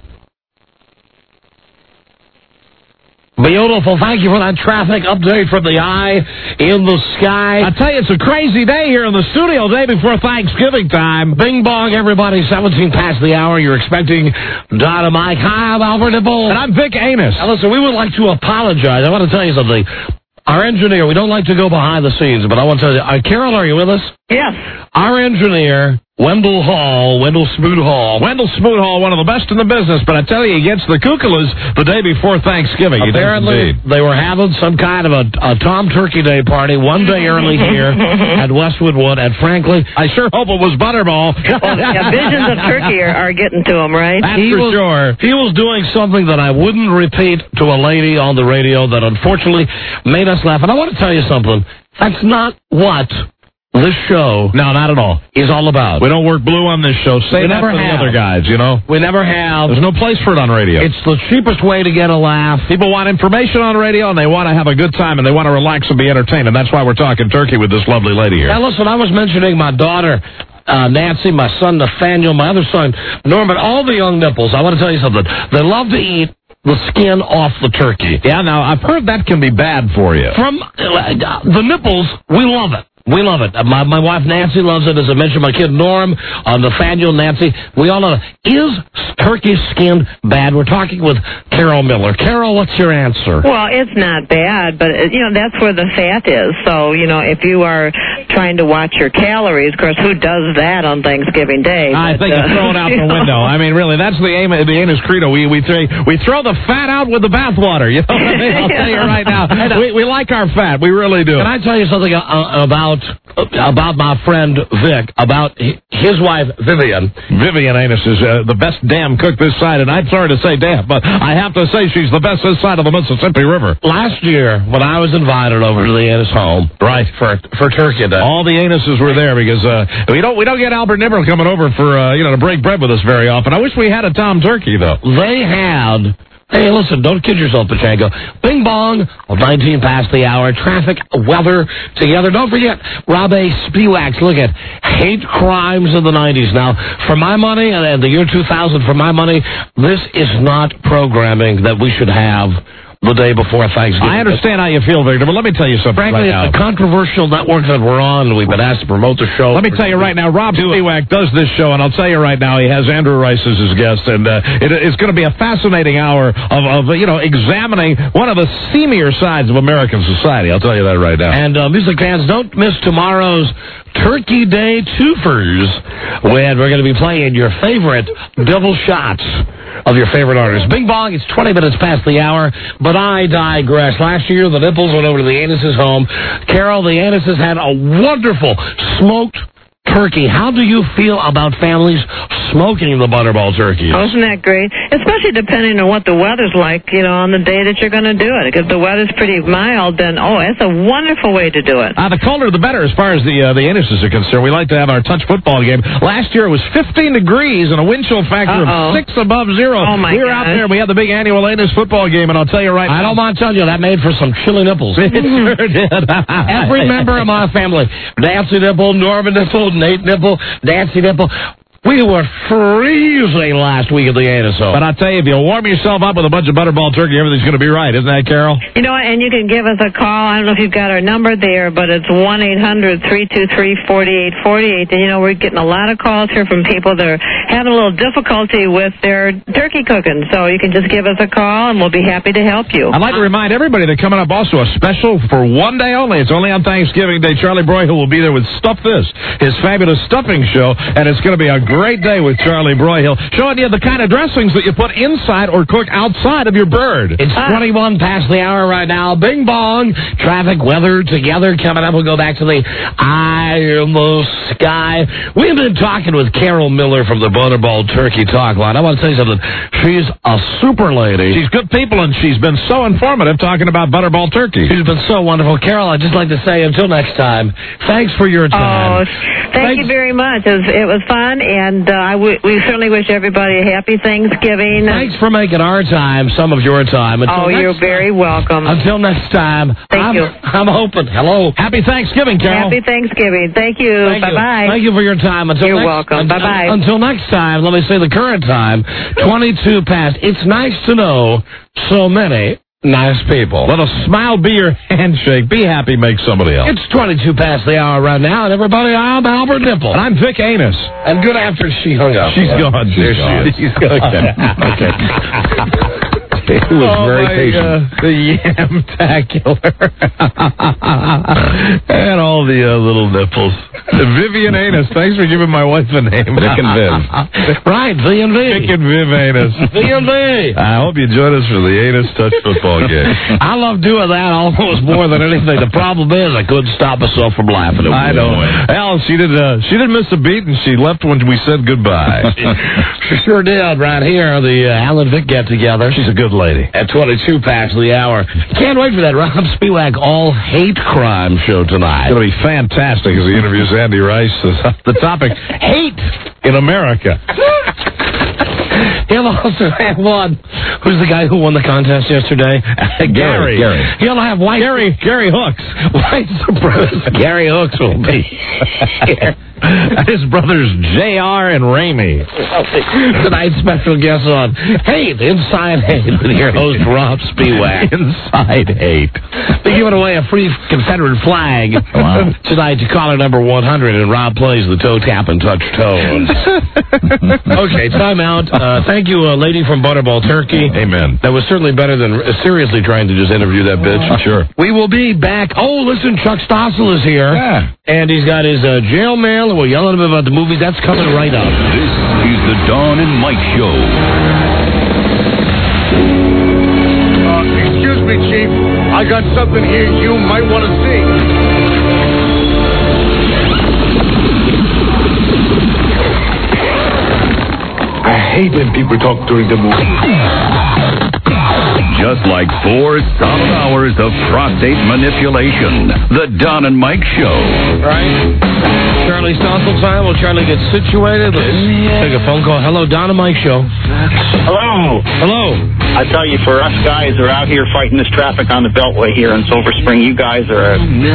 Speaker 22: Beautiful. Thank you for that traffic update from the eye in the sky.
Speaker 12: I tell you, it's a crazy day here in the studio, day before Thanksgiving time.
Speaker 22: Bing Bong, everybody, 17 past the hour. You're expecting Don and Mike. Hi, I'm Albert Nipple.
Speaker 12: And I'm Vic Anus.
Speaker 22: Now, listen, we would like to apologize. I want to tell you something. Our engineer, we don't like to go behind the scenes, but I want to tell you, Carol, are you with us?
Speaker 20: Yes.
Speaker 22: Our engineer, Wendell Smoot Hall,
Speaker 12: one of the best in the business, but I tell you, he gets the kookalas the day before Thanksgiving.
Speaker 22: Apparently, they were having some kind of a Tom Turkey Day party one day early here at Westwood Wood, and frankly,
Speaker 12: I sure hope it was Butterball.
Speaker 20: Well, yeah, visions of turkey are getting to him, right?
Speaker 12: That's for sure.
Speaker 22: He was doing something that I wouldn't repeat to a lady on the radio that unfortunately made us laugh. And I want to tell you something. That's not what this show...
Speaker 12: No, not at all.
Speaker 22: ...is all about.
Speaker 12: We don't work blue on this show. Say that for the other guys, you know?
Speaker 22: We never have.
Speaker 12: There's no place for it on radio.
Speaker 22: It's the cheapest way to get a laugh.
Speaker 12: People want information on radio, and they want to have a good time, and they want to relax and be entertained, and that's why we're talking turkey with this lovely lady here.
Speaker 22: Now, listen, I was mentioning my daughter... Nancy, my son Nathaniel, my other son Norman, all the young nipples. I want to tell you something. They love to eat the skin off the turkey.
Speaker 12: Yeah, now, I've heard that can be bad for you.
Speaker 22: From the nipples, we love it. We love it. My wife Nancy loves it. As I mentioned, my kid Norm, Nathaniel, Nancy, we all love it. Is turkey skin bad? We're talking with Carol Miller. Carol, what's your answer?
Speaker 20: Well, it's not bad, but, that's where the fat is. So, if you are trying to watch your calories, of course, who does that on Thanksgiving Day?
Speaker 12: I think it's thrown out the window. I mean, really, that's the aim of the Anus Credo. We throw the fat out with the bathwater. You know what I mean? I'll tell you right now. We like our fat. We really do.
Speaker 22: Can I tell you something about my friend Vic, about his wife Vivian?
Speaker 12: Vivian Anus is the best damn cook this side, and I'm sorry to say damn, but I have to say she's the best this side of the Mississippi River.
Speaker 22: Last year, when I was invited over to the Anus home,
Speaker 12: right,
Speaker 22: for Turkey Day,
Speaker 12: all the Anuses were there because we don't get Albert Nimmer coming over for to break bread with us very often. I wish we had a Tom Turkey though.
Speaker 22: They had. Hey, listen, don't kid yourself, Pachango. Bing bong, 19 past the hour, traffic, weather, together. Don't forget, Rob A. Spiewak, look at hate crimes of the 90s. Now, for my money, and the year 2000, for my money, this is not programming that we should have the day before Thanksgiving.
Speaker 12: I understand how you feel, Victor, but let me tell you something.
Speaker 22: Frankly,
Speaker 12: right now.
Speaker 22: The controversial network that we're on, we've been asked to promote the show.
Speaker 12: Let me tell you right now, Rob Spiewak does this show, and I'll tell you right now, he has Andrew Rice as his guest, and it's going to be a fascinating hour of examining one of the seamier sides of American society. I'll tell you that right now.
Speaker 22: And music fans, don't miss tomorrow's Turkey Day Twofers, when we're going to be playing your favorite double shots of your favorite artists. Bing bong, it's 20 minutes past the hour, but I digress. Last year, the nipples went over to the Anuses home. Carol, the Anuses had a wonderful smoked turkey. How do you feel about families smoking the Butterball turkey?
Speaker 20: Oh, isn't that great? Especially depending on what the weather's like, on the day that you're going to do it. If the weather's pretty mild, then, it's a wonderful way to do it.
Speaker 12: The colder the better as far as the Anuses are concerned. We like to have our touch football game. Last year it was 15 degrees and a wind chill factor of 6 above zero.
Speaker 20: Oh, my
Speaker 12: We were out there. We had the big annual Anus football game, and I'll tell you right now.
Speaker 22: I don't mind telling you, that made for some chilly nipples.
Speaker 12: It sure did.
Speaker 22: Every member of my family, Nancy Nipple, Norman Nipple, Nate Nipple, Nancy Nipple, we were freezing last week at the Anus home.
Speaker 12: But I'll tell you, if you warm yourself up with a bunch of Butterball turkey, everything's going to be right. Isn't that, Carol?
Speaker 20: You know what? And you can give us a call. I don't know if you've got our number there, but it's 1-800-323-4848. And, we're getting a lot of calls here from people that are having a little difficulty with their turkey cooking. So you can just give us a call, and we'll be happy to help you.
Speaker 12: I'd like to remind everybody that coming up also a special for one day only. It's only on Thanksgiving Day. Charlie Broyhill will be there with Stuff This, his fabulous stuffing show, and it's going to be a great day with Charlie Broyhill, showing you the kind of dressings that you put inside or cook outside of your bird.
Speaker 22: It's 21 past the hour right now. Bing bong. Traffic, weather, together. Coming up, we'll go back to the eye in the sky. We've been talking with Carol Miller from the Butterball Turkey Talk Line. I want to tell you something. She's a super lady.
Speaker 12: She's good people, and she's been so informative talking about Butterball turkey.
Speaker 22: She's been so wonderful. Carol, I'd just like to say until next time, thanks for your time.
Speaker 20: Thank you very much. It was fun, and we certainly wish everybody a happy Thanksgiving.
Speaker 22: Thanks for making our time some of your time.
Speaker 20: You're very welcome.
Speaker 22: Until next time.
Speaker 20: Thank you.
Speaker 22: I'm hoping. Hello.
Speaker 12: Happy Thanksgiving, Carol.
Speaker 20: Happy Thanksgiving. Thank you. Bye-bye.
Speaker 22: Thank you for your time.
Speaker 20: You're welcome. Bye-bye.
Speaker 22: Until next time, let me say the current time, 22 past. It's nice to know so many nice people.
Speaker 12: Let a smile be your handshake. Be happy, make somebody else.
Speaker 22: It's 22 past the hour right now, and everybody, I'm Albert Nipple.
Speaker 12: And I'm Vic Anus.
Speaker 22: And good after she hung up.
Speaker 12: She's gone.
Speaker 22: There she is.
Speaker 12: She's gone. Okay. He was very patient. The Yam-tacular. And all the little nipples. Vivian Anus. Thanks for giving my wife a name.
Speaker 1: Vic and Viv.
Speaker 22: Right, V and V.
Speaker 12: Vic and Viv Anus.
Speaker 22: V and V.
Speaker 12: I hope you join us for the Anus Touch football game.
Speaker 22: I love doing that almost more than anything. The problem is I couldn't stop myself from laughing.
Speaker 12: I know. Hell, she didn't miss a beat, and she left when we said goodbye.
Speaker 22: She sure did right here, the Alan Vic get-together.
Speaker 12: She's a good lady. lady.
Speaker 22: At 22 past the hour. Can't wait for that Rob Spiewak all hate crime show tonight.
Speaker 12: It's going to be fantastic as he interviews Andy Rice. The topic, hate in America.
Speaker 22: He'll also have one. Who's the guy who won the contest yesterday?
Speaker 12: Gary.
Speaker 22: He'll have white...
Speaker 12: Gary Hooks.
Speaker 22: White supremacist. Gary Hooks will be here.
Speaker 12: His brothers J.R. and Ramey.
Speaker 22: Tonight's special guest on Hate, Inside Hate, with your host, Rob Spiewak.
Speaker 12: Inside Hate.
Speaker 22: They're giving away a free Confederate flag tonight to caller number 100, and Rob plays the toe tap and touch toes. Okay, time out. Thank you, lady from Butterball Turkey.
Speaker 12: Amen.
Speaker 22: That was certainly better than seriously trying to just interview that bitch.
Speaker 12: Sure.
Speaker 22: We will be back. Oh, listen, Chuck Stossel is here.
Speaker 12: Yeah.
Speaker 22: And he's got his jail mail, and we're yelling at him about the movies. That's coming right up.
Speaker 6: This is the Dawn and Mike Show.
Speaker 9: Excuse me, Chief. I got something here you might want to see. I hate when people talk during the movie.
Speaker 6: Just like 4 solid hours of prostate manipulation. The Don and Mike Show.
Speaker 22: Right? Charlie Stossel time. While Charlie gets situated, let's take a phone call. Hello, Don and Mike Show.
Speaker 16: Hello.
Speaker 22: Hello.
Speaker 16: I tell you, for us guys who are out here fighting this traffic on the Beltway here in Silver Spring, you guys are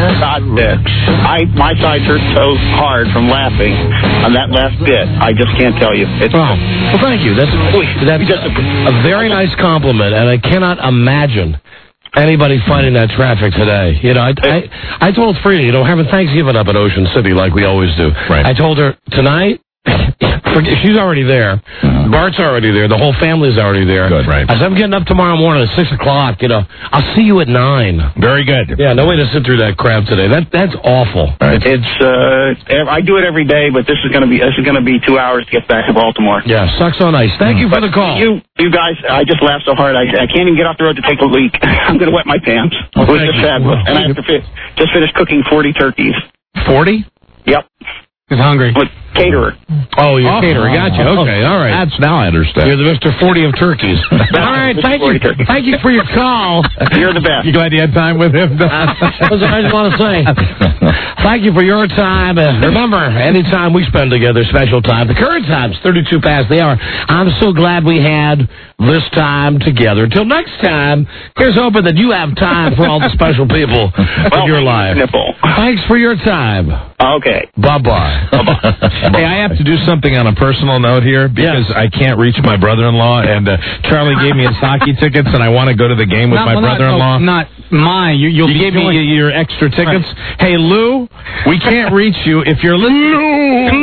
Speaker 16: my side hurts so hard from laughing on that last bit. I just can't tell you.
Speaker 22: Well, thank you. That's a very nice compliment, and I cannot imagine anybody fighting that traffic today. You know, I told Frida, having Thanksgiving up at Ocean City like we always do.
Speaker 12: Right.
Speaker 22: I told her tonight. She's already there. Bart's already there. The whole family's already there.
Speaker 12: Good, right.
Speaker 22: I said, I'm getting up tomorrow morning at 6 o'clock. I'll see you at 9.
Speaker 12: Very good.
Speaker 22: Yeah, no way to sit through that crap today. That's awful.
Speaker 12: Right.
Speaker 16: I do it every day, but this is going to be 2 hours to get back to Baltimore.
Speaker 22: Yeah, sucks on ice. Thank you for the call.
Speaker 16: You guys, I just laughed so hard I can't even get off the road to take a leak. I'm going to wet my pants.
Speaker 22: Oh,
Speaker 16: it was just sad. And I have to just finished cooking 40 turkeys.
Speaker 12: 40?
Speaker 16: Yep.
Speaker 11: He's hungry.
Speaker 16: With caterer.
Speaker 22: Oh, you're caterer. Gotcha. Okay, all right.
Speaker 12: Now I understand.
Speaker 22: You're the Mr. 40 of turkeys. All right, thank you. Thank you for your call.
Speaker 16: You're the best.
Speaker 12: You glad you had time with him?
Speaker 22: That's what I just want to say. Thank you for your time. Remember, any time we spend together, special time. The current time's 32 past the hour. I'm so glad we had this time together. Until next time, here's hoping that you have time for all the special people in your life. Thanks for your time.
Speaker 16: Okay.
Speaker 22: Bye-bye.
Speaker 12: Hey, I have to do something on a personal note here because I can't reach my brother-in-law, and Charlie gave me his hockey tickets, and I want to go to the game with my brother-in-law.
Speaker 11: Not mine. You
Speaker 12: gave me your extra tickets. Right. Hey, Lou, we can't reach you if you're listening.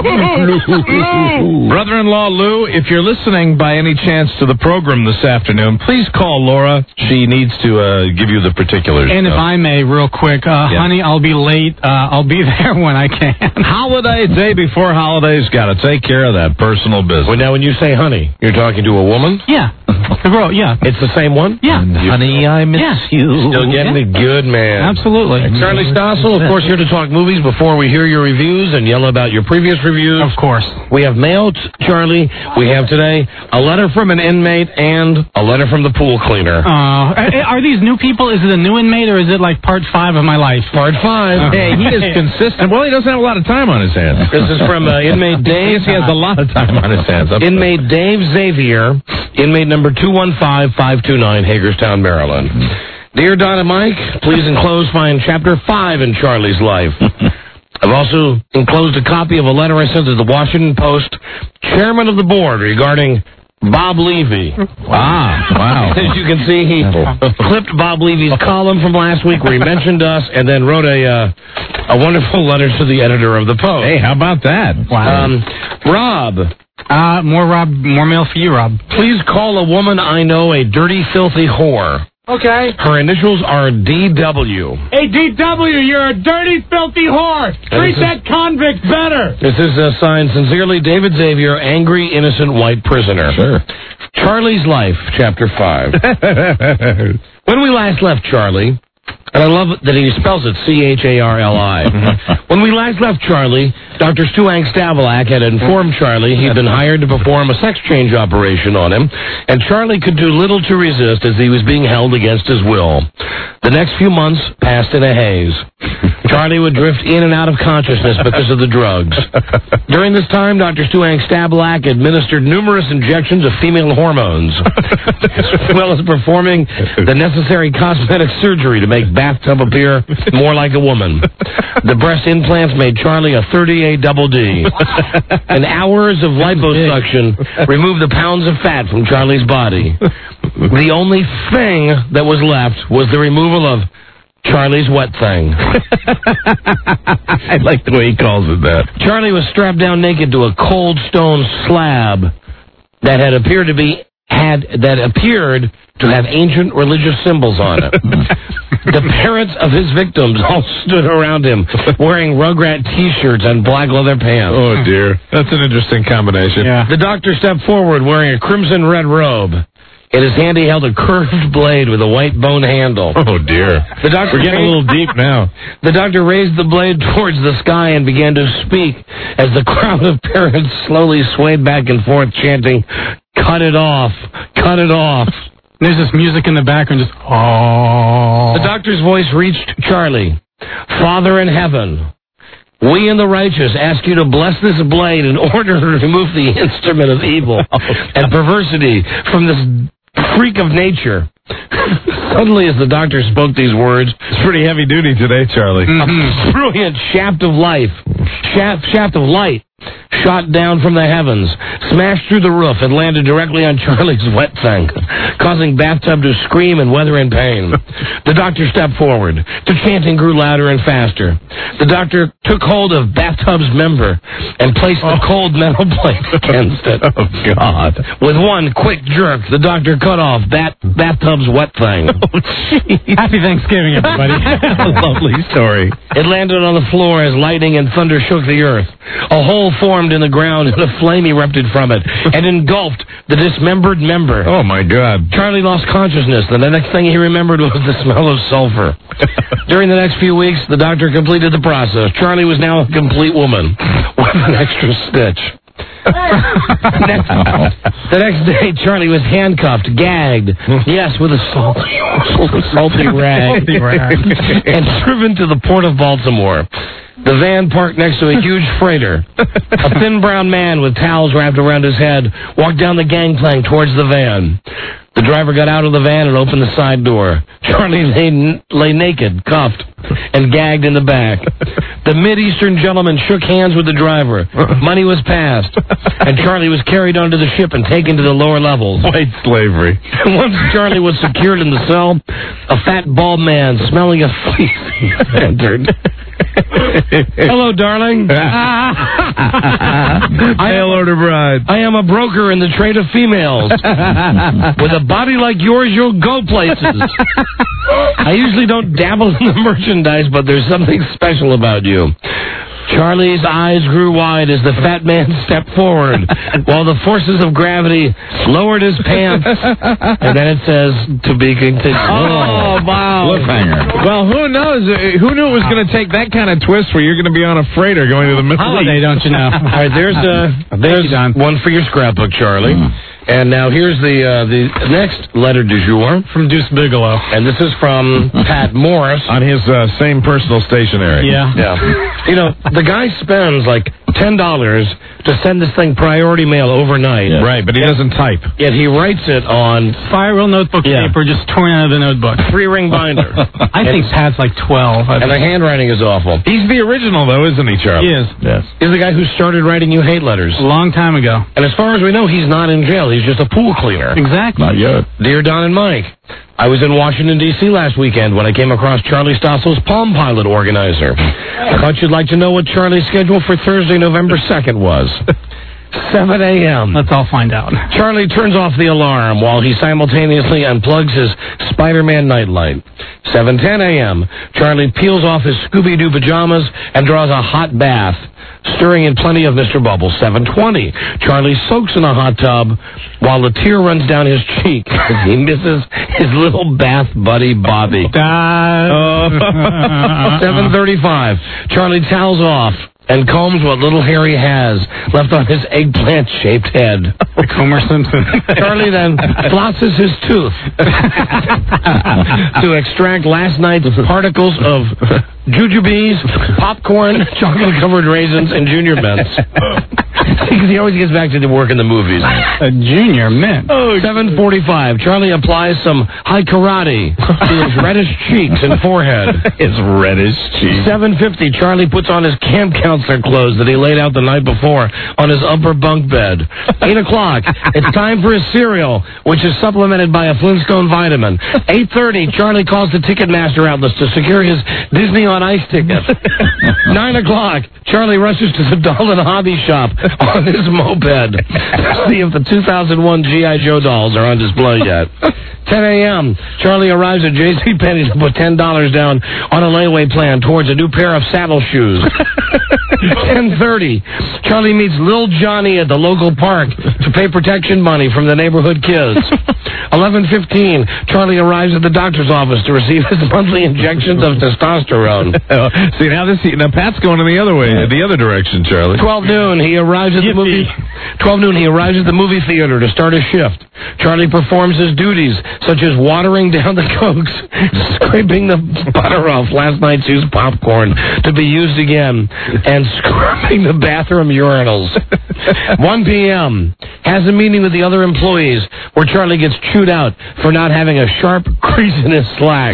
Speaker 12: Brother-in-law Lou, if you're listening by any chance to the program this afternoon, please call Laura. She needs to give you the particulars.
Speaker 11: And if I may, real quick, honey, I'll be late. I'll be there when I can.
Speaker 12: Holiday, day before holidays, got to take care of that personal business.
Speaker 22: Well, now, when you say honey, you're talking to a woman?
Speaker 11: Yeah. The girl, yeah.
Speaker 22: It's the same one?
Speaker 11: Yeah.
Speaker 12: Honey, I miss you.
Speaker 22: Still getting it good, man.
Speaker 11: Absolutely.
Speaker 22: Charlie Stossel, of course, here to talk movies before we hear your reviews and yell about your previous reviews.
Speaker 11: Of course.
Speaker 22: We have mailed, Charlie. We have today a letter from an inmate and a letter from the pool cleaner.
Speaker 11: Are these new people? Is it a new inmate or is it like part 5 of my life?
Speaker 22: Part 5.
Speaker 12: Hey, he is consistent. Well, he doesn't have a lot of time on his hands.
Speaker 22: This is from inmate Dave.
Speaker 12: He has a lot of time on his hands.
Speaker 22: Inmate Dave Xavier, inmate number 215529, Hagerstown, Maryland. Dear Don and Mike, please enclose find Chapter 5 in Charlie's life. I've also enclosed a copy of a letter I sent to the Washington Post chairman of the board regarding Bob Levy.
Speaker 12: Wow.
Speaker 22: As you can see, he clipped Bob Levy's column from last week where he mentioned us and then wrote a wonderful letter to the editor of the Post.
Speaker 12: Hey, how about that?
Speaker 22: Wow. Rob.
Speaker 11: More mail for you, Rob.
Speaker 22: Please call a woman I know a dirty, filthy whore.
Speaker 11: Okay.
Speaker 22: Her initials are DW.
Speaker 11: Hey, DW, you're a dirty, filthy whore. Treat that convict better.
Speaker 22: This is signed, Sincerely, David Xavier, Angry, Innocent, White Prisoner.
Speaker 12: Sure.
Speaker 22: Charlie's Life, Chapter 5. When we last left Charlie, And I love that he spells it Charli. When we last left Charlie, Dr. Stuang Stavelak had informed Charlie he'd been hired to perform a sex change operation on him, and Charlie could do little to resist as he was being held against his will. The next few months passed in a haze. Charlie would drift in and out of consciousness because of the drugs. During this time, Dr. Stuang Stavelak administered numerous injections of female hormones, as well as performing the necessary cosmetic surgery to make Bathtub appear more like a woman. The breast implants made Charlie a 38 double D. And hours of liposuction removed the pounds of fat from Charlie's body. The only thing that was left was the removal of Charlie's wet thing.
Speaker 12: I like the way he calls it that.
Speaker 22: Charlie was strapped down naked to a cold stone slab that appeared to have ancient religious symbols on it. The parents of his victims all stood around him, wearing Rugrat T-shirts and black leather pants.
Speaker 12: Oh, dear. That's an interesting combination.
Speaker 22: Yeah. The doctor stepped forward wearing a crimson-red robe. In his hand, he held a curved blade with a white bone handle.
Speaker 12: Oh, dear. We're getting a little deep now.
Speaker 22: The doctor raised the blade towards the sky and began to speak as the crowd of parents slowly swayed back and forth, chanting, "Cut it off! Cut it off!"
Speaker 7: There's this music in the background, just, oh.
Speaker 22: The doctor's voice reached Charlie. "Father in heaven, we in the righteous ask you to bless this blade in order to remove the instrument of evil and perversity from this freak of nature." Suddenly, as the doctor spoke these words,
Speaker 12: it's pretty heavy duty today, Charlie.
Speaker 22: A brilliant shaft of light shot down from the heavens, smashed through the roof, and landed directly on Charlie's wet thing, causing Bathtub to scream and wither in pain. The doctor stepped forward. The chanting grew louder and faster. The doctor took hold of Bathtub's member and placed the cold metal plate against it.
Speaker 12: Oh, God.
Speaker 22: With one quick jerk, the doctor cut off Bathtub's wet thing.
Speaker 12: Oh, geez.
Speaker 7: Happy Thanksgiving, everybody.
Speaker 12: A lovely story.
Speaker 22: It landed on the floor as lightning and thunder shook the earth. A hole formed in the ground and a flame erupted from it and engulfed the dismembered member.
Speaker 12: Oh, my God.
Speaker 22: Charlie lost consciousness, and the next thing he remembered was the smell of sulfur. During the next few weeks, the doctor completed the process. Charlie was now a complete woman with an extra stitch. The next day, Charlie was handcuffed, gagged, yes, with a salty rag, and driven to the port of Baltimore. The van parked next to a huge freighter. A thin brown man with towels wrapped around his head walked down the gangplank towards the van. The driver got out of the van and opened the side door. Charlie lay naked, cuffed, and gagged in the back. The Mideastern gentleman shook hands with the driver. Money was passed, and Charlie was carried onto the ship and taken to the lower levels.
Speaker 12: White slavery.
Speaker 22: Once Charlie was secured in the cell, a fat, bald man smelling of feces entered. "Hello, darling."
Speaker 12: Mail order bride.
Speaker 22: "I am a broker in the trade of females. With a body like yours, you'll go places. I usually don't dabble in the merchandise, but there's something special about you." Charlie's eyes grew wide as the fat man stepped forward, while the forces of gravity lowered his pants. And then it says, "To be continued."
Speaker 12: Oh, wow.
Speaker 22: Cliffhanger.
Speaker 12: Well, who knows? Who knew it was going to take that kind of twist where you're going to be on a freighter going to the Middle
Speaker 7: Holiday,
Speaker 12: East?
Speaker 7: don't you know?
Speaker 22: All right, there's one for your scrapbook, Charlie. And now here's the next letter du jour.
Speaker 7: From Deuce Bigelow.
Speaker 22: And this is from Pat Morris.
Speaker 12: On his same personal stationery.
Speaker 7: Yeah.
Speaker 22: You know, the guy spends like $10 to send this thing priority mail overnight.
Speaker 12: Yeah. Right, but he doesn't type.
Speaker 22: Yet he writes it on
Speaker 7: spiral notebook paper just torn out of the notebook.
Speaker 22: 3-ring binder.
Speaker 7: I think Pat's like 12.
Speaker 22: And the handwriting is awful.
Speaker 12: He's the original, though, isn't he, Charlie?
Speaker 7: He is.
Speaker 12: Yes.
Speaker 22: He's the guy who started writing you hate letters.
Speaker 7: A long time ago.
Speaker 22: And as far as we know, he's not in jail. He's just a pool cleaner.
Speaker 7: Exactly.
Speaker 12: Not yet.
Speaker 22: Dear Don and Mike, I was in Washington, D.C. last weekend when I came across Charlie Stossel's Palm Pilot organizer. I thought you'd like to know what Charlie's schedule for Thursday, November 2nd was. 7 a.m.
Speaker 11: Let's all find out.
Speaker 22: Charlie turns off the alarm while he simultaneously unplugs his Spider-Man nightlight. 7:10 a.m. Charlie peels off his Scooby-Doo pajamas and draws a hot bath, stirring in plenty of Mr. Bubble. 7:20. Charlie soaks in a hot tub while a tear runs down his cheek as he misses his little bath buddy, Bobby. 7:35. Charlie towels off and combs what little hair he has left on his eggplant-shaped head.
Speaker 11: Homer Simpson.
Speaker 22: Charlie then flosses his tooth to extract last night's particles of jujubes, popcorn, chocolate-covered raisins, and Junior Mints. Because he always gets back to the work in the movies.
Speaker 11: A Junior Mint.
Speaker 22: 7:45. Charlie applies some high karate to his reddish cheeks and forehead.
Speaker 12: His reddish cheeks.
Speaker 22: 7:50. Charlie puts on his camp counselor clothes that he laid out the night before on his upper bunk bed. 8 o'clock. It's time for his cereal, which is supplemented by a Flintstone vitamin. 8:30. Charlie calls the Ticketmaster outlets to secure his Disney on Ice ticket. 9 o'clock. Charlie rushes to the doll and hobby shop on his moped to see if the 2001 G.I. Joe dolls are on display yet. 10 a.m. Charlie arrives at JCPenney to put $10 down on a layaway plan towards a new pair of saddle shoes. 10:30. Charlie meets Lil Johnny at the local park to pay protection money from the neighborhood kids. 11:15. Charlie arrives at the doctor's office to receive his monthly injections of testosterone.
Speaker 12: See, now Pat's going in the other way, the other direction, Charlie.
Speaker 22: 12 noon. He arrives at the movie. 12 noon. He arrives at the movie theater to start his shift. Charlie performs his duties, such as watering down the Cokes, scraping the butter off last night's used popcorn to be used again, and scrubbing the bathroom urinals. 1 p.m. Has a meeting with the other employees where Charlie gets chewed out for not having a sharp crease in his slacks.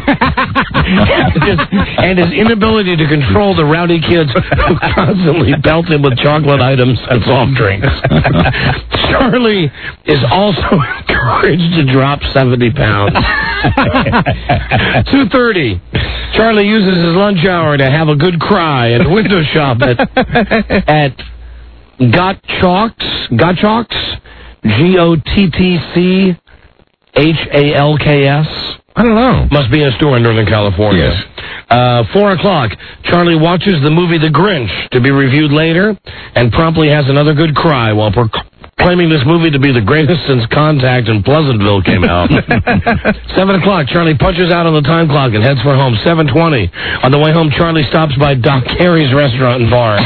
Speaker 22: and his inability to control the rowdy kids who constantly belt him with chocolate items and soft drinks. Charlie is also encouraged to drop 70 pounds. 2:30. Charlie uses his lunch hour to have a good cry and window shop at Gottschalks, Gottschalks. I don't know. Must be in a store in Northern California. Yes. 4 o'clock. Charlie watches the movie The Grinch to be reviewed later and promptly has another good cry while claiming this movie to be the greatest since Contact in Pleasantville came out. 7 o'clock. Charlie punches out on the time clock and heads for home. 7:20. On the way home, Charlie stops by Doc Carey's restaurant and bar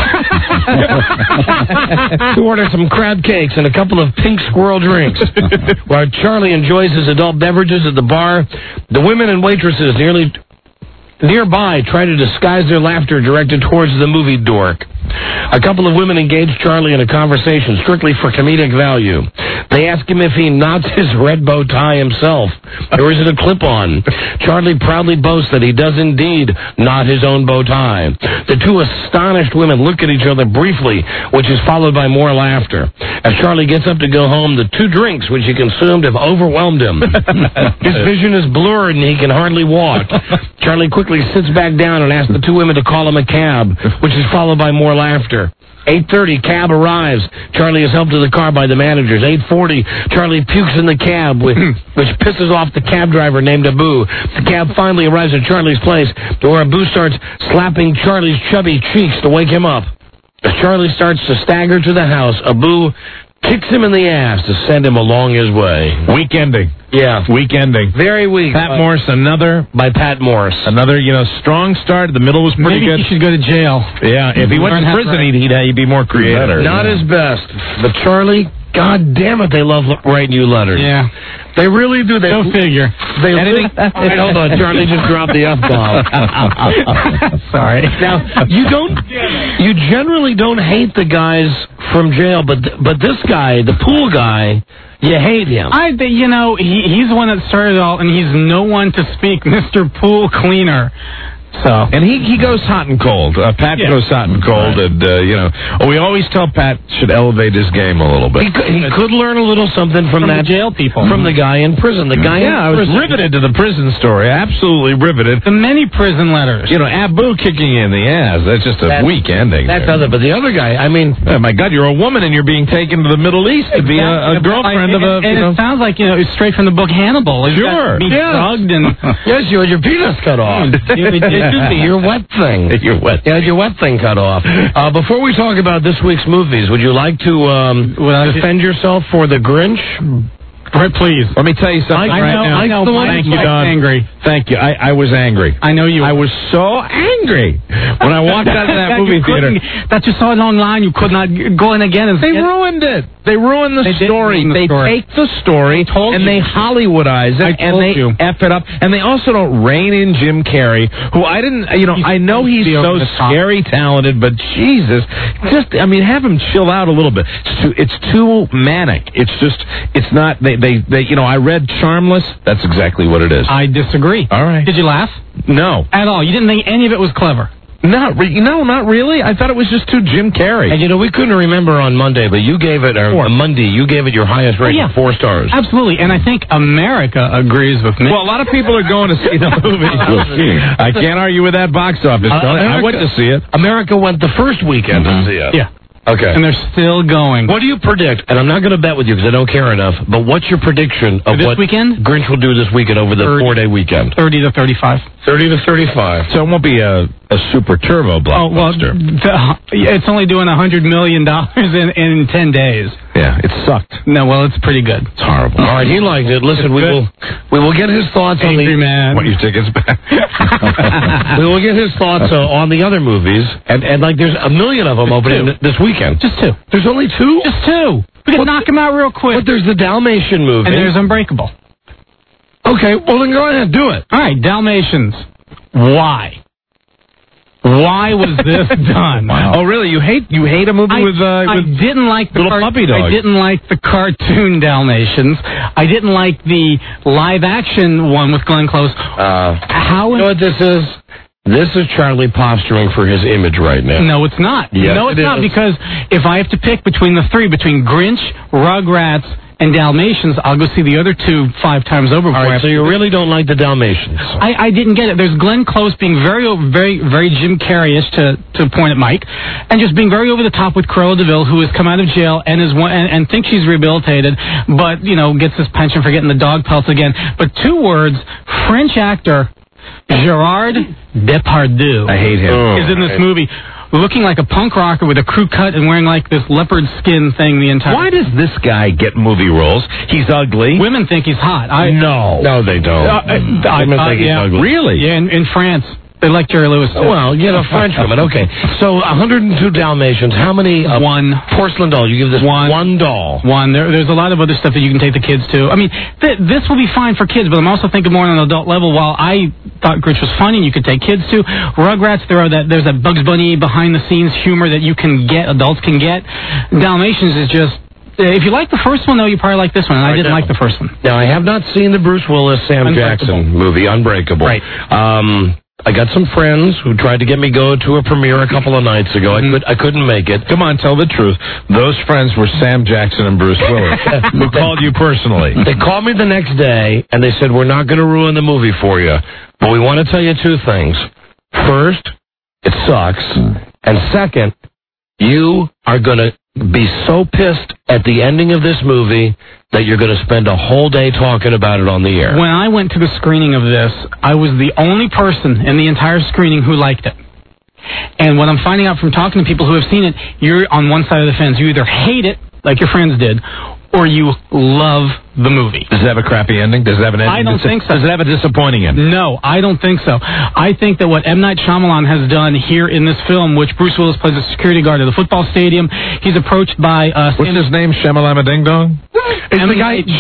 Speaker 22: to order some crab cakes and a couple of pink squirrel drinks. While Charlie enjoys his adult beverages at the bar, the women and waitresses nearby try to disguise their laughter directed towards the movie dork. A couple of women engage Charlie in a conversation strictly for comedic value. They ask him if he knots his red bow tie himself, or is it a clip-on? Charlie proudly boasts that he does indeed knot his own bow tie. The two astonished women look at each other briefly, which is followed by more laughter. As Charlie gets up to go home, the 2 drinks which he consumed have overwhelmed him. His vision is blurred and he can hardly walk. Charlie quickly sits back down and asks the 2 women to call him a cab, which is followed by more laughter. 8:30, cab arrives. Charlie is helped to the car by the managers. 8:40, Charlie pukes in the cab, which pisses off the cab driver named Abu. The cab finally arrives at Charlie's place, where Abu starts slapping Charlie's chubby cheeks to wake him up. As Charlie starts to stagger to the house, Abu kicks him in the ass to send him along his way.
Speaker 12: Week ending.
Speaker 22: Yeah.
Speaker 12: Week ending.
Speaker 22: Very weak.
Speaker 12: Pat Morse, another.
Speaker 22: By Pat Morse.
Speaker 12: Another, strong start. The middle was pretty
Speaker 11: Maybe
Speaker 12: good.
Speaker 11: he should go to jail.
Speaker 12: Yeah, if he went to prison, he'd be more creative.
Speaker 22: Not his best. But Charlie, God damn it, they love writing you letters.
Speaker 11: Yeah.
Speaker 22: They really do. They
Speaker 11: Go figure.
Speaker 22: All right, hold on. Charlie just dropped the F-bomb.
Speaker 11: Sorry.
Speaker 22: Now, you generally don't hate the guys from jail, but this guy, the pool guy, you hate him.
Speaker 11: He's the one that started it all, and he's no one to speak, Mr. Pool Cleaner.
Speaker 7: So,
Speaker 12: and he goes hot and cold. Pat goes hot and cold, and we always tell Pat should elevate his game a little bit.
Speaker 22: He could learn a little something from that
Speaker 7: jail people,
Speaker 22: from the guy in prison. The guy,
Speaker 12: I was riveted to the prison story. Absolutely riveted.
Speaker 7: The many prison letters.
Speaker 12: Abu kicking you in the ass. That's just a weak ending.
Speaker 22: That's other. But the other guy, I mean,
Speaker 12: oh my God, you're a woman and you're being taken to the Middle East to be a girlfriend of a.
Speaker 7: And it sounds like it's straight from the book Hannibal.
Speaker 12: Sure.
Speaker 7: Drugged and
Speaker 22: yes, you had your penis cut off. Your wet thing.
Speaker 12: Your wet.
Speaker 22: You had your wet thing cut off. Before we talk about this week's movies, would you like to defend yourself for The Grinch?
Speaker 7: Please.
Speaker 12: Let me tell you something
Speaker 7: I know.
Speaker 12: Thank you, Don.
Speaker 7: Angry.
Speaker 12: Thank you. I was angry.
Speaker 7: I know you.
Speaker 12: I was so angry when I walked out of that movie theater.
Speaker 7: That you saw it online, you could not go in again.
Speaker 12: They ruined it. They ruined the story. They take the story and they Hollywoodize it and they F it up. And they also don't rein in Jim Carrey, who I didn't, I know he's so scary talented, but Jesus, have him chill out a little bit. It's too manic. It's not, I read Charmless. That's exactly what it is.
Speaker 7: I disagree.
Speaker 12: All right.
Speaker 7: Did you laugh?
Speaker 12: No.
Speaker 7: At all? You didn't think any of it was clever?
Speaker 12: Not really. I thought it was just too Jim Carrey.
Speaker 22: And we couldn't remember on Monday, but you gave it, Monday, you gave it your highest rating, 4 stars.
Speaker 7: Absolutely, and I think America agrees with me.
Speaker 12: Well, a lot of people are going to see the movie. I can't argue with that box office. I went to see it.
Speaker 22: America went the first weekend to see it.
Speaker 7: Yeah.
Speaker 22: Okay.
Speaker 7: And they're still going.
Speaker 22: What do you predict? And I'm not going to bet with you because I don't care enough, but what's your prediction of
Speaker 7: this
Speaker 22: what
Speaker 7: weekend?
Speaker 22: Grinch will do this weekend over the 4-day weekend?
Speaker 7: 30 to 35.
Speaker 22: 30 to 35.
Speaker 12: So it won't be a super turbo blockbuster.
Speaker 7: It's only doing $100 million in 10 days.
Speaker 12: Yeah, it sucked.
Speaker 7: No, well, it's pretty good.
Speaker 12: It's horrible.
Speaker 22: All right, he liked it. Listen, we will get his thoughts on the
Speaker 7: man.
Speaker 12: Want your tickets back?
Speaker 22: We will get his thoughts on the other movies, and there's a million of them opening this weekend.
Speaker 7: Just 2.
Speaker 22: There's only 2?
Speaker 7: Just 2. We can knock them out real quick.
Speaker 22: But there's the Dalmatian movie.
Speaker 7: And there's Unbreakable.
Speaker 22: Okay, well then go ahead, do it.
Speaker 7: All right, Dalmatians. Why? Why was this done?
Speaker 12: Wow. Oh, really? You hate a movie with
Speaker 7: I didn't like the
Speaker 12: little puppy dog.
Speaker 7: I didn't like the cartoon Dalmatians. I didn't like the live action one with Glenn Close.
Speaker 22: You know what this is? This is Charlie posturing for his image right now.
Speaker 7: No, it's not.
Speaker 22: Yes,
Speaker 7: no, it's not, because if I have to pick between the 3, between Grinch, Rugrats, and Dalmatians, I'll go see the other 2 5 times over.
Speaker 22: All right, so you really don't like the Dalmatians?
Speaker 7: I didn't get it. There's Glenn Close being very, very, very Jim Carrey-ish to point at Mike, and just being very over the top with Cruella de Vil, who has come out of jail and thinks she's rehabilitated, but gets his pension for getting the dog pelts again. But 2 words: French actor Gerard Depardieu.
Speaker 12: I hate him.
Speaker 7: Is in this movie. Looking like a punk rocker with a crew cut and wearing like this leopard skin thing the entire.
Speaker 12: Why does this guy get movie roles? He's ugly.
Speaker 7: Women think he's hot.
Speaker 22: No, they don't. Women think he's ugly.
Speaker 12: Really?
Speaker 7: Yeah, in France. They like Jerry Lewis.
Speaker 22: Well, French women. Okay. So 102 Dalmatians. How many?
Speaker 7: 1.
Speaker 22: Porcelain doll. You give this 1 doll.
Speaker 7: 1. There's a lot of other stuff that you can take the kids to. I mean, this will be fine for kids, but I'm also thinking more on an adult level. While I thought Grinch was funny and you could take kids to, Rugrats, there's that Bugs Bunny behind-the-scenes humor that you can get, adults can get. Dalmatians is just... If you like the first one, though, you probably like this one, and I didn't like the first one.
Speaker 22: Now, I have not seen the Bruce Willis, Sam Jackson movie, Unbreakable.
Speaker 7: Right.
Speaker 22: I got some friends who tried to get me go to a premiere a couple of nights ago. I couldn't make it.
Speaker 12: Come on, tell the truth. Those friends were Sam Jackson and Bruce Willis, who called you personally.
Speaker 22: They called me the next day, and they said, we're not going to ruin the movie for you, but we want to tell you 2 things. First, it sucks. And second, you are going to be so pissed at the ending of this movie that you're going to spend a whole day talking about it on the air.
Speaker 7: When I went to the screening of this, I was the only person in the entire screening who liked it. And what I'm finding out from talking to people who have seen it, you're on one side of the fence. You either hate it, like your friends did, or you love the movie.
Speaker 12: Does it have a crappy ending? Does it have an ending?
Speaker 7: I don't think so.
Speaker 12: Does it have a disappointing ending?
Speaker 7: No, I don't think so. I think that what M. Night Shyamalan has done here in this film, which Bruce Willis plays a security guard at the football stadium, he's approached by...
Speaker 12: What's his name? Shamalama Ding Dong?
Speaker 7: The guy who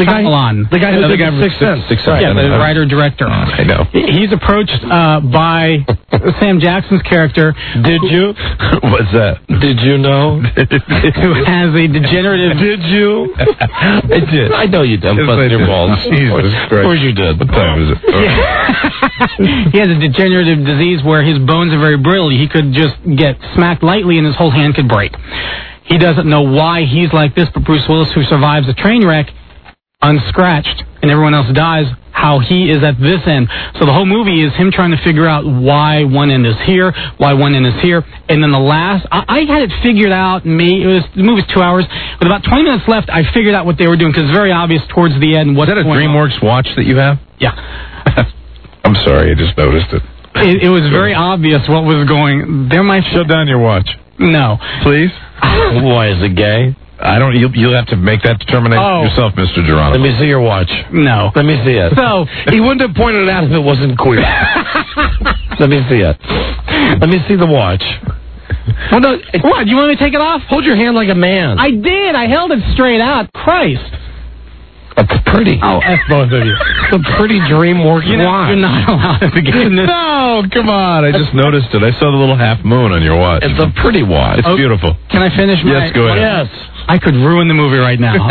Speaker 7: did Sixth Sense.
Speaker 12: Yeah,
Speaker 7: the writer-director.
Speaker 12: I know.
Speaker 7: He's approached by Sam Jackson's character.
Speaker 22: Did you?
Speaker 12: What's that?
Speaker 22: Did you know?
Speaker 7: Who has a degenerative...
Speaker 22: Did you?
Speaker 12: I did.
Speaker 22: I know you did. them bust your balls.
Speaker 12: Jesus Christ.
Speaker 22: Of course you did.
Speaker 12: What time is it?
Speaker 7: He has a degenerative disease where his bones are very brittle. He could just get smacked lightly and his whole hand could break. He doesn't know why he's like this, but Bruce Willis, who survives a train wreck unscratched and everyone else dies, how he is at this end. So the whole movie is him trying to figure out why one end is here, why one end is here. And then the last, I had it figured out, the movie's 2 hours. With about 20 minutes left, I figured out what they were doing, because it's very obvious towards the end what's going on.
Speaker 12: Is that a DreamWorks watch that you have?
Speaker 7: Yeah.
Speaker 12: I'm sorry, I just noticed it.
Speaker 7: It was very obvious what was going.
Speaker 12: Shut down your watch.
Speaker 7: No.
Speaker 12: Please?
Speaker 22: Why, is it gay?
Speaker 12: I don't. You'll have to make that determination yourself, Mr. Geronimo.
Speaker 22: Let me see your watch.
Speaker 7: No.
Speaker 22: Let me see it.
Speaker 7: So
Speaker 22: he wouldn't have pointed it out if it wasn't queer. Let me see it. Let me see the watch.
Speaker 7: Well, no, what? You want me to take it off?
Speaker 22: Hold your hand like a man.
Speaker 7: I did. I held it straight out. Christ.
Speaker 22: It's pretty.
Speaker 7: Oh, F both of you.
Speaker 22: It's a pretty DreamWorks watch.
Speaker 7: You're not allowed to begin this.
Speaker 12: No, come on. I just noticed it. I saw the little half moon on your watch.
Speaker 22: It's a pretty watch.
Speaker 12: It's beautiful.
Speaker 7: Can I finish my...
Speaker 12: Yes, go ahead.
Speaker 22: Yes.
Speaker 7: I could ruin the movie right now.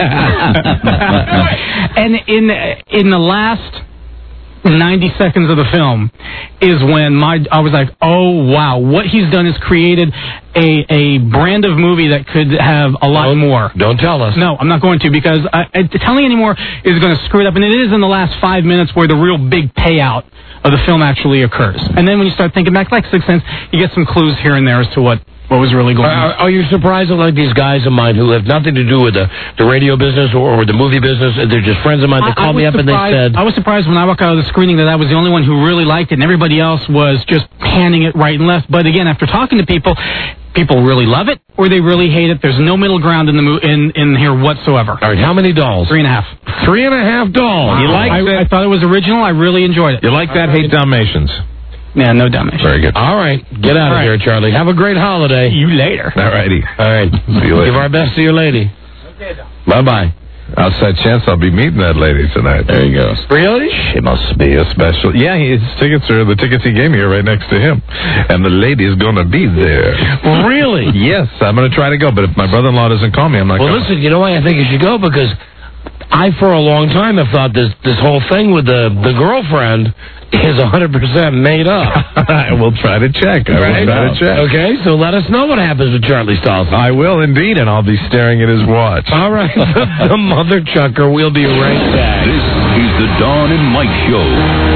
Speaker 7: And in the last 90 seconds of the film is when I was like, oh, wow. What he's done is created a brand of movie that could have a lot more.
Speaker 22: Don't tell us.
Speaker 7: No, I'm not going to, because telling any more is going to screw it up. And it is in the last 5 minutes where the real big payout of the film actually occurs. And then when you start thinking back, like Sixth Sense, you get some clues here and there as to what was really going on.
Speaker 22: Are you surprised that, like, these guys of mine who have nothing to do with the radio business or the movie business, they're just friends of mine, they called me up and they said...
Speaker 7: I was surprised when I walked out of the screening that I was the only one who really liked it and everybody else was just panning it right and left. But again, after talking to people really love it or they really hate it. There's no middle ground in here whatsoever.
Speaker 22: All right, how many dolls?
Speaker 7: 3.5.
Speaker 22: 3.5 dolls.
Speaker 12: You like
Speaker 7: I thought it was original. I really enjoyed it.
Speaker 12: You like that? Hate Dalmatians.
Speaker 7: Yeah, no damage.
Speaker 12: Very good.
Speaker 22: All right. Get out of here, Charlie. Have a great holiday.
Speaker 7: You later.
Speaker 12: All righty.
Speaker 22: All right.
Speaker 12: See you later.
Speaker 22: Give our best to your lady.
Speaker 7: Okay,
Speaker 22: bye-bye.
Speaker 12: Outside chance I'll be meeting that lady tonight.
Speaker 22: There you go. Really?
Speaker 12: She must be a special... Yeah, his tickets are the tickets he gave me are right next to him. And the lady's going to be there.
Speaker 22: Really?
Speaker 12: Yes, I'm going to try to go. But if my brother-in-law doesn't call me, I'm not going.
Speaker 22: Well, listen, you know why I think you should go? Because I, for a long time, have thought this whole thing with the girlfriend is 100% made up.
Speaker 12: I will try to check. I will try to check.
Speaker 22: Okay, so let us know what happens with Charlie Stolzen.
Speaker 12: I will indeed, and I'll be staring at his watch.
Speaker 22: All right, the mother chucker. We'll be right back.
Speaker 6: This is the Dawn and Mike Show.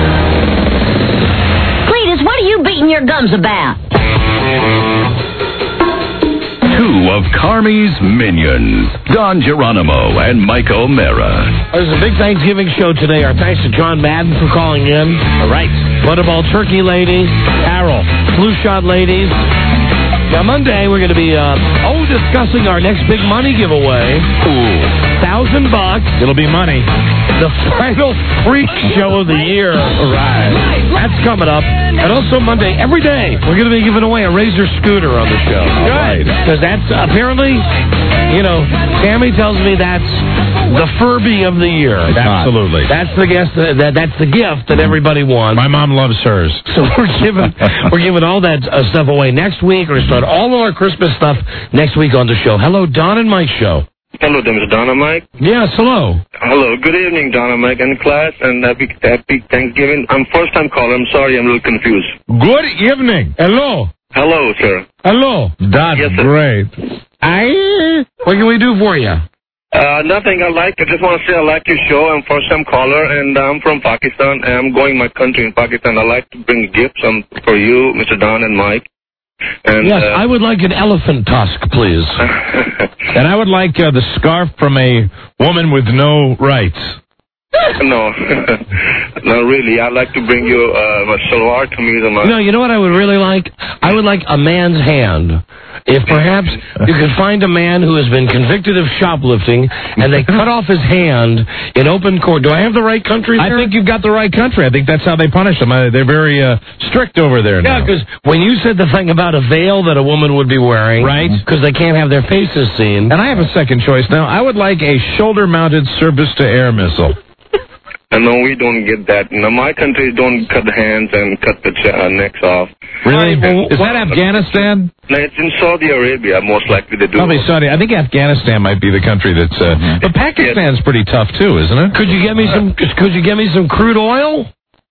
Speaker 8: Cletus, what are you beating your gums about?
Speaker 6: Two of Carmi's minions, Don Geronimo and Mike O'Mara.
Speaker 22: There's a big Thanksgiving show today. Our thanks to John Madden for calling in. All right. Butterball Turkey Lady, Carol, Flu Shot Ladies. Now, Monday, we're going to be discussing our next big money giveaway. Ooh. $1,000.
Speaker 12: It'll be money.
Speaker 22: The final freak show of the year. Right. That's coming up. And also Monday, every day, we're going to be giving away a Razor scooter on the show.
Speaker 12: Right.
Speaker 22: Because that's apparently, Tammy tells me that's the Furby of the year.
Speaker 12: Absolutely.
Speaker 22: That's the that's the gift that everybody wants.
Speaker 12: My mom loves hers.
Speaker 22: So we're giving all that stuff away next week. We're going to start all of our Christmas stuff next week on the show. Hello, Don and Mike Show.
Speaker 18: Hello, there, Mr. Don and Mike.
Speaker 22: Yes, hello.
Speaker 18: Hello, good evening, Don and Mike and class, and happy Thanksgiving. I'm first-time caller. I'm sorry, I'm a little confused.
Speaker 12: Good evening.
Speaker 22: Hello.
Speaker 18: Hello, sir.
Speaker 22: Hello.
Speaker 12: That's
Speaker 18: yes, sir.
Speaker 12: Great.
Speaker 22: What can we do for you?
Speaker 18: Nothing. I just want to say I like your show. I'm first-time caller, and I'm from Pakistan, and I'm going my country in Pakistan. I like to bring gifts for you, Mr. Don and Mike. And,
Speaker 22: yes, I would like an elephant tusk, please.
Speaker 12: And I would like the scarf from a woman with no rights.
Speaker 18: No, not really. I'd like to bring you a salwar kameez.
Speaker 22: No, you know what I would really like? I would like a man's hand. If perhaps you could find a man who has been convicted of shoplifting and they cut off his hand in open court. Do I have the right country there?
Speaker 12: I think you've got the right country. I think that's how they punish them. They're very strict over there now.
Speaker 22: Yeah, because when you said the thing about a veil that a woman would be wearing,
Speaker 12: right?
Speaker 22: Because they can't have their faces seen.
Speaker 12: And I have a second choice now. I would like a shoulder-mounted surface-to-air missile.
Speaker 18: No, we don't get that. No, my country don't cut the hands and cut the necks off.
Speaker 12: Really? Is that Afghanistan?
Speaker 18: No, it's in Saudi Arabia, most likely to do.
Speaker 12: Probably Saudi. I think Afghanistan might be the country that's. But Pakistan's pretty tough too, isn't it?
Speaker 22: Could you get me some? Could you get me some crude oil?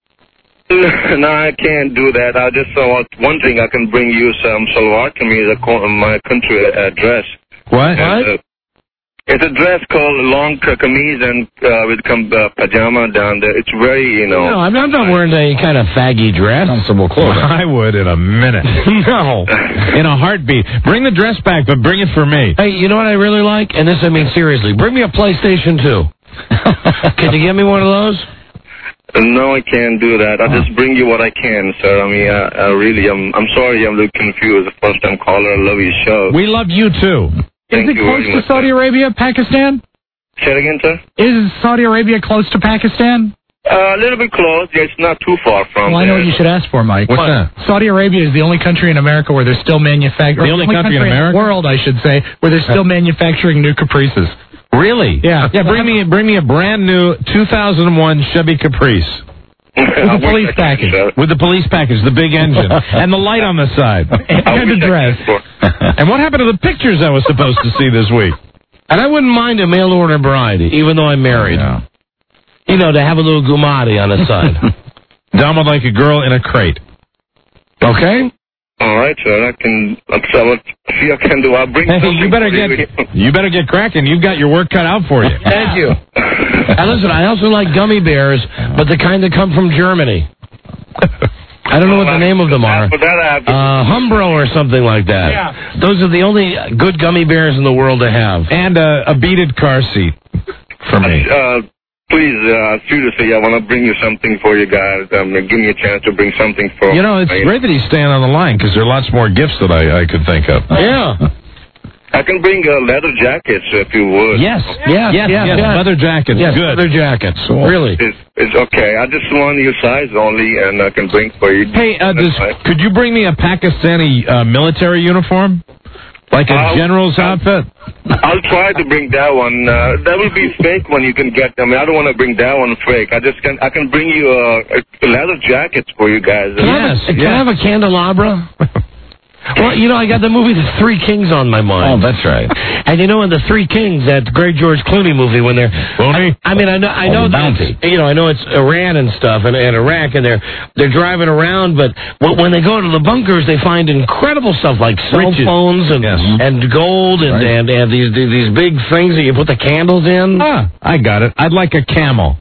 Speaker 18: No, I can't do that. I just one thing. I can bring you some salwar kameez, my country dress.
Speaker 12: What?
Speaker 18: It's a dress called long kameez and with pajama down there. It's very,
Speaker 22: No, I'm not wearing any kind of faggy dress.
Speaker 12: Comfortable clothing. I would in a minute.
Speaker 22: No.
Speaker 12: In a heartbeat. Bring the dress back, but bring it for me.
Speaker 22: Hey, you know what I really like? And this I mean seriously. Bring me a PlayStation 2. Can you get me one of those?
Speaker 18: No, I can't do that. I'll just bring you what I can, sir. I mean, I'm sorry I'm a little confused. The first time caller. I love your show.
Speaker 12: We love you too.
Speaker 11: Is it close to Saudi Arabia, Pakistan?
Speaker 18: Say it again, sir?
Speaker 11: Is Saudi Arabia close to Pakistan?
Speaker 18: A little bit close. Yeah, it's not too far from
Speaker 11: Well, I know what you should ask for, Mike.
Speaker 12: What's that?
Speaker 11: Saudi Arabia is the only country in America where they're still manufacturing...
Speaker 12: The only country in America?
Speaker 11: The world, I should say, where they're still manufacturing new Caprices.
Speaker 12: Really?
Speaker 11: Yeah.
Speaker 12: Yeah, bring me a brand new 2001 Chevy Caprice.
Speaker 11: With the police package.
Speaker 12: With the police package, the big engine, and the light on the side.
Speaker 11: And the dress.
Speaker 12: And what happened to the pictures I was supposed to see this week?
Speaker 22: And I wouldn't mind a mail order bride, even though I'm married.
Speaker 12: Yeah.
Speaker 22: You know, to have a little gumati on the side.
Speaker 12: Dom would like a girl in a crate.
Speaker 22: Okay?
Speaker 18: All right, sir. See what I can do. I'll bring something.
Speaker 12: You better get cracking. You've got your work cut out for you.
Speaker 22: Thank you. And listen, I also like gummy bears, but the kind that come from Germany. I don't know what the name of them are. Humbro or something like that.
Speaker 11: Yeah.
Speaker 22: Those are the only good gummy bears in the world to have.
Speaker 12: And a beaded car seat for me.
Speaker 18: Please, seriously, I want to bring you something for you guys. Give me a chance to bring something for
Speaker 12: You know, it's great that he's staying on the line because there are lots more gifts that I could think of.
Speaker 22: Yeah.
Speaker 18: I can bring leather jackets if you would.
Speaker 12: Yes. Leather jackets.
Speaker 22: Yes,
Speaker 12: good.
Speaker 22: leather jackets. Really.
Speaker 18: It's okay. I just want your size only, and I can bring for you.
Speaker 12: Hey, could you bring me a Pakistani military uniform? Like a general's outfit?
Speaker 18: I'll try to bring that one. That will be fake one you can get. I mean, I don't want to bring that one fake. I can bring you leather jackets for you guys.
Speaker 22: Can I have a candelabra? Well, you know, I got the movie The Three Kings on my mind.
Speaker 12: Oh, that's right.
Speaker 22: And you know, in The Three Kings, that great George Clooney movie, when they're...
Speaker 12: Clooney?
Speaker 22: I mean, I know
Speaker 12: Bounty.
Speaker 22: I know it's Iran and stuff, and Iraq, and they're driving around, but when they go to the bunkers, they find incredible stuff like cell phones and gold and these big things that you put the candles in.
Speaker 12: Ah, I got it. I'd like a camel.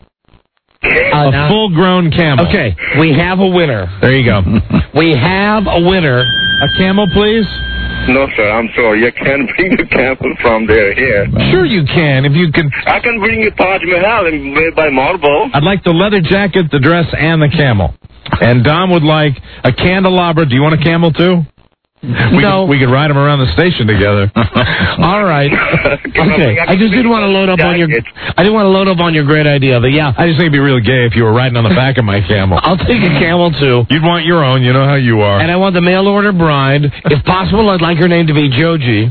Speaker 12: A full-grown camel.
Speaker 22: Okay, we have a winner.
Speaker 12: There you go.
Speaker 22: We have a winner.
Speaker 12: A camel, please?
Speaker 18: No, sir, I'm sorry. You can't bring a camel from there here.
Speaker 12: Sure you can, if you can.
Speaker 18: I can bring you Taj Mahal made by marble.
Speaker 12: I'd like the leather jacket, the dress, and the camel. And Dom would like a candelabra. Do you want a camel, too? We could ride them around the station together.
Speaker 22: All right. Okay. I just didn't want to load up on your. I didn't want to load up on your great idea, but yeah.
Speaker 12: I just think it'd be real gay if you were riding on the back of my camel.
Speaker 22: I'll take a camel too.
Speaker 12: You'd want your own. You know how you are.
Speaker 22: And I want the mail order bride. If possible, I'd like her name to be Joji.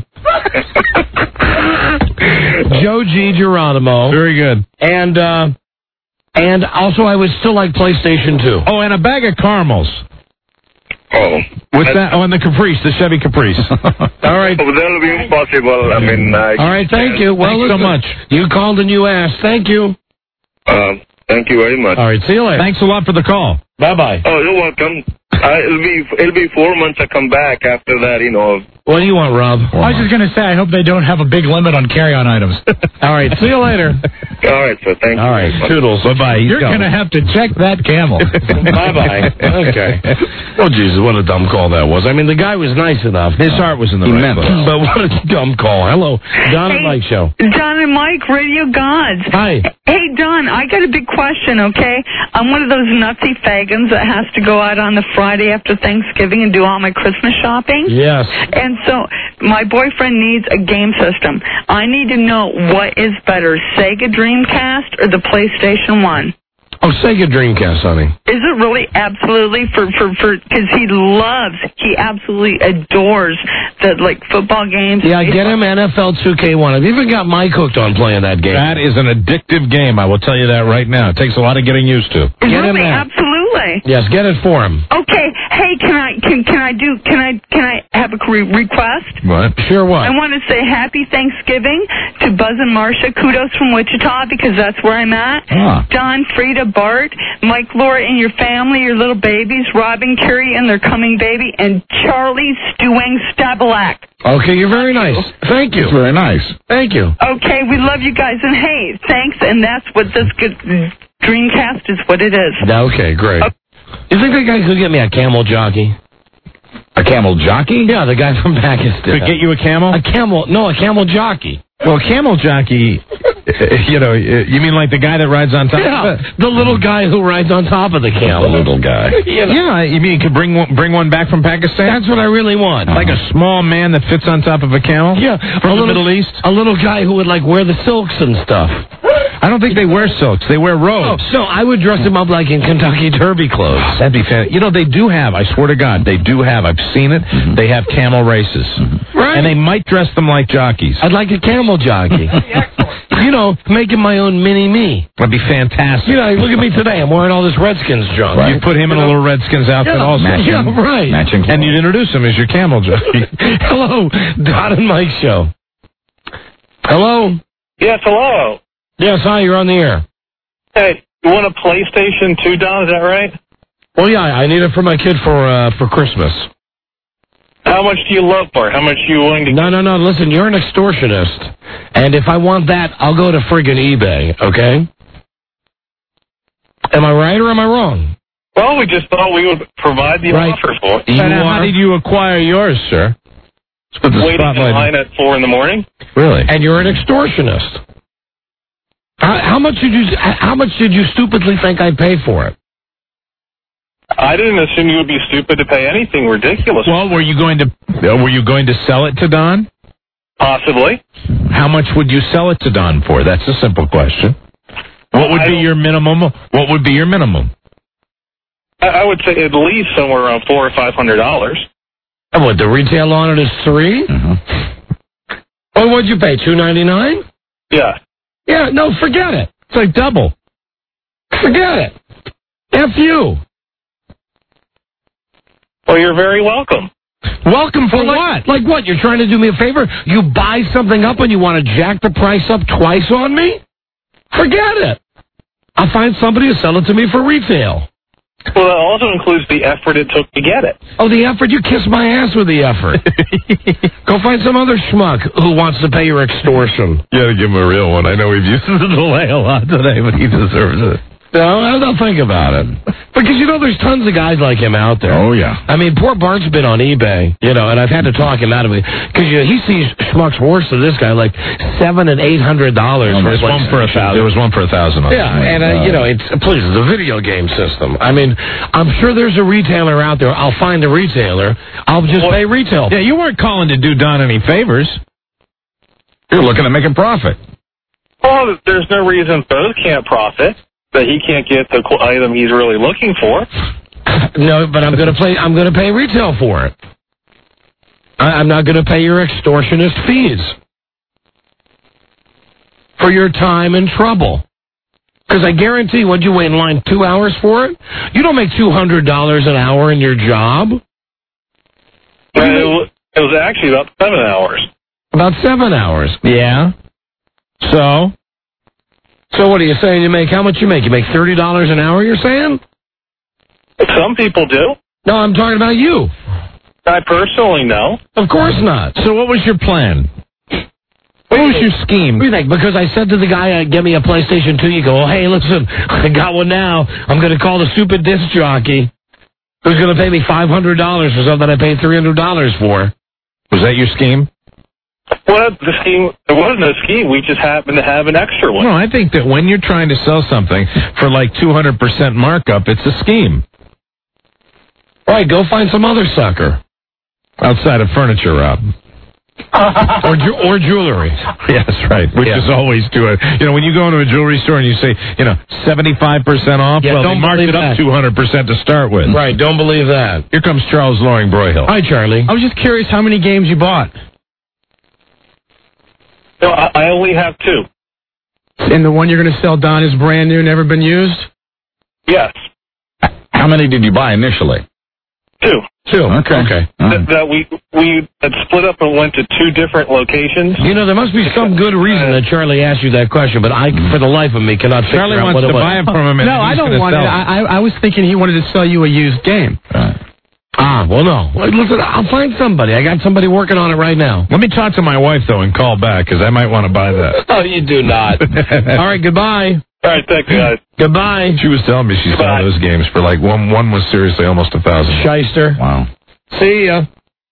Speaker 22: Joji Geronimo.
Speaker 12: Very good.
Speaker 22: And also, I would still like PlayStation 2.
Speaker 12: Oh, and a bag of caramels.
Speaker 18: Oh.
Speaker 12: What's that? Oh, and the Caprice, the Chevy Caprice.
Speaker 22: All right.
Speaker 18: Oh, that'll be impossible. I mean,
Speaker 22: all right, thank you. Well,
Speaker 12: thanks so much.
Speaker 22: You called and you asked. Thank you.
Speaker 18: Thank you very much.
Speaker 22: All right, see you later.
Speaker 12: Thanks a lot for the call.
Speaker 22: Bye-bye.
Speaker 18: Oh, you're welcome. It'll be 4 months to come back after that, you know.
Speaker 22: What do you want, Rob?
Speaker 11: I was just going to say, I hope they don't have a big limit on carry-on items.
Speaker 22: All right, see you later.
Speaker 18: All right, sir. Thank you.
Speaker 22: All right, toodles. Bye-bye.
Speaker 11: You're going to have to check that camel.
Speaker 22: Bye-bye. Okay. Oh, Jesus, what a dumb call that was. I mean, the guy was nice enough.
Speaker 12: His heart was in the right place.
Speaker 22: But what a dumb call. Hello. Don and Mike Show.
Speaker 5: Don and Mike, Radio Gods.
Speaker 22: Hi.
Speaker 5: Hey, Don, I got a big question, okay? I'm one of those nutsy fagans that has to go out on the Friday after Thanksgiving and do all my Christmas shopping.
Speaker 22: Yes.
Speaker 5: And so my boyfriend needs a game system. I need to know what is better, Sega Dreamcast or the PlayStation 1?
Speaker 22: Oh, Sega Dreamcast, honey.
Speaker 5: Is it really? Absolutely, because he absolutely adores the football games.
Speaker 22: Yeah, get him NFL 2K1. I've even got Mike hooked on playing that game.
Speaker 12: That is an addictive game. I will tell you that right now. It takes a lot of getting used to.
Speaker 22: Get him that.
Speaker 5: Absolutely.
Speaker 22: Yes, get it for him.
Speaker 5: Okay. Hey, can I have a request?
Speaker 12: What?
Speaker 22: Sure. What?
Speaker 5: I want to say Happy Thanksgiving to Buzz and Marcia. Kudos from Wichita because that's where I'm at. Don, Frida, Bart, Mike, Laura, and your family, your little babies, Robin, Carrie, and their coming baby, and Charlie Stewing Stabalak.
Speaker 22: Okay, you're very nice. Thank you.
Speaker 12: That's very nice.
Speaker 22: Thank you.
Speaker 5: Okay, we love you guys, and hey, thanks, and that's what this good Dreamcast is what it is.
Speaker 22: Okay, great. You think that guy could get me a camel jockey?
Speaker 12: A camel jockey?
Speaker 22: Yeah, the guy from Pakistan.
Speaker 12: Could get you a camel?
Speaker 22: A camel jockey.
Speaker 12: Well, a camel jockey, you mean like the guy that rides on top of it?
Speaker 22: The little guy who rides on top of the camel.
Speaker 12: The little guy. Yeah, you mean you could bring one back from Pakistan?
Speaker 22: That's what I really want.
Speaker 12: Like a small man that fits on top of a camel?
Speaker 22: Yeah.
Speaker 12: From the Middle East?
Speaker 22: A little guy who would wear the silks and stuff.
Speaker 12: I don't think they wear silks. They wear robes.
Speaker 22: So I would dress him up like in Kentucky Derby clothes.
Speaker 12: That'd be fantastic. They do have, I swear to God, they do have, I've seen it, they have camel races.
Speaker 22: Right.
Speaker 12: And they might dress them like jockeys.
Speaker 22: I'd like a camel jockey. Making my own mini-me.
Speaker 12: That'd be fantastic.
Speaker 22: Look at me today. I'm wearing all this Redskins junk.
Speaker 12: Right. You put him in a little Redskins outfit also.
Speaker 22: Matching, right.
Speaker 12: Matching clothes. And you'd introduce him as your camel jockey.
Speaker 22: Hello, Don and Mike show. Hello?
Speaker 18: Yes, hello.
Speaker 22: Yes, hi, you're on the air.
Speaker 18: Hey, you want a PlayStation 2, Don? Is that right?
Speaker 22: Well, yeah, I need it for my kid for Christmas.
Speaker 18: How much do you love for it? How much are you willing to...
Speaker 22: No. Listen, you're an extortionist. And if I want that, I'll go to friggin' eBay, okay? Am I right or am I wrong?
Speaker 18: Well, we just thought we would provide the offer for it.
Speaker 12: How did you acquire yours, sir?
Speaker 18: Waiting in line at 4 in the morning.
Speaker 12: Really?
Speaker 22: And you're an extortionist. How much did you stupidly think I'd pay for it?
Speaker 18: I didn't assume you would be stupid to pay anything ridiculous.
Speaker 12: Well, were you going to sell it to Don?
Speaker 18: Possibly.
Speaker 12: How much would you sell it to Don for? That's a simple question. What would be your minimum? What would be your minimum?
Speaker 18: I would say at least somewhere around $400 or $500.
Speaker 22: And what, the retail on it is $300? Mm-hmm. Oh, what'd you pay? $299?
Speaker 18: Yeah.
Speaker 22: Yeah. No, forget it.
Speaker 12: It's like double.
Speaker 22: Forget it. F you.
Speaker 18: Well, you're very welcome.
Speaker 12: Welcome for what?
Speaker 22: Like what? You're trying to do me a favor? You buy something up and you want to jack the price up twice on me? Forget it. I'll find somebody to sell it to me for retail.
Speaker 18: Well, that also includes the effort it took to get it.
Speaker 22: Oh, the effort? You kiss my ass with the effort. Go find some other schmuck who wants to pay your extortion.
Speaker 12: You gotta give him a real one. I know we've used the delay a lot today, but he deserves it.
Speaker 22: No, don't think about it. Because, there's tons of guys like him out there.
Speaker 12: Oh, yeah.
Speaker 22: I mean, poor Bart's been on eBay, and I've had to talk him out of it. Because he sees schmucks worse than this guy, like $700 and $800.
Speaker 12: There's one for $1,000. There was one for $1,000.
Speaker 22: Yeah, and, it's a video game system. I mean, I'm sure there's a retailer out there. I'll find a retailer. I'll just pay retail.
Speaker 12: Yeah, you weren't calling to do Don any favors. You're looking to make a profit.
Speaker 18: Well, there's no reason both can't profit. That he can't get the item he's really looking for.
Speaker 22: No, but I'm going to pay retail for it. I'm not going to pay your extortionist fees for your time and trouble. Because I guarantee, would you wait in line 2 hours for it? You don't make $200 an hour in your job.
Speaker 18: It was actually about 7 hours.
Speaker 22: About 7 hours.
Speaker 12: Yeah.
Speaker 22: So what are you saying? How much you make? You make $30 an hour, you're saying?
Speaker 18: Some people do.
Speaker 22: No, I'm talking about you.
Speaker 18: I personally know.
Speaker 22: Of course not.
Speaker 12: So what was your plan? What was your scheme?
Speaker 22: What do you think? Because I said to the guy, get me a PlayStation 2, you go, oh, hey, listen, I got one now. I'm going to call the stupid disc jockey who's going to pay me $500 for something I paid $300 for.
Speaker 12: Was that your scheme?
Speaker 18: Well, the scheme, there was no scheme. We just happened to have an extra one.
Speaker 12: No, I think that when you're trying to sell something for like 200% markup, it's a scheme.
Speaker 22: All right, go find some other sucker.
Speaker 12: Outside of Furniture Rob.
Speaker 22: Or jewelry.
Speaker 12: Yes, right. Which is always to it. When you go into a jewelry store and you say, 75% off,
Speaker 22: Yeah,
Speaker 12: well,
Speaker 22: don't
Speaker 12: they marked
Speaker 22: believe
Speaker 12: it up
Speaker 22: that.
Speaker 12: 200% to start with.
Speaker 22: Right, don't believe that.
Speaker 12: Here comes Charles Loring Broyhill.
Speaker 22: Hi, Charlie.
Speaker 7: I was just curious how many games you bought.
Speaker 18: No, I only have 2.
Speaker 7: And the one you're going to sell, Don, is brand new, never been used?
Speaker 18: Yes.
Speaker 3: How many did you buy initially?
Speaker 18: 2.
Speaker 3: Okay.
Speaker 18: That we had split up and went to 2 different locations.
Speaker 22: There must be some good reason that Charlie asked you that question, but I, for the life of me, cannot figure
Speaker 12: Charlie
Speaker 22: out
Speaker 12: wants
Speaker 22: what it
Speaker 12: to
Speaker 22: was.
Speaker 12: buy it from him. And
Speaker 7: No, I
Speaker 12: he's
Speaker 7: don't
Speaker 12: gonna
Speaker 7: want it.
Speaker 12: sell
Speaker 7: I was thinking he wanted to sell you a used game.
Speaker 22: Well, no. Listen, I'll find somebody. I got somebody working on it right now.
Speaker 12: Let me talk to my wife, though, and call back, because I might want to buy that.
Speaker 22: Oh, you do not. All right, goodbye.
Speaker 18: All right, thank you, guys.
Speaker 22: Goodbye.
Speaker 12: She was telling me she saw those games for one was seriously almost $1,000.
Speaker 22: Shyster.
Speaker 3: Wow.
Speaker 22: See ya.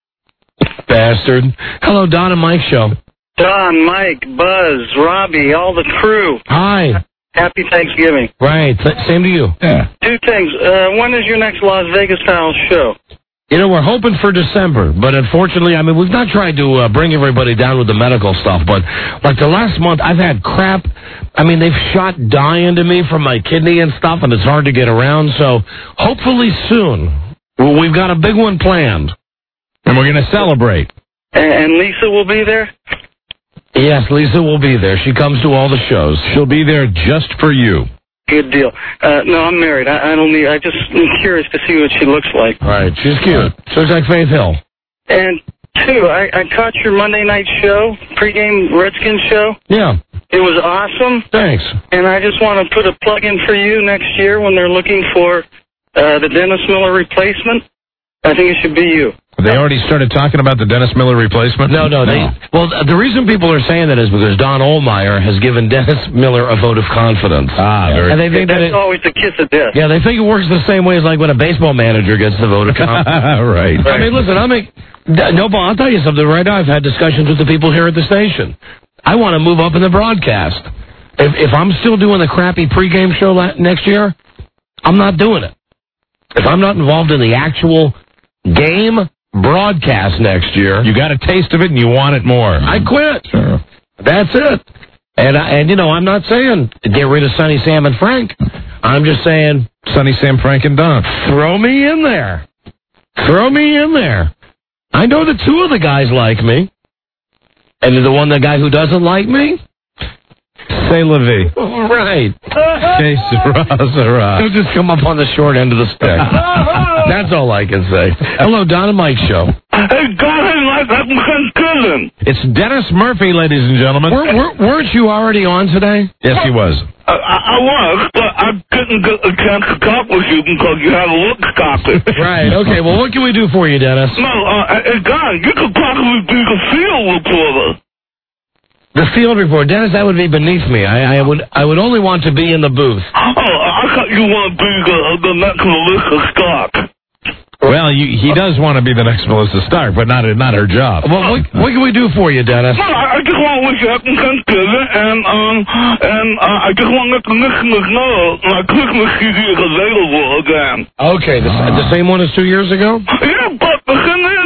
Speaker 22: Bastard. Hello, Don and Mike show.
Speaker 18: Don, Mike, Buzz, Robbie, all the crew.
Speaker 22: Hi.
Speaker 18: Happy Thanksgiving.
Speaker 22: Right. Same to you.
Speaker 3: Yeah.
Speaker 18: 2 things. When is your next Las Vegas style show?
Speaker 22: We're hoping for December, but unfortunately, we've not tried to bring everybody down with the medical stuff, but like the last month, I've had crap. They've shot dye into me from my kidney and stuff, and it's hard to get around, so hopefully soon. We've got a big one planned.
Speaker 12: And we're going to celebrate.
Speaker 18: And Lisa will be there?
Speaker 22: Yes, Lisa will be there. She comes to all the shows.
Speaker 12: She'll be there just for you.
Speaker 18: Good deal. No, I'm married. I don't need. I just am curious to see what she looks like.
Speaker 22: Right, she's cute. She looks like Faith Hill.
Speaker 18: And 2, I caught your Monday night show, pregame Redskins show.
Speaker 22: Yeah.
Speaker 18: It was awesome.
Speaker 22: Thanks.
Speaker 18: And I just want to put a plug in for you next year when they're looking for the Dennis Miller replacement. I think it should be you.
Speaker 12: They already started talking about the Dennis Miller replacement?
Speaker 22: No. Well, the reason people are saying that is because Don Ohlmeyer has given Dennis Miller a vote of confidence.
Speaker 12: Very
Speaker 22: and they think
Speaker 18: that's always the kiss of death.
Speaker 22: Yeah, they think it works the same way as like when a baseball manager gets the vote of confidence.
Speaker 12: Right.
Speaker 22: Listen, I'll tell you something right now. I've had discussions with the people here at the station. I want to move up in the broadcast. If I'm still doing the crappy pregame show next year, I'm not doing it. If I'm not involved in the actual game broadcast next year,
Speaker 12: you got a taste of it and you want it more.
Speaker 22: I quit.
Speaker 12: Sure.
Speaker 22: That's it. And I'm not saying get rid of Sonny, Sam, and Frank. I'm just saying
Speaker 12: Sonny, Sam, Frank, and Don.
Speaker 22: Throw me in there. Throw me in there. I know that 2 of the guys like me. And the guy who doesn't like me?
Speaker 12: Say la vie.
Speaker 22: Right.
Speaker 12: Okay, Sarah.
Speaker 22: He'll just come up on the short end of the stick. That's all I can say. Hello, Don and Mike show.
Speaker 10: Hey, go ahead and like that cousin.
Speaker 12: It's Dennis Murphy, ladies and gentlemen.
Speaker 22: Weren't you already on today?
Speaker 12: Yes, he was.
Speaker 10: I was, but I couldn't get a chance to talk with you because you had a look cocky.
Speaker 22: Right, okay. Well, what can we do for you, Dennis?
Speaker 10: No, God, you could possibly do the field reporter.
Speaker 22: The field report, Dennis, that would be beneath me. I would only want to be in the booth.
Speaker 10: Oh, I thought you want to be the next Melissa Stark.
Speaker 12: Well, he does want to be the next Melissa Stark, but not her job.
Speaker 22: Well, what can we do for you, Dennis?
Speaker 10: Well, I just want to wish you happy Thanksgiving, and I just want to let the listeners know my Christmas CD is available again.
Speaker 22: Okay, the same one as 2 years ago?
Speaker 10: Yeah, but the thing is,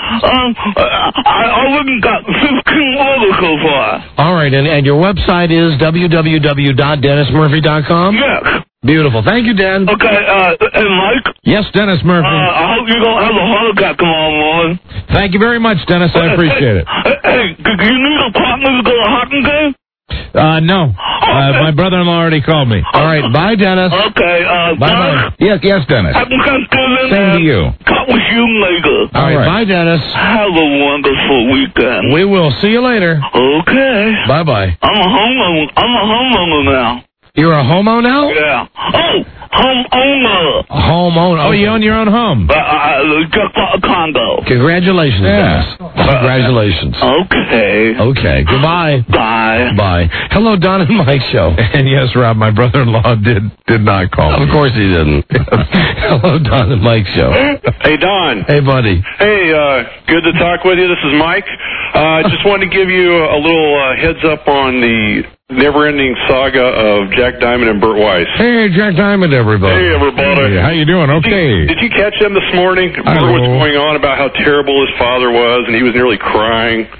Speaker 10: I already got 15 orders so far.
Speaker 22: All right, and your website is www.dennismurphy.com?
Speaker 10: Yes.
Speaker 22: Beautiful. Thank you, Dan.
Speaker 10: Okay, and Mike?
Speaker 12: Yes, Dennis Murphy.
Speaker 10: I hope you don't have a heart attack tomorrow morning.
Speaker 12: Thank you very much, Dennis. I appreciate it.
Speaker 10: Hey, do you need a partner to go to a hockey game?
Speaker 12: No. My brother-in-law already called me.
Speaker 22: All right, bye, Dennis.
Speaker 10: Okay,
Speaker 12: bye. Yes, Dennis.
Speaker 10: Happy Thanksgiving.
Speaker 12: Same to you.
Speaker 10: Talk with you later.
Speaker 22: All right, bye, Dennis.
Speaker 10: Have a wonderful weekend.
Speaker 22: We will. See you later.
Speaker 10: Okay.
Speaker 22: Bye-bye.
Speaker 10: I'm a homeowner now.
Speaker 22: You're a homo now?
Speaker 10: Yeah. Oh, homeowner.
Speaker 22: Homeowner.
Speaker 12: Oh, you own your own home?
Speaker 10: Just bought a condo.
Speaker 22: Congratulations, Dennis. Congratulations.
Speaker 10: Okay.
Speaker 22: Goodbye.
Speaker 10: Bye.
Speaker 22: Hello, Don and Mike show.
Speaker 12: And yes, Rob, my brother-in-law did not call me.
Speaker 22: Of course he didn't. Hello, Don and Mike show.
Speaker 15: Hey, Don.
Speaker 22: Hey, buddy.
Speaker 15: Hey, good to talk with you. This is Mike. Just wanted to give you a little heads up on the never-ending saga of Jack Diamond and Burt Weiss.
Speaker 22: Hey, Jack Diamond, everybody.
Speaker 15: Hey, everybody.
Speaker 12: Hey, how you doing? Okay.
Speaker 15: Did you catch them this morning? Burt was going on about how terrible his father was, and he was nearly crying.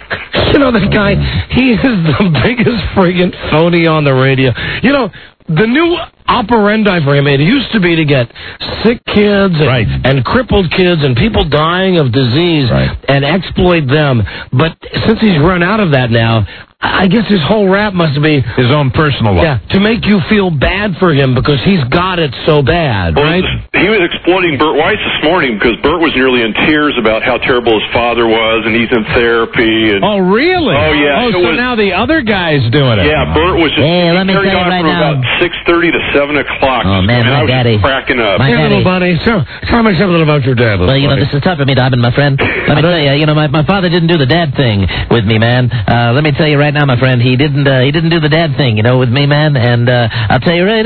Speaker 22: You know, that guy, he is the biggest friggin' phony on the radio. You know, the new operandi for him, it used to be to get sick kids and crippled kids and people dying of disease and exploit them. But since he's run out of that now, I guess his whole rap must be
Speaker 3: his own personal life.
Speaker 22: Yeah, to make you feel bad for him because he's got it so bad, right?
Speaker 15: He was exploiting Bert Weiss this morning because Bert was nearly in tears about how terrible his father was, and he's in therapy. And
Speaker 3: oh, really?
Speaker 15: Oh, yeah.
Speaker 3: Oh, so now the other guy's doing it.
Speaker 15: Yeah, Bert was just
Speaker 8: let me tell
Speaker 15: carried
Speaker 8: you
Speaker 15: on
Speaker 8: right
Speaker 15: from
Speaker 8: now.
Speaker 15: about 6:30 to 7 o'clock.
Speaker 8: Oh, man,
Speaker 15: I
Speaker 8: my
Speaker 15: was
Speaker 8: daddy.
Speaker 15: just cracking up.
Speaker 8: My
Speaker 22: Hey,
Speaker 8: daddy.
Speaker 22: little buddy, tell me something about your dad.
Speaker 8: Well, you know, this is tough for me, Dobbin, my friend. Let me tell you, my father didn't do the dad thing with me, man. Let me tell you right now, my friend, he didn't do the dad thing, with me, man. And I'll tell you right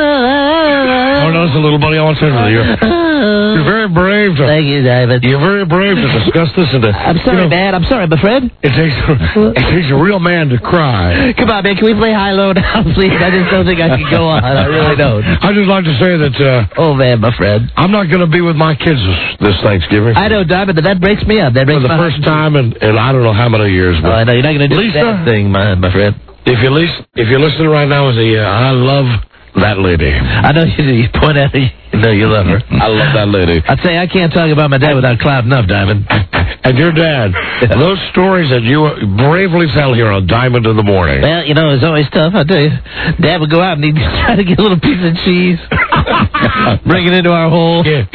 Speaker 8: now.
Speaker 22: Oh, no, listen, little buddy, I want to say to you, you're very brave.
Speaker 8: Thank you, David.
Speaker 22: You're very brave to discuss this.
Speaker 8: I'm sorry, man. I'm sorry, my friend.
Speaker 22: It takes a real man to cry.
Speaker 8: Come on, man. Can we play high-low now, please? I just don't think I can go on. I really don't.
Speaker 22: I'd just like to say that...
Speaker 8: oh, man, my friend.
Speaker 22: I'm not going to be with my kids this Thanksgiving.
Speaker 8: I know, Diamond, but that breaks me up. That breaks
Speaker 22: for the first time in I don't know how many years. But
Speaker 8: I know. You're not going to do that thing, my friend.
Speaker 22: If you're listening right now, I love that lady.
Speaker 8: I know you do. You point at her. You know you love her.
Speaker 22: I love that lady.
Speaker 8: I'd say I can't talk about my dad without clouding up, Diamond.
Speaker 22: And your dad, those stories that you bravely tell here on Diamond in the Morning.
Speaker 8: Well, it's always tough, I tell you. Dad would go out and he'd try to get a little piece of cheese, bring it into our hole.
Speaker 22: Yeah.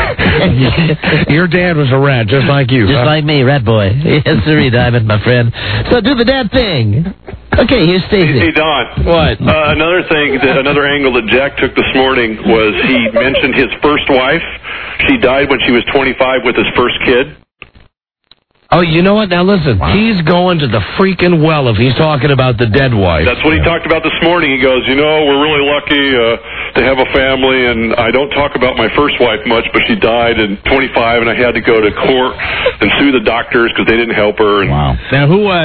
Speaker 22: Your dad was a rat, just like you.
Speaker 8: Just like me, rat boy. Yes, sir, Diamond, my friend. So do the dad thing. Okay, here's Stacey.
Speaker 15: Hey, Don.
Speaker 22: What?
Speaker 15: Another angle that Jack took this morning was he mentioned his first wife. She died when she was 25 with his first kid.
Speaker 22: Oh, you know what? Now listen, he's going to the freaking well if he's talking about the dead wife.
Speaker 15: That's what he talked about this morning. He goes, we're really lucky to have a family, and I don't talk about my first wife much, but she died at 25, and I had to go to court and sue the doctors because they didn't help her. And
Speaker 3: wow. Now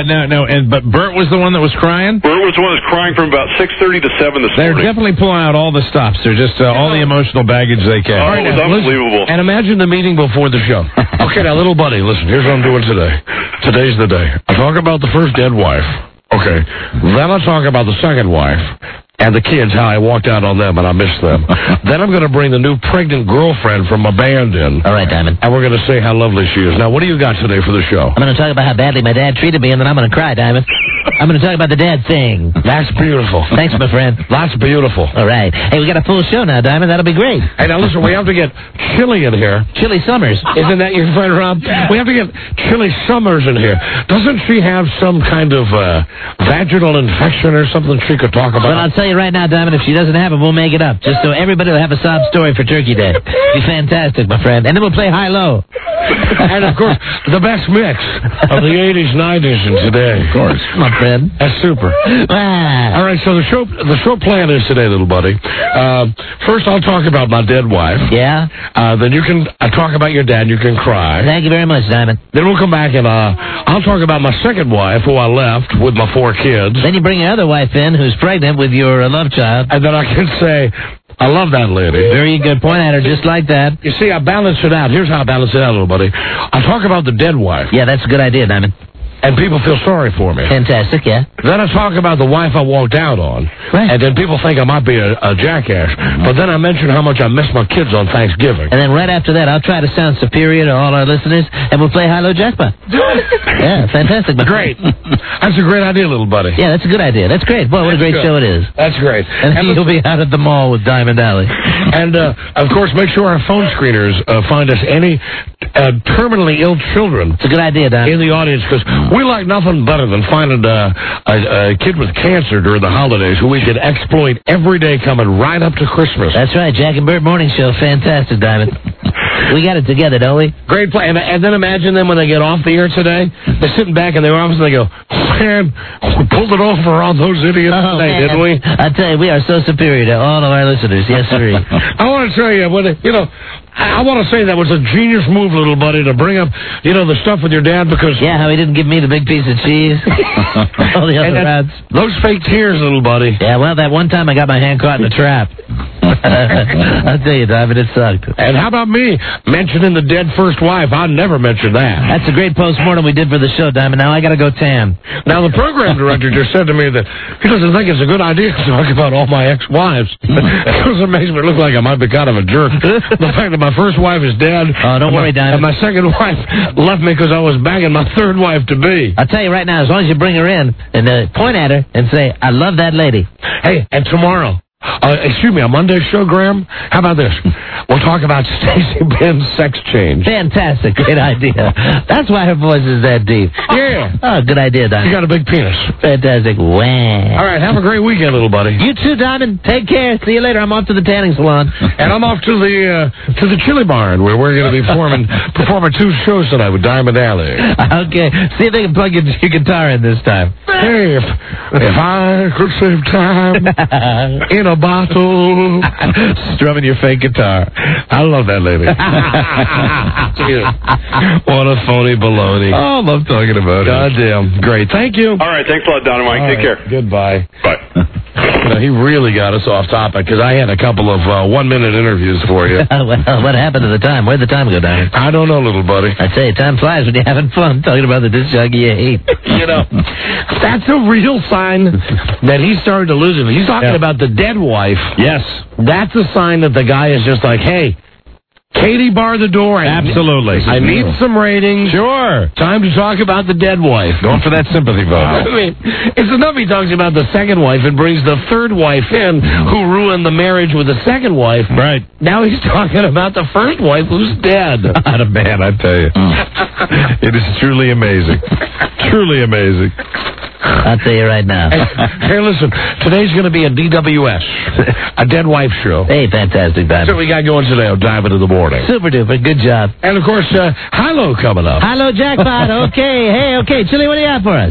Speaker 3: but Bert was the one that was crying?
Speaker 15: Bert was the one that was crying from about 6:30 to 7 this morning.
Speaker 3: They're definitely pulling out all the stops. They're just all the emotional baggage they can.
Speaker 15: Oh, it was unbelievable.
Speaker 22: And imagine the meeting before the show. Okay, now, little buddy, listen, here's what I'm doing today. Today's the day. I talk about the first dead wife. Okay. Then I talk about the second wife and the kids, how I walked out on them and I missed them. Then I'm going to bring the new pregnant girlfriend from my band in.
Speaker 8: All right, Diamond.
Speaker 22: And we're going to say how lovely she is. Now, what do you got today for the show?
Speaker 8: I'm going to talk about how badly my dad treated me, and then I'm going to cry, Diamond. I'm going to talk about the dad thing.
Speaker 22: That's beautiful.
Speaker 8: Thanks, my friend.
Speaker 22: That's beautiful.
Speaker 8: All right. Hey, we got a full show now, Diamond. That'll be great.
Speaker 22: Hey, now listen, we have to get Chili in here.
Speaker 8: Chili Summers.
Speaker 22: Isn't that your friend, Rob? We have to get Chili Summers in here. Doesn't she have some kind of vaginal infection or something she could talk about?
Speaker 8: Well, I'll tell you right now, Diamond, if she doesn't have it, we'll make it up. Just so everybody will have a sob story for Turkey Day. Be fantastic, my friend. And then we'll play high-low.
Speaker 22: And, of course, the best mix of the 80s, 90s, and today.
Speaker 3: Of course.
Speaker 22: My friend. That's super. All right, so the show plan is today, little buddy. First, I'll talk about my dead wife.
Speaker 8: Yeah?
Speaker 22: Then you can talk about your dad. You can cry.
Speaker 8: Thank you very much, Diamond.
Speaker 22: Then we'll come back and I'll talk about my second wife, who I left with my 4 kids.
Speaker 8: Then you bring your other wife in, who's pregnant with your love child.
Speaker 22: And then I can say, I love that lady.
Speaker 8: Very good. Point at her just like that.
Speaker 22: You see, I balance it out. Here's how I balance it out, little buddy. I talk about the dead wife.
Speaker 8: Yeah, that's a good idea, Diamond.
Speaker 22: And people feel sorry for me.
Speaker 8: Fantastic, yeah.
Speaker 22: Then I talk about the wife I walked out on.
Speaker 8: Right.
Speaker 22: And then people think I might be a jackass. But then I mention how much I miss my kids on Thanksgiving.
Speaker 8: And then right after that, I'll try to sound superior to all our listeners, and we'll play high-low jackpot. Yeah, fantastic.
Speaker 22: Great. That's a great idea, little buddy.
Speaker 8: Yeah, that's a good idea. That's great. Boy, what a great show it is.
Speaker 22: That's great.
Speaker 8: And you'll be out at the mall with Diamond Alley.
Speaker 22: And, of course, make sure our phone screeners find us any terminally ill children.
Speaker 8: It's a good idea, Don.
Speaker 22: In the audience, because we like nothing better than finding a kid with cancer during the holidays who we can exploit every day coming right up to Christmas.
Speaker 8: That's right. Jack and Bert Morning Show. Fantastic, Diamond. We got it together, don't we?
Speaker 22: Great play. And then imagine them when they get off the air today. They're sitting back in their office and they go, man, we pulled it off for all those idiots today, didn't we?
Speaker 8: I tell you, we are so superior to all of our listeners. Yes, sir.
Speaker 22: I want to tell you, I want to say that was a genius move, little buddy, to bring up, the stuff with your dad because...
Speaker 8: Yeah, how he didn't give me the big piece of cheese. All the other rats.
Speaker 22: Those fake tears, little buddy.
Speaker 8: Yeah, well, that one time I got my hand caught in a trap. I'll tell you, Diamond, it sucked.
Speaker 22: And how about me mentioning the dead first wife? I'd never mention that.
Speaker 8: That's a great postmortem we did for the show, Diamond. Now I got to go tan.
Speaker 22: Now, the program director just said to me that he doesn't think it's a good idea to talk about all my ex-wives. Because it makes me look like I might be kind of a jerk. The fact that my first wife is dead.
Speaker 8: Oh, don't worry, Diamond.
Speaker 22: And my second wife left me because I was banging my third wife to be.
Speaker 8: I'll tell you right now, as long as you bring her in and point at her and say, I love that lady.
Speaker 22: Hey, and tomorrow, excuse me, on Monday's show, Graham, how about this? We'll talk about Stacey Ben's sex change.
Speaker 8: Fantastic. Great idea. That's why her voice is that deep.
Speaker 22: Yeah.
Speaker 8: Oh, good idea, Diamond.
Speaker 22: You got a big penis.
Speaker 8: Fantastic. Wow.
Speaker 22: All right, have a great weekend, little buddy.
Speaker 8: You too, Diamond. Take care. See you later. I'm off to the tanning salon.
Speaker 22: And I'm off to the Chili Barn, where we're going to be performing 2 shows tonight with Diamond Alley.
Speaker 8: Okay. See if they can plug your guitar in this time.
Speaker 22: Hey, if I could save time in a bottle.
Speaker 12: Strumming your fake guitar.
Speaker 22: I love that lady. What a phony baloney.
Speaker 12: Oh, I love talking about it.
Speaker 22: Goddamn. Great. Thank you.
Speaker 15: All right, thanks a lot, Don and Mike.
Speaker 22: All
Speaker 15: Take
Speaker 22: right.
Speaker 15: care.
Speaker 22: Goodbye.
Speaker 15: Bye.
Speaker 22: He really got us off topic because I had a couple of 1-minute interviews for you.
Speaker 8: Well, what happened to the time? Where'd the time go, Diamond?
Speaker 22: I don't know, little buddy.
Speaker 8: I tell you, time flies when you're having fun talking about the disc jockey you hate.
Speaker 22: You know, that's a real sign that he started to lose it. He's talking about the dead wife.
Speaker 12: Yes.
Speaker 22: That's a sign that the guy is just like, hey, Katie, bar the door.
Speaker 12: Absolutely.
Speaker 22: I need some ratings.
Speaker 12: Sure.
Speaker 22: Time to talk about the dead wife.
Speaker 12: Going for that sympathy vote.
Speaker 22: I mean, it's enough he talks about the second wife and brings the third wife in who ruined the marriage with the second wife.
Speaker 12: Right.
Speaker 22: Now he's talking about the first wife who's dead.
Speaker 12: Not a man, I tell you. It is truly amazing. Truly amazing.
Speaker 8: I'll tell you right now.
Speaker 22: Hey, listen, today's going to be a DWS, a dead wife show.
Speaker 8: Hey, fantastic,
Speaker 22: That's
Speaker 8: Diamond.
Speaker 22: what we got going today on Diamond in the Morning.
Speaker 8: Super duper. Good job.
Speaker 22: And, of course, Hilo coming up.
Speaker 8: Hello, jackpot. Okay. Hey, okay. Chili, what do you have for us?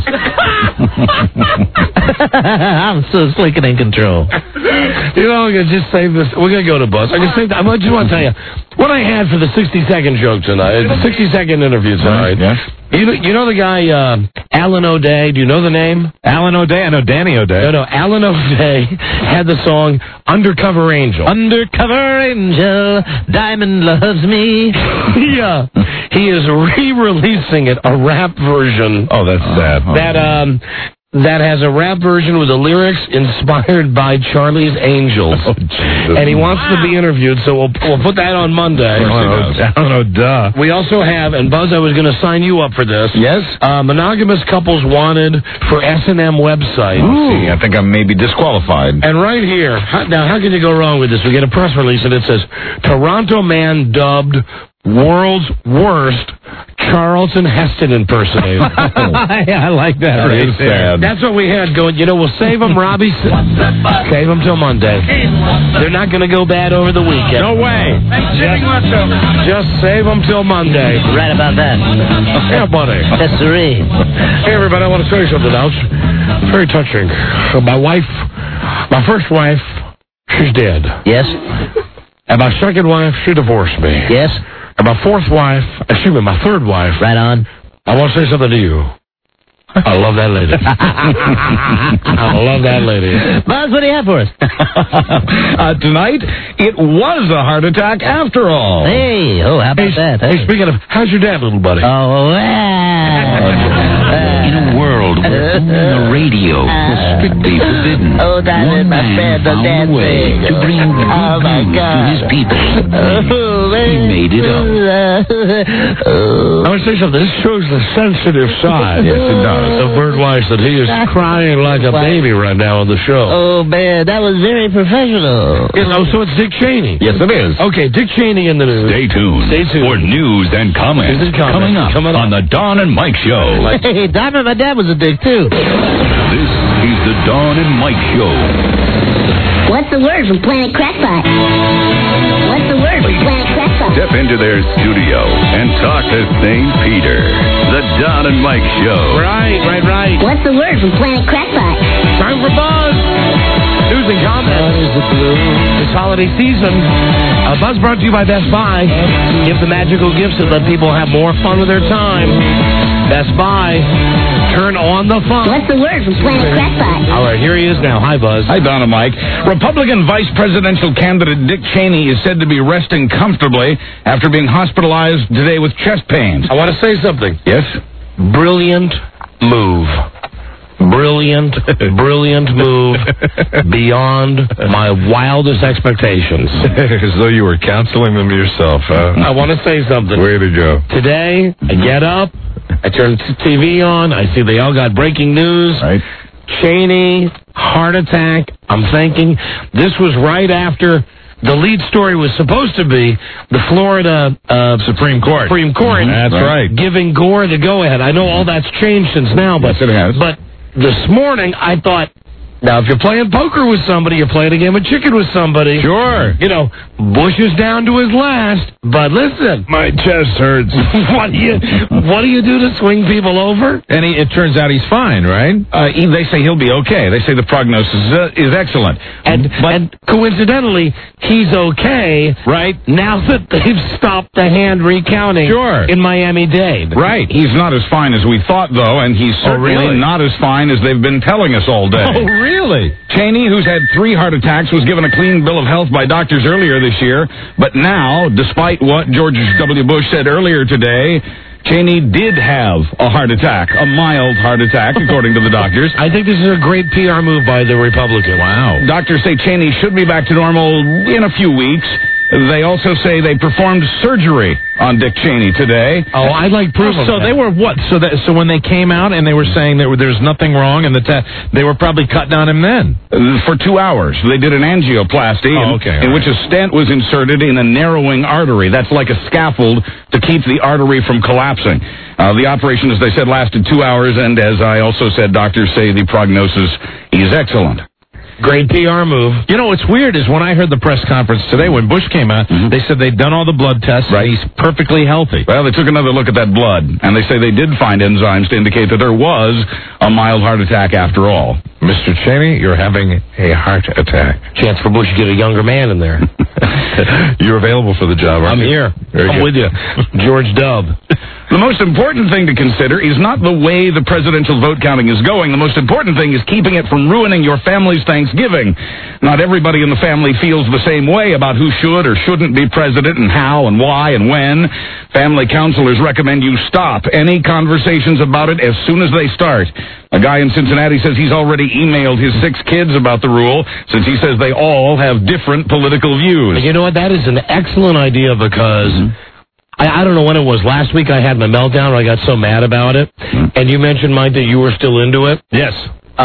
Speaker 8: I'm so slick and in control.
Speaker 22: You know, I'm going to just save this. We're going to go to Buzz. I just want to tell you what I had for the 60-second joke tonight, 60-second interview tonight.
Speaker 12: Yes.
Speaker 22: You know the guy, Alan O'Day? Do you know the name?
Speaker 12: Alan O'Day? I know Danny O'Day.
Speaker 22: No, Alan O'Day had the song Undercover Angel.
Speaker 8: Undercover angel, Diamond loves me.
Speaker 22: Yeah. He is re-releasing it, a rap version.
Speaker 12: Oh, that's sad.
Speaker 22: That has a rap version with the lyrics inspired by Charlie's Angels.
Speaker 12: Oh, Jesus.
Speaker 22: And he wants to be interviewed, so we'll put that on Monday.
Speaker 12: I don't know, duh.
Speaker 22: We also have, and Buzz, I was going to sign you up for this.
Speaker 12: Yes?
Speaker 22: Monogamous couples wanted for S&M website.
Speaker 12: See, I think I'm maybe disqualified.
Speaker 22: And right here, now how can you go wrong with this? We get a press release and it says, Toronto man dubbed world's worst Charlton Heston impersonator.
Speaker 12: I like that. Right there.
Speaker 22: That's what we had going. You know, we'll save them, Robbie. Save them till Monday. They're not going to go bad over the weekend.
Speaker 12: No way.
Speaker 22: Just save them till Monday.
Speaker 8: Right about that.
Speaker 22: Yeah, buddy.
Speaker 8: That's serene.
Speaker 22: Hey, everybody, I want to tell you something else. Very touching. My first wife, she's dead.
Speaker 8: Yes?
Speaker 22: And my second wife, she divorced me.
Speaker 8: Yes?
Speaker 22: And my my third wife.
Speaker 8: Right on.
Speaker 22: I want to say something to you. I love that lady. I love that lady.
Speaker 8: Buzz, what do you have for us?
Speaker 12: Tonight, it was a heart attack after all.
Speaker 8: Hey, how about that?
Speaker 22: Hey, speaking of, how's your dad, little buddy?
Speaker 8: Oh,
Speaker 6: In a world where only the radio was strictly forbidden, one man found a way to bring good news to his people. He made it up.
Speaker 22: I want to say something. This shows the sensitive side.
Speaker 12: Yes, it does.
Speaker 22: Of Bert Weiss, that he is crying like a baby right now on the show.
Speaker 8: Oh, man, that was very professional.
Speaker 22: So it's Dick Cheney.
Speaker 12: Yes, it is.
Speaker 22: Okay, Dick Cheney in the news.
Speaker 6: Stay tuned for news and comments coming up on the Don and Mike Show.
Speaker 8: Hey, Diamond, my dad was a dick, too.
Speaker 6: This is the Don and Mike Show.
Speaker 2: What's the word from Planet Crackpot? What's the word from Planet Crackpot?
Speaker 6: Step into their studio and talk to St. Peter. The Don and Mike Show.
Speaker 22: Right.
Speaker 2: What's the word from Planet Crackpot?
Speaker 22: Time for Buzz. News and comments. This holiday season. Buzz brought to you by Best Buy. Give the magical gifts that let people have more fun with their time. Best Buy. Turn on the phone.
Speaker 2: What's the word from Planet Crackpot?
Speaker 22: All right, here he is now. Hi, Buzz.
Speaker 12: Hi, Don and Mike. Republican vice presidential candidate Dick Cheney is said to be resting comfortably after being hospitalized today with chest pains.
Speaker 22: I want to say something.
Speaker 12: Yes?
Speaker 22: Brilliant move. Brilliant move beyond my wildest expectations.
Speaker 3: As though you were counseling them yourself, huh?
Speaker 22: I want to say something.
Speaker 3: Way to go.
Speaker 22: Today, I get up, I turn the TV on, I see they all got breaking news.
Speaker 12: Right.
Speaker 22: Cheney, heart attack. I'm thinking this was right after the lead story was supposed to be the Florida
Speaker 12: Supreme Court.
Speaker 3: That's right.
Speaker 22: Giving Gore the go-ahead. I know all that's changed since now, but
Speaker 12: Yes, it has.
Speaker 22: But this morning, I thought, now, if you're playing poker with somebody, you're playing a game of chicken with somebody.
Speaker 12: Sure.
Speaker 22: You know, Bush is down to his last. But listen.
Speaker 3: My chest hurts.
Speaker 22: What do you do to swing people over?
Speaker 3: And it turns out he's fine, right?
Speaker 12: They say he'll be okay. They say the prognosis is excellent.
Speaker 22: And coincidentally, he's okay.
Speaker 12: Right.
Speaker 22: Now that they've stopped the hand recounting in Miami-Dade.
Speaker 12: Right. He's not as fine as we thought, though, and he's certainly not as fine as they've been telling us all day.
Speaker 3: Oh, really?
Speaker 12: Cheney, who's had 3 heart attacks, was given a clean bill of health by doctors earlier this year. But now, despite what George W. Bush said earlier today, Cheney did have a heart attack, a mild heart attack, according to the doctors.
Speaker 22: I think this is a great PR move by the Republican.
Speaker 12: Wow. Doctors say Cheney should be back to normal in a few weeks. They also say they performed surgery on Dick Cheney today.
Speaker 22: Oh, I'd like proof of
Speaker 3: So
Speaker 22: that.
Speaker 3: they were what? So when they came out and they were saying there's nothing wrong and they were probably cutting on him then?
Speaker 12: For 2 hours. They did an angioplasty in which a stent was inserted in a narrowing artery. That's like a scaffold to keep the artery from collapsing. The operation, as they said, lasted 2 hours, and as I also said, doctors say the prognosis is excellent.
Speaker 22: Great PR move.
Speaker 3: You know, what's weird is when I heard the press conference today, when Bush came out, they said they'd done all the blood tests, and he's perfectly healthy.
Speaker 12: Well, they took another look at that blood, and they say they did find enzymes to indicate that there was a mild heart attack after all.
Speaker 3: Mr. Cheney, you're having a heart attack.
Speaker 22: Chance for Bush to get a younger man in there.
Speaker 3: You're available for the job, aren't
Speaker 22: I'm
Speaker 3: you?
Speaker 22: here.
Speaker 3: Very
Speaker 22: I'm
Speaker 3: good.
Speaker 22: with you. George Dub.
Speaker 12: The most important thing to consider is not the way the presidential vote counting is going. The most important thing is keeping it from ruining your family's Thanksgiving. Not everybody in the family feels the same way about who should or shouldn't be president and how and why and when. Family counselors recommend you stop any conversations about it as soon as they start. A guy in Cincinnati says he's already emailed his 6 kids about the rule since he says they all have different political views.
Speaker 22: You know what? That is an excellent idea because I don't know when it was. Last week I had my meltdown where I got so mad about it. And you mentioned, Mike, that you were still into it.
Speaker 3: Yes.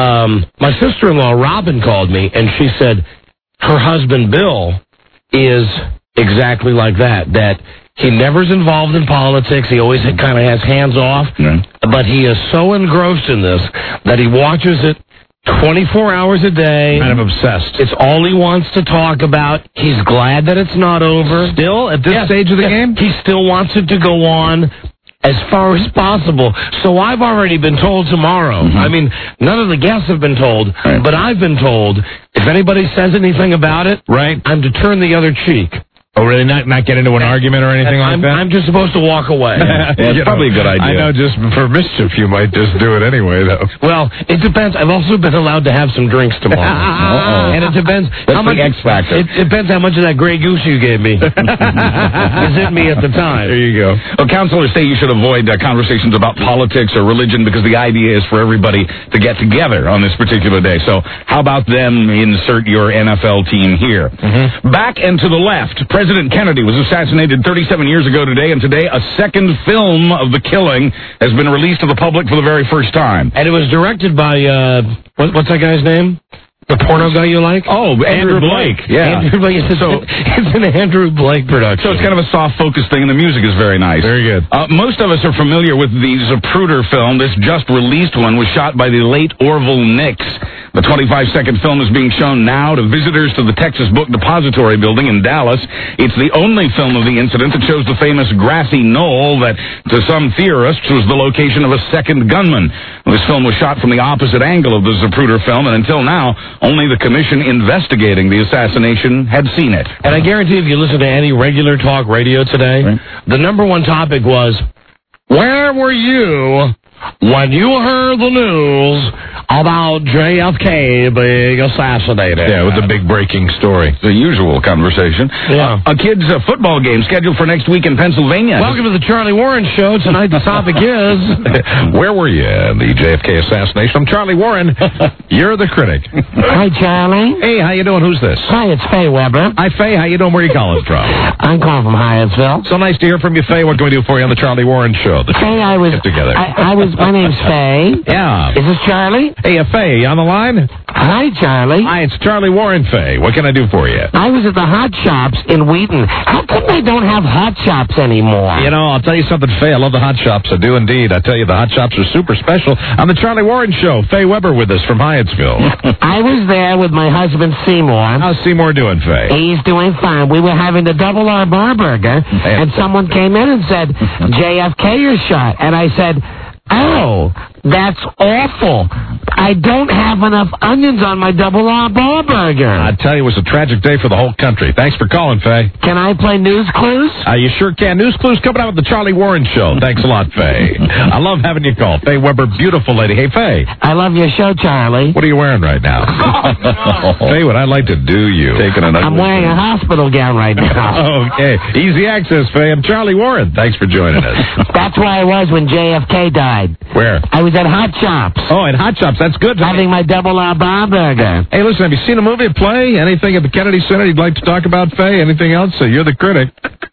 Speaker 22: My sister-in-law, Robin, called me, and she said her husband, Bill, is exactly like that he never's involved in politics. He always kind of has hands off. But he is so engrossed in this that he watches it 24 hours a day.
Speaker 3: Kind of obsessed.
Speaker 22: It's all he wants to talk about. He's glad that it's not over.
Speaker 3: Still, at this stage of the game?
Speaker 22: He still wants it to go on as far as possible. So I've already been told tomorrow. I mean, none of the guests have been told, but I've been told if anybody says anything about it, I'm to turn the other cheek.
Speaker 3: Oh, really? Not get into an argument or anything like that?
Speaker 22: I'm just supposed to walk away.
Speaker 12: It's probably a good idea.
Speaker 3: I know, just for mischief, you might just do it anyway, though.
Speaker 22: Well, it depends. I've also been allowed to have some drinks tomorrow. And it depends how much.
Speaker 12: X factor.
Speaker 22: It depends how much of that Grey Goose you gave me. Is it me at the time?
Speaker 3: There you go.
Speaker 12: Well, counselors say you should avoid conversations about politics or religion because the idea is for everybody to get together on this particular day. So how about them insert your NFL team here? Back and to the left, President Kennedy was assassinated 37 years ago today, and today a second film of the killing has been released to the public for the very first time.
Speaker 22: And it was directed by, what's that guy's name? The porno guy you like?
Speaker 12: Oh, Andrew Blake. Yeah.
Speaker 22: Andrew Blake. It's an Andrew Blake production.
Speaker 12: So it's kind of a soft focus thing, and the music is very nice.
Speaker 3: Very good.
Speaker 12: Most of us are familiar with the Zapruder film. This just released one was shot by the late Orville Nix. The 25-second film is being shown now to visitors to the Texas Book Depository building in Dallas. It's the only film of the incident that shows the famous grassy knoll that, to some theorists, was the location of a second gunman. This film was shot from the opposite angle of the Zapruder film, and until now, only the commission investigating the assassination had seen it.
Speaker 22: And I guarantee if you listen to any regular talk radio today, the number one topic was, Where were you when you heard the news about JFK being assassinated?
Speaker 12: Yeah, with the big breaking story.
Speaker 4: The usual conversation.
Speaker 22: Yeah.
Speaker 4: A kid's football game scheduled for next week in Pennsylvania.
Speaker 22: Welcome to the Charlie Warren Show. Tonight the topic is...
Speaker 12: Where were you in the JFK assassination? I'm Charlie Warren. You're the critic.
Speaker 17: Hi, Charlie.
Speaker 12: Hey, how you doing? Who's this?
Speaker 17: Hi, it's Faye Weber.
Speaker 12: Hi, Faye. How you doing? Where are you calling from?
Speaker 17: I'm calling from Hyattsville.
Speaker 12: So nice to hear from you, Faye. What can we do for you on the Charlie Warren Show?
Speaker 17: Faye,
Speaker 12: Get together.
Speaker 17: my name's Faye.
Speaker 12: Yeah.
Speaker 17: Is this Charlie?
Speaker 12: Hey, Faye, you on the line?
Speaker 17: Hi, Charlie.
Speaker 12: Hi, it's Charlie Warren, Faye. What can I do for you?
Speaker 17: I was at the Hot Shops in Wheaton. How come they don't have Hot Shops anymore?
Speaker 12: You know, I'll tell you something, Faye. I love the Hot Shops. I do indeed. I tell you, the Hot Shops are super special. On the Charlie Warren Show, Faye Weber with us from Hyattsville.
Speaker 17: I was there with my husband, Seymour.
Speaker 12: How's Seymour doing, Faye?
Speaker 17: He's doing fine. We were having the double R bar burger, and someone came in and said, JFK is shot. And I said, oh, that's awful. I don't have enough onions on my double R bar burger.
Speaker 12: I tell you, it was a tragic day for the whole country. Thanks for calling, Faye.
Speaker 17: Can I play News Clues?
Speaker 12: You sure can. News Clues coming out with the Charlie Warren Show. Thanks a lot, Faye. I love having you call. Faye Weber, beautiful lady. Hey, Faye.
Speaker 17: I love your show, Charlie.
Speaker 12: What are you wearing right now? Faye, what I'd like to do you.
Speaker 17: I'm wearing a hospital gown right now.
Speaker 12: Okay. Easy access, Faye. I'm Charlie Warren. Thanks for joining us.
Speaker 17: That's where I was when JFK died.
Speaker 12: Where?
Speaker 17: I was at Hot Shops.
Speaker 12: Oh, at Hot Shops. That's good.
Speaker 17: Having my double R bar burger.
Speaker 12: Hey, listen, have you seen a movie, a play? Anything at the Kennedy Center you'd like to talk about, Faye? Anything else? You're the critic.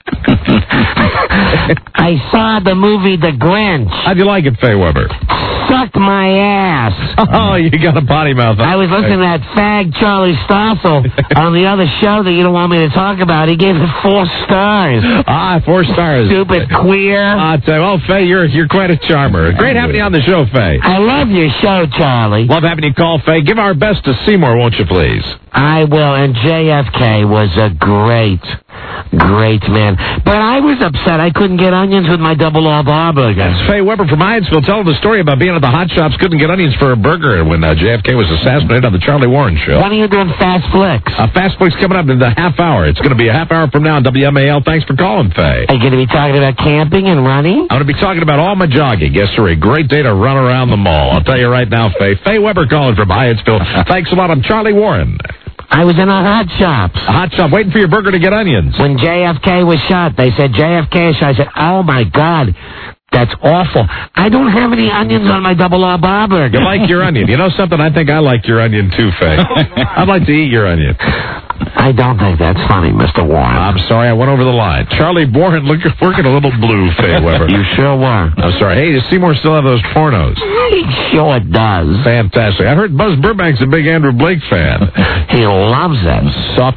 Speaker 17: I saw the movie The Grinch.
Speaker 12: How'd you like it, Faye Weber?
Speaker 17: Sucked my ass.
Speaker 12: Oh, you got a potty mouth.
Speaker 17: I was listening to that fag Charlie Stossel on the other show that you don't want me to talk about. He gave it 4 stars.
Speaker 12: 4 stars.
Speaker 17: Stupid queer.
Speaker 12: Well, Faye, you're quite a charmer. Great having you on the show, Faye.
Speaker 17: I love your show, Charlie.
Speaker 12: Love having you call, Faye. Give our best to Seymour, won't you, please?
Speaker 17: I will. And JFK was a great man. But I was upset I couldn't get onions with my double R bar burger.
Speaker 12: That's Faye Weber from Hyattsville. Tell the story about being at the Hot Shops, couldn't get onions for a burger when JFK was assassinated on the Charlie Warren Show.
Speaker 17: When are you doing Fast Flicks?
Speaker 12: Fast Flicks coming up in the half hour. It's going to be a half hour from now on WMAL. Thanks for calling, Faye.
Speaker 17: Are you going to be talking about camping and running?
Speaker 12: I'm going to be talking about all my jogging. Yes, sir. A great day to run around the mall. I'll tell you right now, Faye. Faye Weber calling from Hyattsville. Thanks a lot. I'm Charlie Warren.
Speaker 17: I was in a Hot Shops.
Speaker 12: A Hot Shop, waiting for your burger to get onions.
Speaker 17: When JFK was shot, they said JFK is shot. I said, oh, my God. That's awful. I don't have any onions on my double R bar burger.
Speaker 12: You like your onion. You know something? I think I like your onion, too, Faye. I'd like to eat your onion.
Speaker 17: I don't think that's funny, Mr. Warren.
Speaker 12: I'm sorry, I went over the line. Charlie Warren looking a little blue, Faye Weber.
Speaker 17: You sure were.
Speaker 12: I'm sorry. Hey, does Seymour still have those pornos?
Speaker 17: He sure does.
Speaker 12: Fantastic. I heard Buzz Burbank's a big Andrew Blake fan.
Speaker 17: He loves it.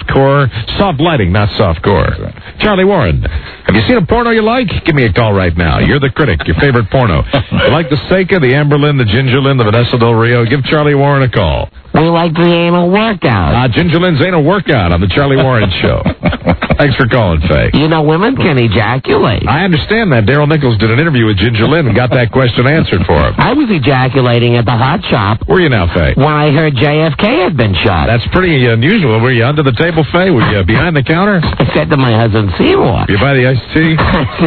Speaker 12: Soft lighting, not softcore. Charlie Warren, have you seen a porno you like? Give me a call right now. You're the critic. Your favorite porno. You like the Seika, the Amberlynn, the Gingerlynn, the Vanessa Del Rio? Give Charlie Warren a call.
Speaker 17: We like the anal workout.
Speaker 12: Gingerlynn's anal workout on the Charlie Warren Show. Thanks for calling, Faye.
Speaker 17: You know, women can ejaculate.
Speaker 12: I understand that. Daryl Nichols did an interview with Gingerlynn and got that question answered for him.
Speaker 17: I was ejaculating at the Hot Shop.
Speaker 12: Where are you now, Faye?
Speaker 17: When I heard JFK had been shot.
Speaker 12: That's pretty unusual. Were you under the table, Faye? Were you behind the counter?
Speaker 17: I said to my husband, Seymour.
Speaker 12: You buy the iced tea?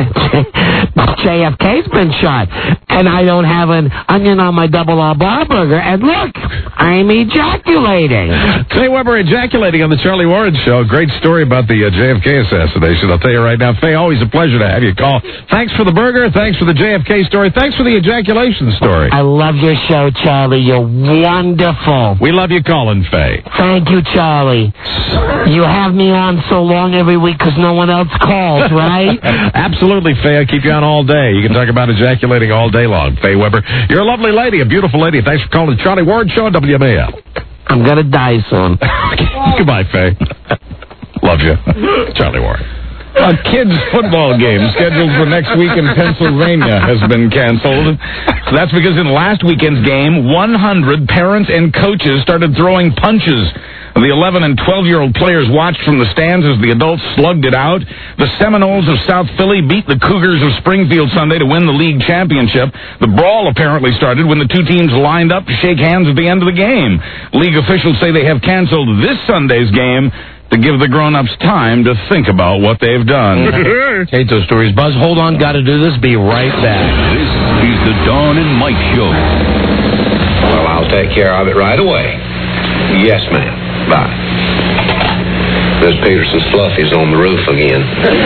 Speaker 17: JFK's been shot, and I don't have an onion on my double R bar burger, and look, I'm ejaculating.
Speaker 12: Faye Weber ejaculating on the Charlie Warren Show. Great story about the JFK assassination. I'll tell you right now, Faye, always a pleasure to have you call. Thanks for the burger. Thanks for the JFK story. Thanks for the ejaculation story.
Speaker 17: I love your show, Charlie. You're wonderful.
Speaker 12: We love you calling, Faye.
Speaker 17: Thank you, Charlie. You have me on so long every week because no one else calls, right?
Speaker 12: Absolutely, Faye. I keep you on all day. You can talk about ejaculating all day long. Faye Weber, you're a lovely lady, a beautiful lady. Thanks for calling the Charlie Warren Show on WMAL.
Speaker 17: I'm going to die soon.
Speaker 12: Goodbye, Faye. Love you. Charlie Warren.
Speaker 4: A kids' football game scheduled for next week in Pennsylvania has been canceled. That's because in last weekend's game, 100 parents and coaches started throwing punches. The 11 and 12-year-old players watched from the stands as the adults slugged it out. The Seminoles of South Philly beat the Cougars of Springfield Sunday to win the league championship. The brawl apparently started when the two teams lined up to shake hands at the end of the game. League officials say they have canceled this Sunday's game to give the grown-ups time to think about what they've done.
Speaker 22: Hate those stories. Buzz, hold on. Got to do this. Be right back.
Speaker 6: This is the Dawn and Mike Show.
Speaker 9: Well, I'll take care of it right away. Yes, ma'am. Bye. Miss Peterson's Fluffy's on the roof again.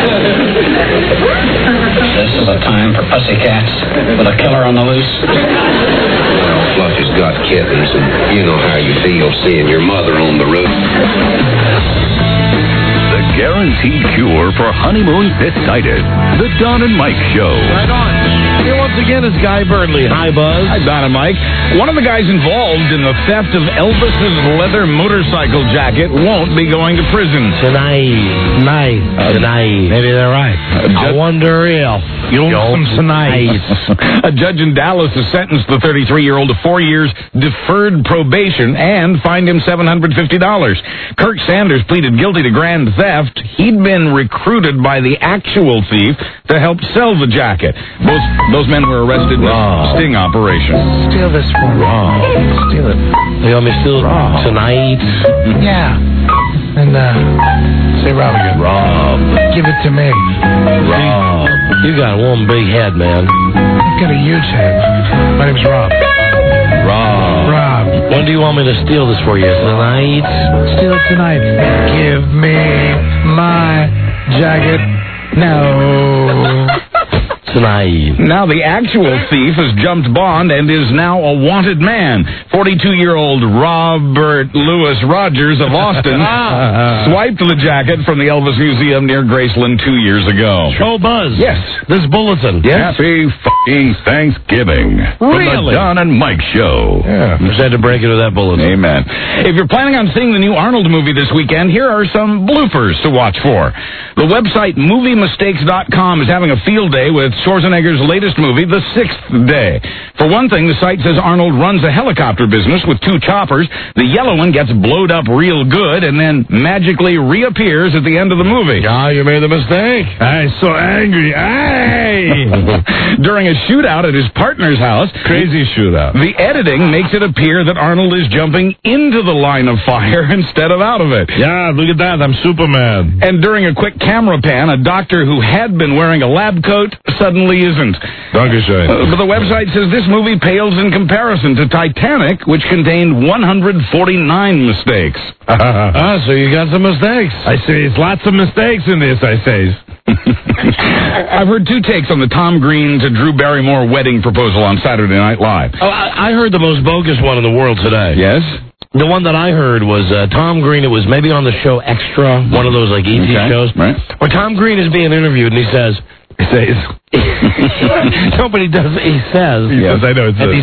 Speaker 13: This is a time for pussycats with a killer on the loose.
Speaker 9: Well, Fluffy's got kittens, and you know how you feel seeing your mother on the roof.
Speaker 6: The guaranteed cure for honeymoon cystitis. The Don and Mike Show.
Speaker 22: Right on. Here once again is Guy Burnley. Hi, Buzz.
Speaker 4: Hi, Don and Mike. One of the guys involved in the theft of Elvis's leather motorcycle jacket won't be going to prison.
Speaker 22: Tonight.
Speaker 3: Maybe they're right.
Speaker 22: I wonder if.
Speaker 3: Tonight.
Speaker 4: A judge in Dallas has sentenced the 33-year-old to 4 years deferred probation and fined him $750. Kirk Sanders pleaded guilty to grand theft. He'd been recruited by the actual thief to help sell the jacket. Both those men were arrested in a sting operation.
Speaker 22: Steal this one. Steal it. You want me to steal it tonight?
Speaker 11: Yeah. And, say Rob again.
Speaker 22: Rob.
Speaker 11: Give it to me.
Speaker 22: Rob. You got one big head, man.
Speaker 11: I've got a huge head. My name's Rob.
Speaker 22: Rob. When do you want me to steal this for you? Tonight?
Speaker 11: Steal it tonight. Give me my jacket. No.
Speaker 22: Tonight.
Speaker 4: Now the actual thief has jumped bond and is now a wanted man. 42-year-old Robert Louis Rogers of Austin swiped the jacket from the Elvis Museum near Graceland 2 years ago.
Speaker 22: Show Buzz.
Speaker 4: Yes.
Speaker 22: This bulletin.
Speaker 4: Yes.
Speaker 6: Happy f***ing Thanksgiving. From the Don and Mike Show.
Speaker 4: Yeah.
Speaker 22: Just had to break into that bulletin.
Speaker 4: Amen. If you're planning on seeing the new Arnold movie this weekend, here are some bloopers to watch for. The website MovieMistakes.com is having a field day with Schwarzenegger's latest movie, The Sixth Day. For one thing, the site says Arnold runs a helicopter business with 2 choppers. The yellow one gets blowed up real good and then magically reappears at the end of the movie.
Speaker 22: Ah, you made the mistake.
Speaker 3: I'm so angry.
Speaker 4: During a shootout at his partner's house,
Speaker 3: Crazy shootout.
Speaker 4: the editing makes it appear that Arnold is jumping into the line of fire instead of out of it.
Speaker 3: Yeah, look at that. I'm Superman.
Speaker 4: And during a quick camera pan, a doctor who had been wearing a lab coat suddenly isn't.
Speaker 3: Dankeschön.
Speaker 4: But the website says this movie pales in comparison to Titanic, which contained 149 mistakes.
Speaker 22: So you got some mistakes.
Speaker 3: I say it's lots of mistakes in this, I say.
Speaker 4: I've heard 2 takes on the Tom Green to Drew Barrymore wedding proposal on Saturday Night Live.
Speaker 22: Oh, I heard the most bogus one in the world today.
Speaker 4: Yes?
Speaker 22: The one that I heard was Tom Green. It was maybe on the show Extra, one of those like ET shows,
Speaker 4: right?
Speaker 22: where Tom Green is being interviewed and he says, nobody does. He says.
Speaker 3: Yes, I know.
Speaker 22: He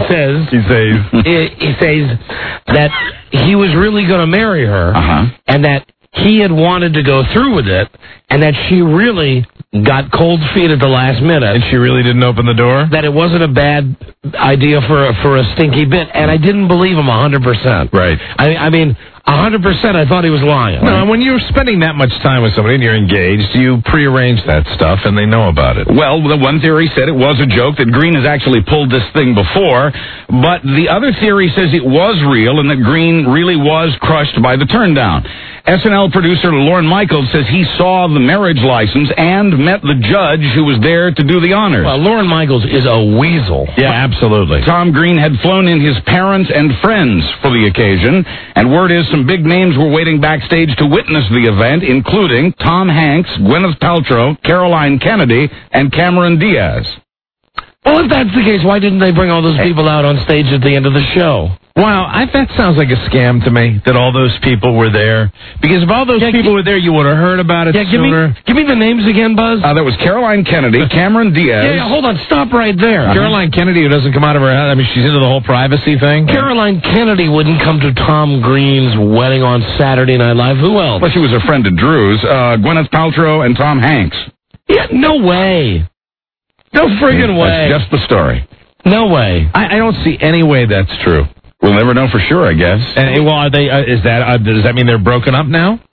Speaker 22: says that he was really going to marry her, and that he had wanted to go through with it, and that she really got cold feet at the last minute.
Speaker 3: And she really didn't open the door?
Speaker 22: That it wasn't a bad idea for a stinky bit, and I didn't believe him 100%.
Speaker 3: Right.
Speaker 22: I mean, 100% I thought he was lying.
Speaker 3: No, when you're spending that much time with somebody and you're engaged, you prearrange that stuff and they know about it.
Speaker 4: Well, the one theory said it was a joke, that Green has actually pulled this thing before, but the other theory says it was real and that Green really was crushed by the turndown. SNL producer Lorne Michaels says he saw the marriage license and met the judge who was there to do the honors.
Speaker 22: Well, Lorne Michaels is a weasel.
Speaker 3: Yeah, absolutely.
Speaker 4: Tom Green had flown in his parents and friends for the occasion, and word is some big names were waiting backstage to witness the event, including Tom Hanks, Gwyneth Paltrow, Caroline Kennedy, and Cameron Diaz.
Speaker 22: Well, if that's the case, why didn't they bring all those people out on stage at the end of the show?
Speaker 3: Wow, that sounds like a scam to me, that all those people were there. Because if all those people were there, you would have heard about it sooner.
Speaker 22: Give me the names again, Buzz.
Speaker 4: That was Caroline Kennedy, Cameron Diaz.
Speaker 22: Yeah, hold on, stop right there.
Speaker 3: Caroline Kennedy, who doesn't come out of her house, I mean, she's into the whole privacy thing.
Speaker 22: Caroline Kennedy wouldn't come to Tom Green's wedding on Saturday Night Live. Who else?
Speaker 4: Well, she was a friend of Drew's, Gwyneth Paltrow and Tom Hanks.
Speaker 22: Yeah, no way. No friggin' way.
Speaker 4: That's just the story.
Speaker 22: No way.
Speaker 3: I don't see any way that's true.
Speaker 4: We'll never know for sure, I guess.
Speaker 3: And, well, are they? Does that mean they're broken up now?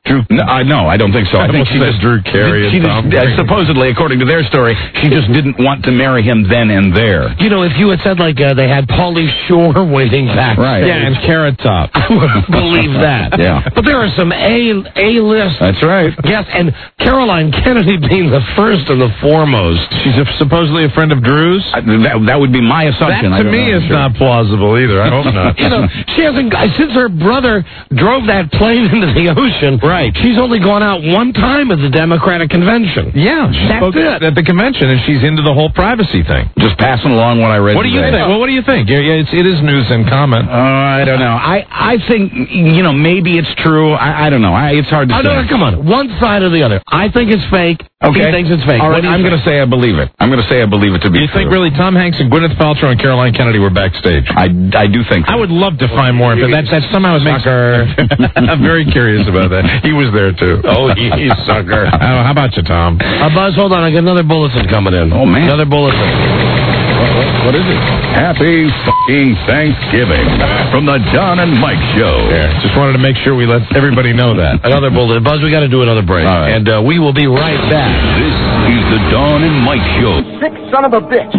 Speaker 4: Drew? No, I don't think so. I think she just
Speaker 3: Drew Carey.
Speaker 4: Supposedly, according to their story, she just didn't want to marry him then and there.
Speaker 22: You know, if you had said like they had Pauly Shore waiting back,
Speaker 4: right?
Speaker 22: Yeah,
Speaker 3: and Carrot Top.
Speaker 22: I would believe that.
Speaker 4: Yeah,
Speaker 22: but there are some A-list.
Speaker 4: That's right.
Speaker 22: Yes, and Caroline Kennedy being the first and the foremost.
Speaker 3: She's supposedly a friend of Drew's.
Speaker 4: That would be my assumption.
Speaker 3: That to me is not plausible either. I hope not.
Speaker 22: You know, she hasn't. Since her brother drove that plane into the ocean.
Speaker 3: Right.
Speaker 22: She's only gone out one time at the Democratic convention.
Speaker 3: Yeah, she
Speaker 22: That's
Speaker 3: spoke
Speaker 22: it.
Speaker 3: at the convention, and she's into the whole privacy thing.
Speaker 4: Just passing along what I read.
Speaker 3: What do you
Speaker 4: today.
Speaker 3: think? Well, what do you think? Yeah, it is news and comment.
Speaker 4: I don't know. I think, maybe it's true. I don't know. It's hard to say.
Speaker 22: No, come on. One side or the other. I think it's fake.
Speaker 4: Okay.
Speaker 22: He thinks it's fake.
Speaker 4: All right, I'm going to say I believe it. I'm going to say I believe it to be
Speaker 3: true. You think really Tom Hanks and Gwyneth Paltrow and Caroline Kennedy were backstage?
Speaker 4: I do think so.
Speaker 3: I would love to find more. That somehow makes her. I'm very curious about that. He was there, too.
Speaker 22: Oh, you sucker.
Speaker 3: How about you, Tom?
Speaker 22: Buzz, hold on. I got another bulletin coming in.
Speaker 4: Oh, man.
Speaker 22: Another bulletin.
Speaker 4: What is it?
Speaker 19: Happy f***ing Thanksgiving from the Don and Mike Show.
Speaker 3: Yeah, just wanted to make sure we let everybody know that.
Speaker 22: Another bulletin. Buzz, we got to do another break.
Speaker 19: All right.
Speaker 22: And we will be right back.
Speaker 19: This is the Don and Mike Show.
Speaker 21: Sick son of a bitch.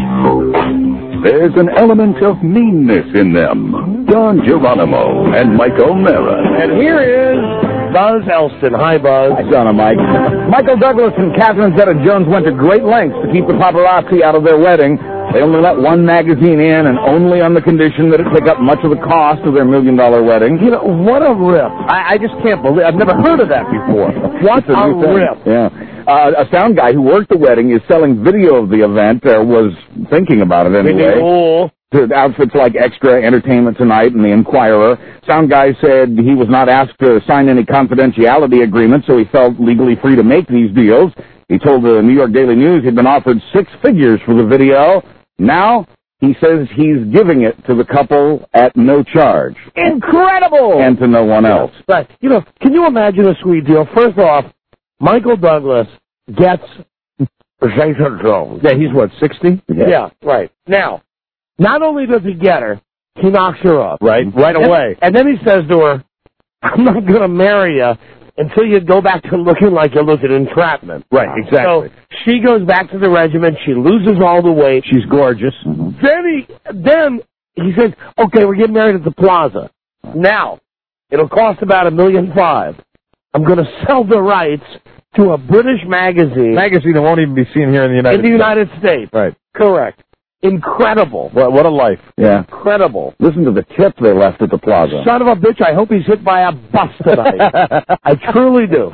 Speaker 19: There's an element of meanness in them. Don Geronimo and Mike O'Mara.
Speaker 21: And here is Buzz Elston. Hi, Buzz.
Speaker 23: Hi, Don and Mike. Michael Douglas and Catherine Zeta-Jones went to great lengths to keep the paparazzi out of their wedding. They only let one magazine in, and only on the condition that it pick up much of the cost of their $1 million wedding.
Speaker 21: You know, what a rip. I just can't believe I've never heard of that before. What a rip.
Speaker 23: Yeah. A sound guy who worked the wedding is selling video of the event, was thinking about it anyway. To outfits like Extra, Entertainment Tonight, and The Inquirer. Sound guy said he was not asked to sign any confidentiality agreement, so he felt legally free to make these deals. He told the New York Daily News he'd been offered 6 figures for the video. Now, he says he's giving it to the couple at no charge.
Speaker 21: Incredible!
Speaker 23: And to no one else.
Speaker 21: Right. You know, can you imagine a sweet deal? First off, Michael Douglas gets Zeta-Jones.
Speaker 23: Yeah, he's what, 60?
Speaker 21: Yeah, right. Now, not only does he get her, he knocks her up.
Speaker 23: Right away.
Speaker 21: And then he says to her, I'm not going to marry you until you go back to looking like you look at entrapment.
Speaker 23: Right, exactly.
Speaker 21: So she goes back to the regiment. She loses all the weight.
Speaker 23: She's gorgeous.
Speaker 21: Mm-hmm. Then he says, okay, we're getting married at the Plaza. Now, it'll cost about $1.5 million. I'm going to sell the rights to a British magazine.
Speaker 23: Magazine that won't even be seen here in the
Speaker 21: United States.
Speaker 23: Right.
Speaker 21: Correct. Incredible.
Speaker 23: What a life. Yeah.
Speaker 21: Incredible.
Speaker 23: Listen to the tip they left at the Plaza.
Speaker 21: Son of a bitch, I hope he's hit by a bus tonight. I truly do.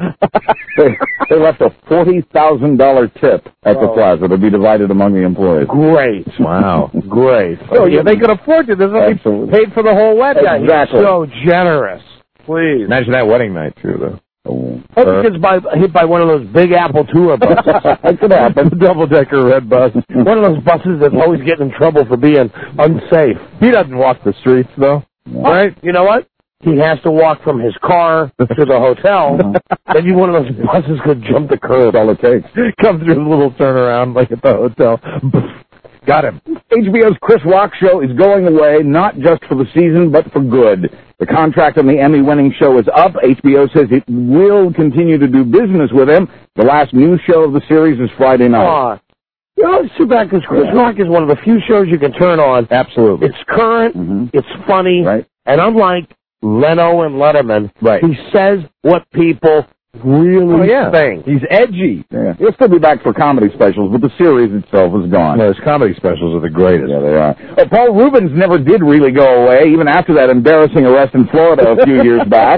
Speaker 23: They left a $40,000 tip at the Plaza to be divided among the employees.
Speaker 21: Great.
Speaker 23: Wow.
Speaker 21: Great. Oh, yeah, they could afford it. This will be paid for the whole wedding.
Speaker 23: Exactly.
Speaker 21: He's so generous. Please.
Speaker 23: Imagine that wedding night, too, though.
Speaker 21: Hope he gets hit by one of those big Apple tour buses.
Speaker 23: That could happen.
Speaker 21: Double-decker red bus. One of those buses that's always getting in trouble for being unsafe.
Speaker 23: He doesn't walk the streets, though.
Speaker 21: Right? You know what? He has to walk from his car to the hotel. Maybe one of those buses could jump the curb.
Speaker 23: That's all it takes.
Speaker 21: Come through a little turnaround like at the hotel.
Speaker 23: Got him. HBO's Chris Rock show is going away, not just for the season, but for good. The contract on the Emmy-winning show is up. HBO says it will continue to do business with him. The last new show of the series is Friday night.
Speaker 21: You know, it's too bad because Chris Rock is one of the few shows you can turn on.
Speaker 23: Absolutely.
Speaker 21: It's current, it's funny,
Speaker 23: right.
Speaker 21: And unlike Leno and Letterman,
Speaker 23: right.
Speaker 21: He says what people really think.
Speaker 23: He's edgy. Yeah. He'll still be back for comedy specials, but the series itself is gone.
Speaker 19: His comedy specials are the greatest.
Speaker 23: Yeah, they are. Paul Rubens never did really go away, even after that embarrassing arrest in Florida a few years back.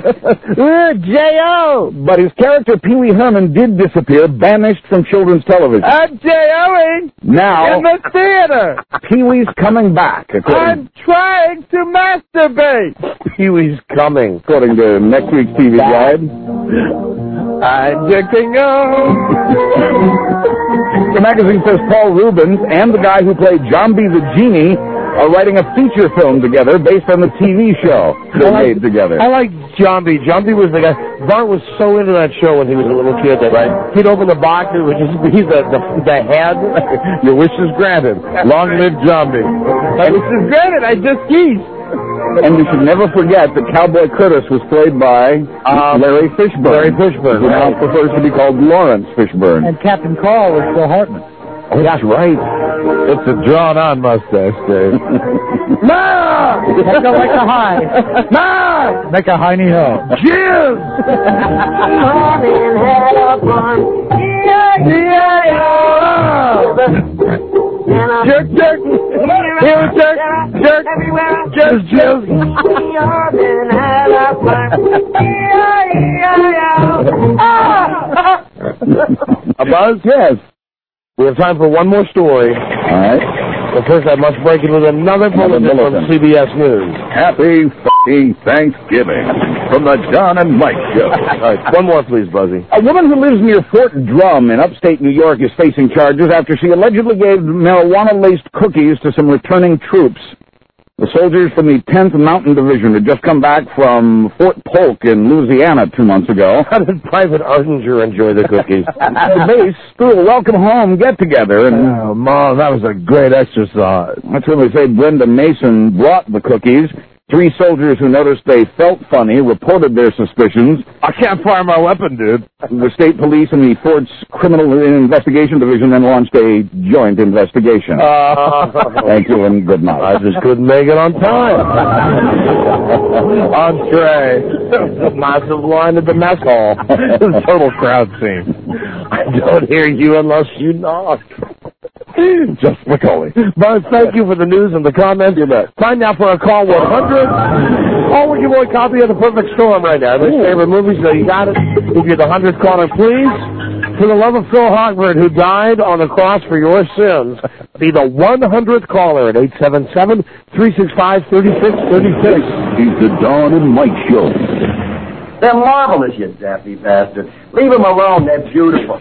Speaker 21: J.O.
Speaker 23: But his character, Pee Wee Herman, did disappear, banished from children's television.
Speaker 21: I'm J.O.ing
Speaker 23: now
Speaker 21: in the theater.
Speaker 23: Pee Wee's coming back.
Speaker 21: I'm trying to masturbate. Pee Wee's coming.
Speaker 23: According to next week's TV Guide.
Speaker 21: I'm getting old.
Speaker 23: The magazine says Paul Rubens and the guy who played Jambi the Genie are writing a feature film together based on the TV show they made together.
Speaker 21: I like Jambi. Jambi was the guy. Bart was so into that show when he was a little kid that he'd open the box and it would just be the head.
Speaker 19: Your wish is granted. Long live Jambi.
Speaker 21: My wish is granted. I just geese.
Speaker 23: And we should never forget that Cowboy Curtis was played by Larry Fishburne.
Speaker 21: Larry Fishburne,
Speaker 23: who now prefers to be called Lawrence Fishburne.
Speaker 11: And Captain Carl was Phil Hartman.
Speaker 23: Oh, that's right.
Speaker 1: It's a drawn-on mustache, Dave.
Speaker 11: Ma! Make a high. Ma! Make a hiney-ho.
Speaker 21: Jizz! Jerk, jerk. Here, jerk, jerk. Jizz, jizz. A buzz?
Speaker 23: Yes.
Speaker 21: We have time for one more story.
Speaker 23: All right.
Speaker 21: But first, I must break it with another bulletin from CBS News.
Speaker 19: Happy f***ing Thanksgiving from the John and Mike Show.
Speaker 21: All right, one more, please, Buzzy.
Speaker 23: A woman who lives near Fort Drum in upstate New York is facing charges after she allegedly gave marijuana-laced cookies to some returning troops. The soldiers from the 10th Mountain Division had just come back from Fort Polk in Louisiana 2 months ago.
Speaker 21: How did Private Artinger enjoy the cookies?
Speaker 23: The base threw a welcome-home get-together, and...
Speaker 1: Oh, Mom, that was a great exercise.
Speaker 23: That's when they say Brenda Mason brought the cookies. 3 soldiers who noticed they felt funny reported their suspicions.
Speaker 1: I can't fire my weapon, dude.
Speaker 23: The state police and the Fort's Criminal Investigation Division then launched a joint investigation. Thank you and good night.
Speaker 21: I just couldn't make it on time.
Speaker 1: Entree.
Speaker 21: Massive line at the mess hall.
Speaker 1: Total crowd scene.
Speaker 21: I don't hear you unless you knock.
Speaker 1: Just Macaulay.
Speaker 21: Buzz, thank you for the news and the comments. Time now for a call 100. Oh, we'll give away a copy of The Perfect Storm right now. His favorite movies, so you got it. We'll get the 100th caller, please. For the love of Phil Hartford, who died on the cross for your sins, be the 100th caller at 877-365-3636.
Speaker 19: He's the Don and Mike Show.
Speaker 14: They're marvelous, you daffy bastard. Leave them alone. They're beautiful.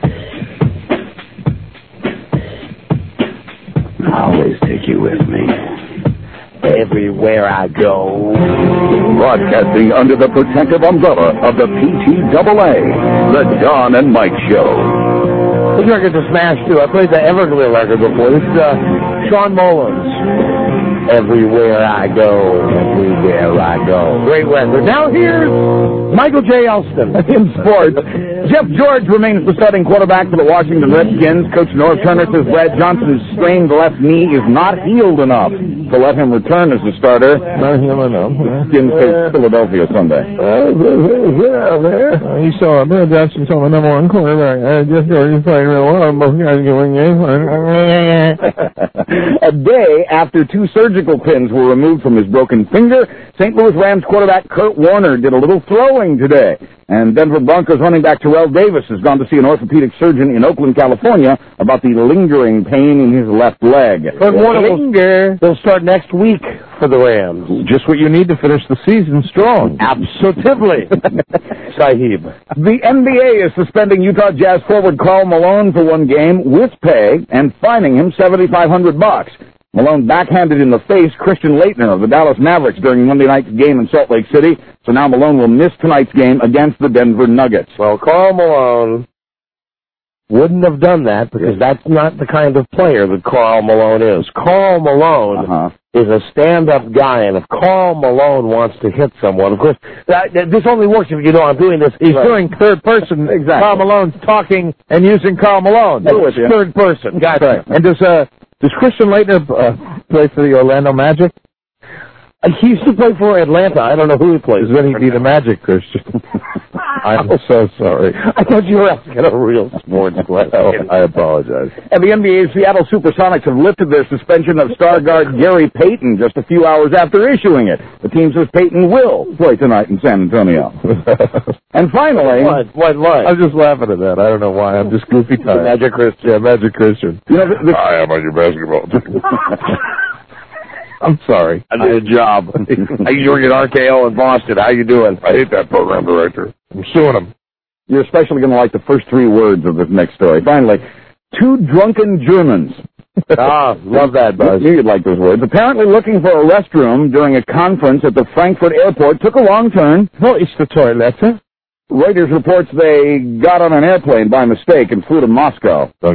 Speaker 19: I'll always take you with me.
Speaker 21: Everywhere I go.
Speaker 19: Broadcasting under the protective umbrella of the PTAA, the Don and Mike Show.
Speaker 21: This record's a smash, too. I played the Everglade record before. This is Sean Mullins. Everywhere I go, everywhere I go. Great record. Now here's Michael J. Elston.
Speaker 23: In sports, Jeff George remains the starting quarterback for the Washington Redskins. Coach Norv Turner says Brad Johnson's strained left knee is not healed enough to let him return as the starter. Redskins face Philadelphia Sunday.
Speaker 1: You saw Brad Johnson, the number one quarterback. Jeff George is playing real well. Both guys are winning games.
Speaker 23: A day after 2 surgical pins were removed from his broken finger, St. Louis Rams quarterback Kurt Warner did a little throwing today. And Denver Broncos running back Terrell Davis has gone to see an orthopedic surgeon in Oakland, California about the lingering pain in his left leg.
Speaker 21: Kurt Warner will start next week for the Rams.
Speaker 1: Just what you need to finish the season strong.
Speaker 21: Absolutely. Sahib.
Speaker 23: The NBA is suspending Utah Jazz forward Karl Malone for 1 game with pay and fining him $7,500. Malone backhanded in the face Christian Laettner of the Dallas Mavericks during Monday night's game in Salt Lake City, so now Malone will miss tonight's game against the Denver Nuggets.
Speaker 21: Well, Karl Malone wouldn't have done that because that's not the kind of player that Karl Malone is. Karl Malone is a stand-up guy, and if Karl Malone wants to hit someone, of course, this only works if you know I'm doing this.
Speaker 1: He's doing third person.
Speaker 21: Exactly.
Speaker 1: Karl Malone's talking and using Karl Malone.
Speaker 21: That's third person.
Speaker 1: Gotcha. And does Christian Laettner play for the Orlando Magic?
Speaker 21: He used to play for Atlanta. I don't know who he plays.
Speaker 1: Then he'd be the Magic, Christian. I'm so sorry.
Speaker 21: I thought you were asking a real sports question.
Speaker 1: I apologize.
Speaker 23: And the NBA's Seattle Supersonics have lifted their suspension of star guard Gary Payton just a few hours after issuing it. The team says Payton will play tonight in San Antonio. And finally...
Speaker 21: What?
Speaker 1: I'm just laughing at that. I don't know why. I'm just goofy tired.
Speaker 21: Magic Christian.
Speaker 1: Yeah, Magic Christian.
Speaker 23: You know,
Speaker 1: I am on your basketball team. I'm sorry.
Speaker 21: I did a job. I used to work at RKO in Boston. How you doing?
Speaker 1: I hate that program director. I'm suing him.
Speaker 23: You're especially going to like the first 3 words of this next story. Finally, 2 drunken Germans.
Speaker 21: Love that, Buzz.
Speaker 23: You'd like those words. Apparently looking for a restroom during a conference at the Frankfurt airport took a wrong turn.
Speaker 1: Wo ist the toilet?
Speaker 23: Reuters reports they got on an airplane by mistake and flew to Moscow.
Speaker 1: Dankeschön.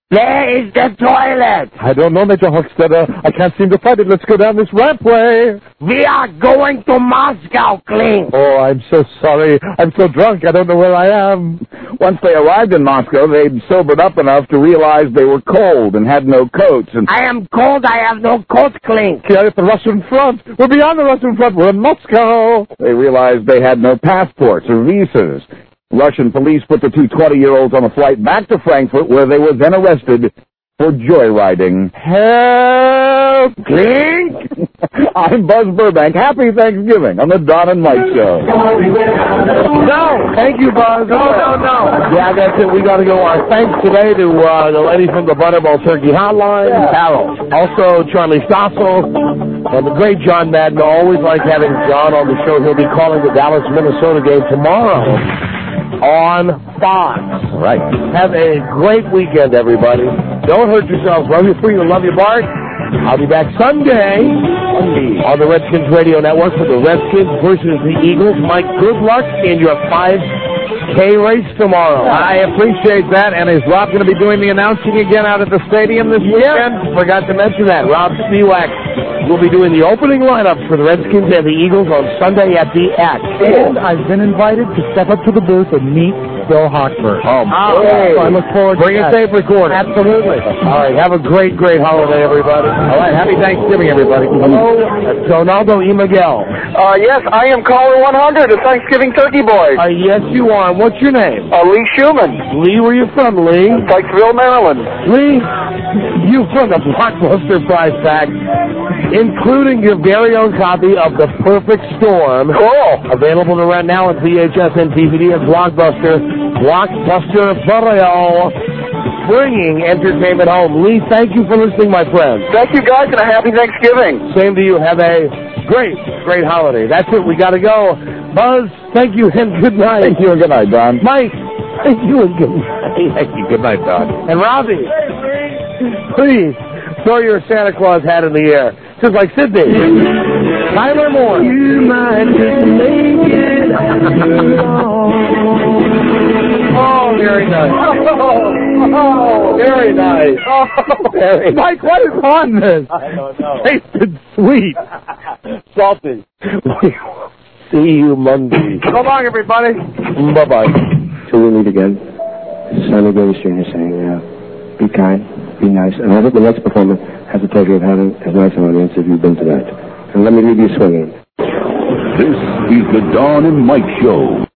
Speaker 21: Where is the toilet?
Speaker 1: I don't know, Major Hochstetter. I can't seem to find it. Let's go down this rampway.
Speaker 21: We are going to Moscow, Klink.
Speaker 1: Oh, I'm so sorry. I'm so drunk. I don't know where I am.
Speaker 23: Once they arrived in Moscow, they'd sobered up enough to realize they were cold and had no coats. And
Speaker 21: I am cold. I have no coat, Klink.
Speaker 1: Here at the Russian front. We're beyond the Russian front. We're in Moscow.
Speaker 23: they realized they had no passports or visas. Russian police put the two 20-year-olds on a flight back to Frankfurt, where they were then arrested for joyriding.
Speaker 1: Help!
Speaker 23: Klink! I'm Buzz Burbank. Happy Thanksgiving on the Don and Mike Show.
Speaker 21: No! Thank you, Buzz. No. Yeah, that's it. We got to go. Our thanks today to the lady from the Butterball Turkey Hotline, Carol. Also, Charlie Stossel and the great John Madden. Always like having John on the show. He'll be calling the Dallas, Minnesota game tomorrow on Fox.
Speaker 23: Right.
Speaker 21: Have a great weekend, everybody. Don't hurt yourselves. Love you, free. Love you, Bart. I'll be back Sunday on the Redskins Radio Network for the Redskins versus the Eagles. Mike, good luck in your 5K race tomorrow.
Speaker 1: I appreciate that. And is Rob going to be doing the announcing again out at the stadium this weekend?
Speaker 21: Forgot to mention that. Rob Spiewak will be doing the opening lineups for the Redskins and the Eagles on Sunday at the X.
Speaker 11: And I've been invited to step up to the booth and meet Bill Hochberg.
Speaker 21: So I look forward to that. Bring a tape recorder.
Speaker 11: Absolutely.
Speaker 21: All right. Have a great holiday, everybody.
Speaker 1: All right. Happy Thanksgiving, everybody.
Speaker 21: Hello. That's Ronaldo E. Miguel.
Speaker 5: Yes, I am caller 100 of Thanksgiving Turkey Boys.
Speaker 21: Yes, you are. What's your name?
Speaker 5: Lee Schumann.
Speaker 21: Lee, where you from, Lee?
Speaker 5: Pikesville, Maryland.
Speaker 21: Lee, you've won a Blockbuster prize pack, including your very own copy of The Perfect Storm.
Speaker 5: Cool.
Speaker 21: Available to rent now on VHS and DVD at Blockbuster. Blockbuster Video. Bringing entertainment home. Lee, thank you for listening, my friend.
Speaker 5: Thank you, guys, and a happy Thanksgiving.
Speaker 21: Same to you. Have a great holiday. That's it. We got to go. Buzz, thank you and good night.
Speaker 23: Thank you and good night, Don.
Speaker 21: Mike, thank you and good night.
Speaker 23: Thank you. Good night, Don.
Speaker 21: And Robbie, please throw your Santa Claus hat in the air, just like Sydney. Tyler Moore. You might just make it. Oh, very nice. Oh, very nice. Oh, very nice.
Speaker 1: Mike, what is on this?
Speaker 21: I don't know.
Speaker 1: Tasted sweet.
Speaker 21: Salty. See you Monday.
Speaker 1: So long, everybody.
Speaker 21: Bye-bye.
Speaker 16: Till we meet again. Sonny Davis Jr. saying, be kind, be nice, and I hope the next performer has the pleasure of having as nice an audience as you've been tonight. And let me leave you swinging.
Speaker 19: This is the Don and Mike Show.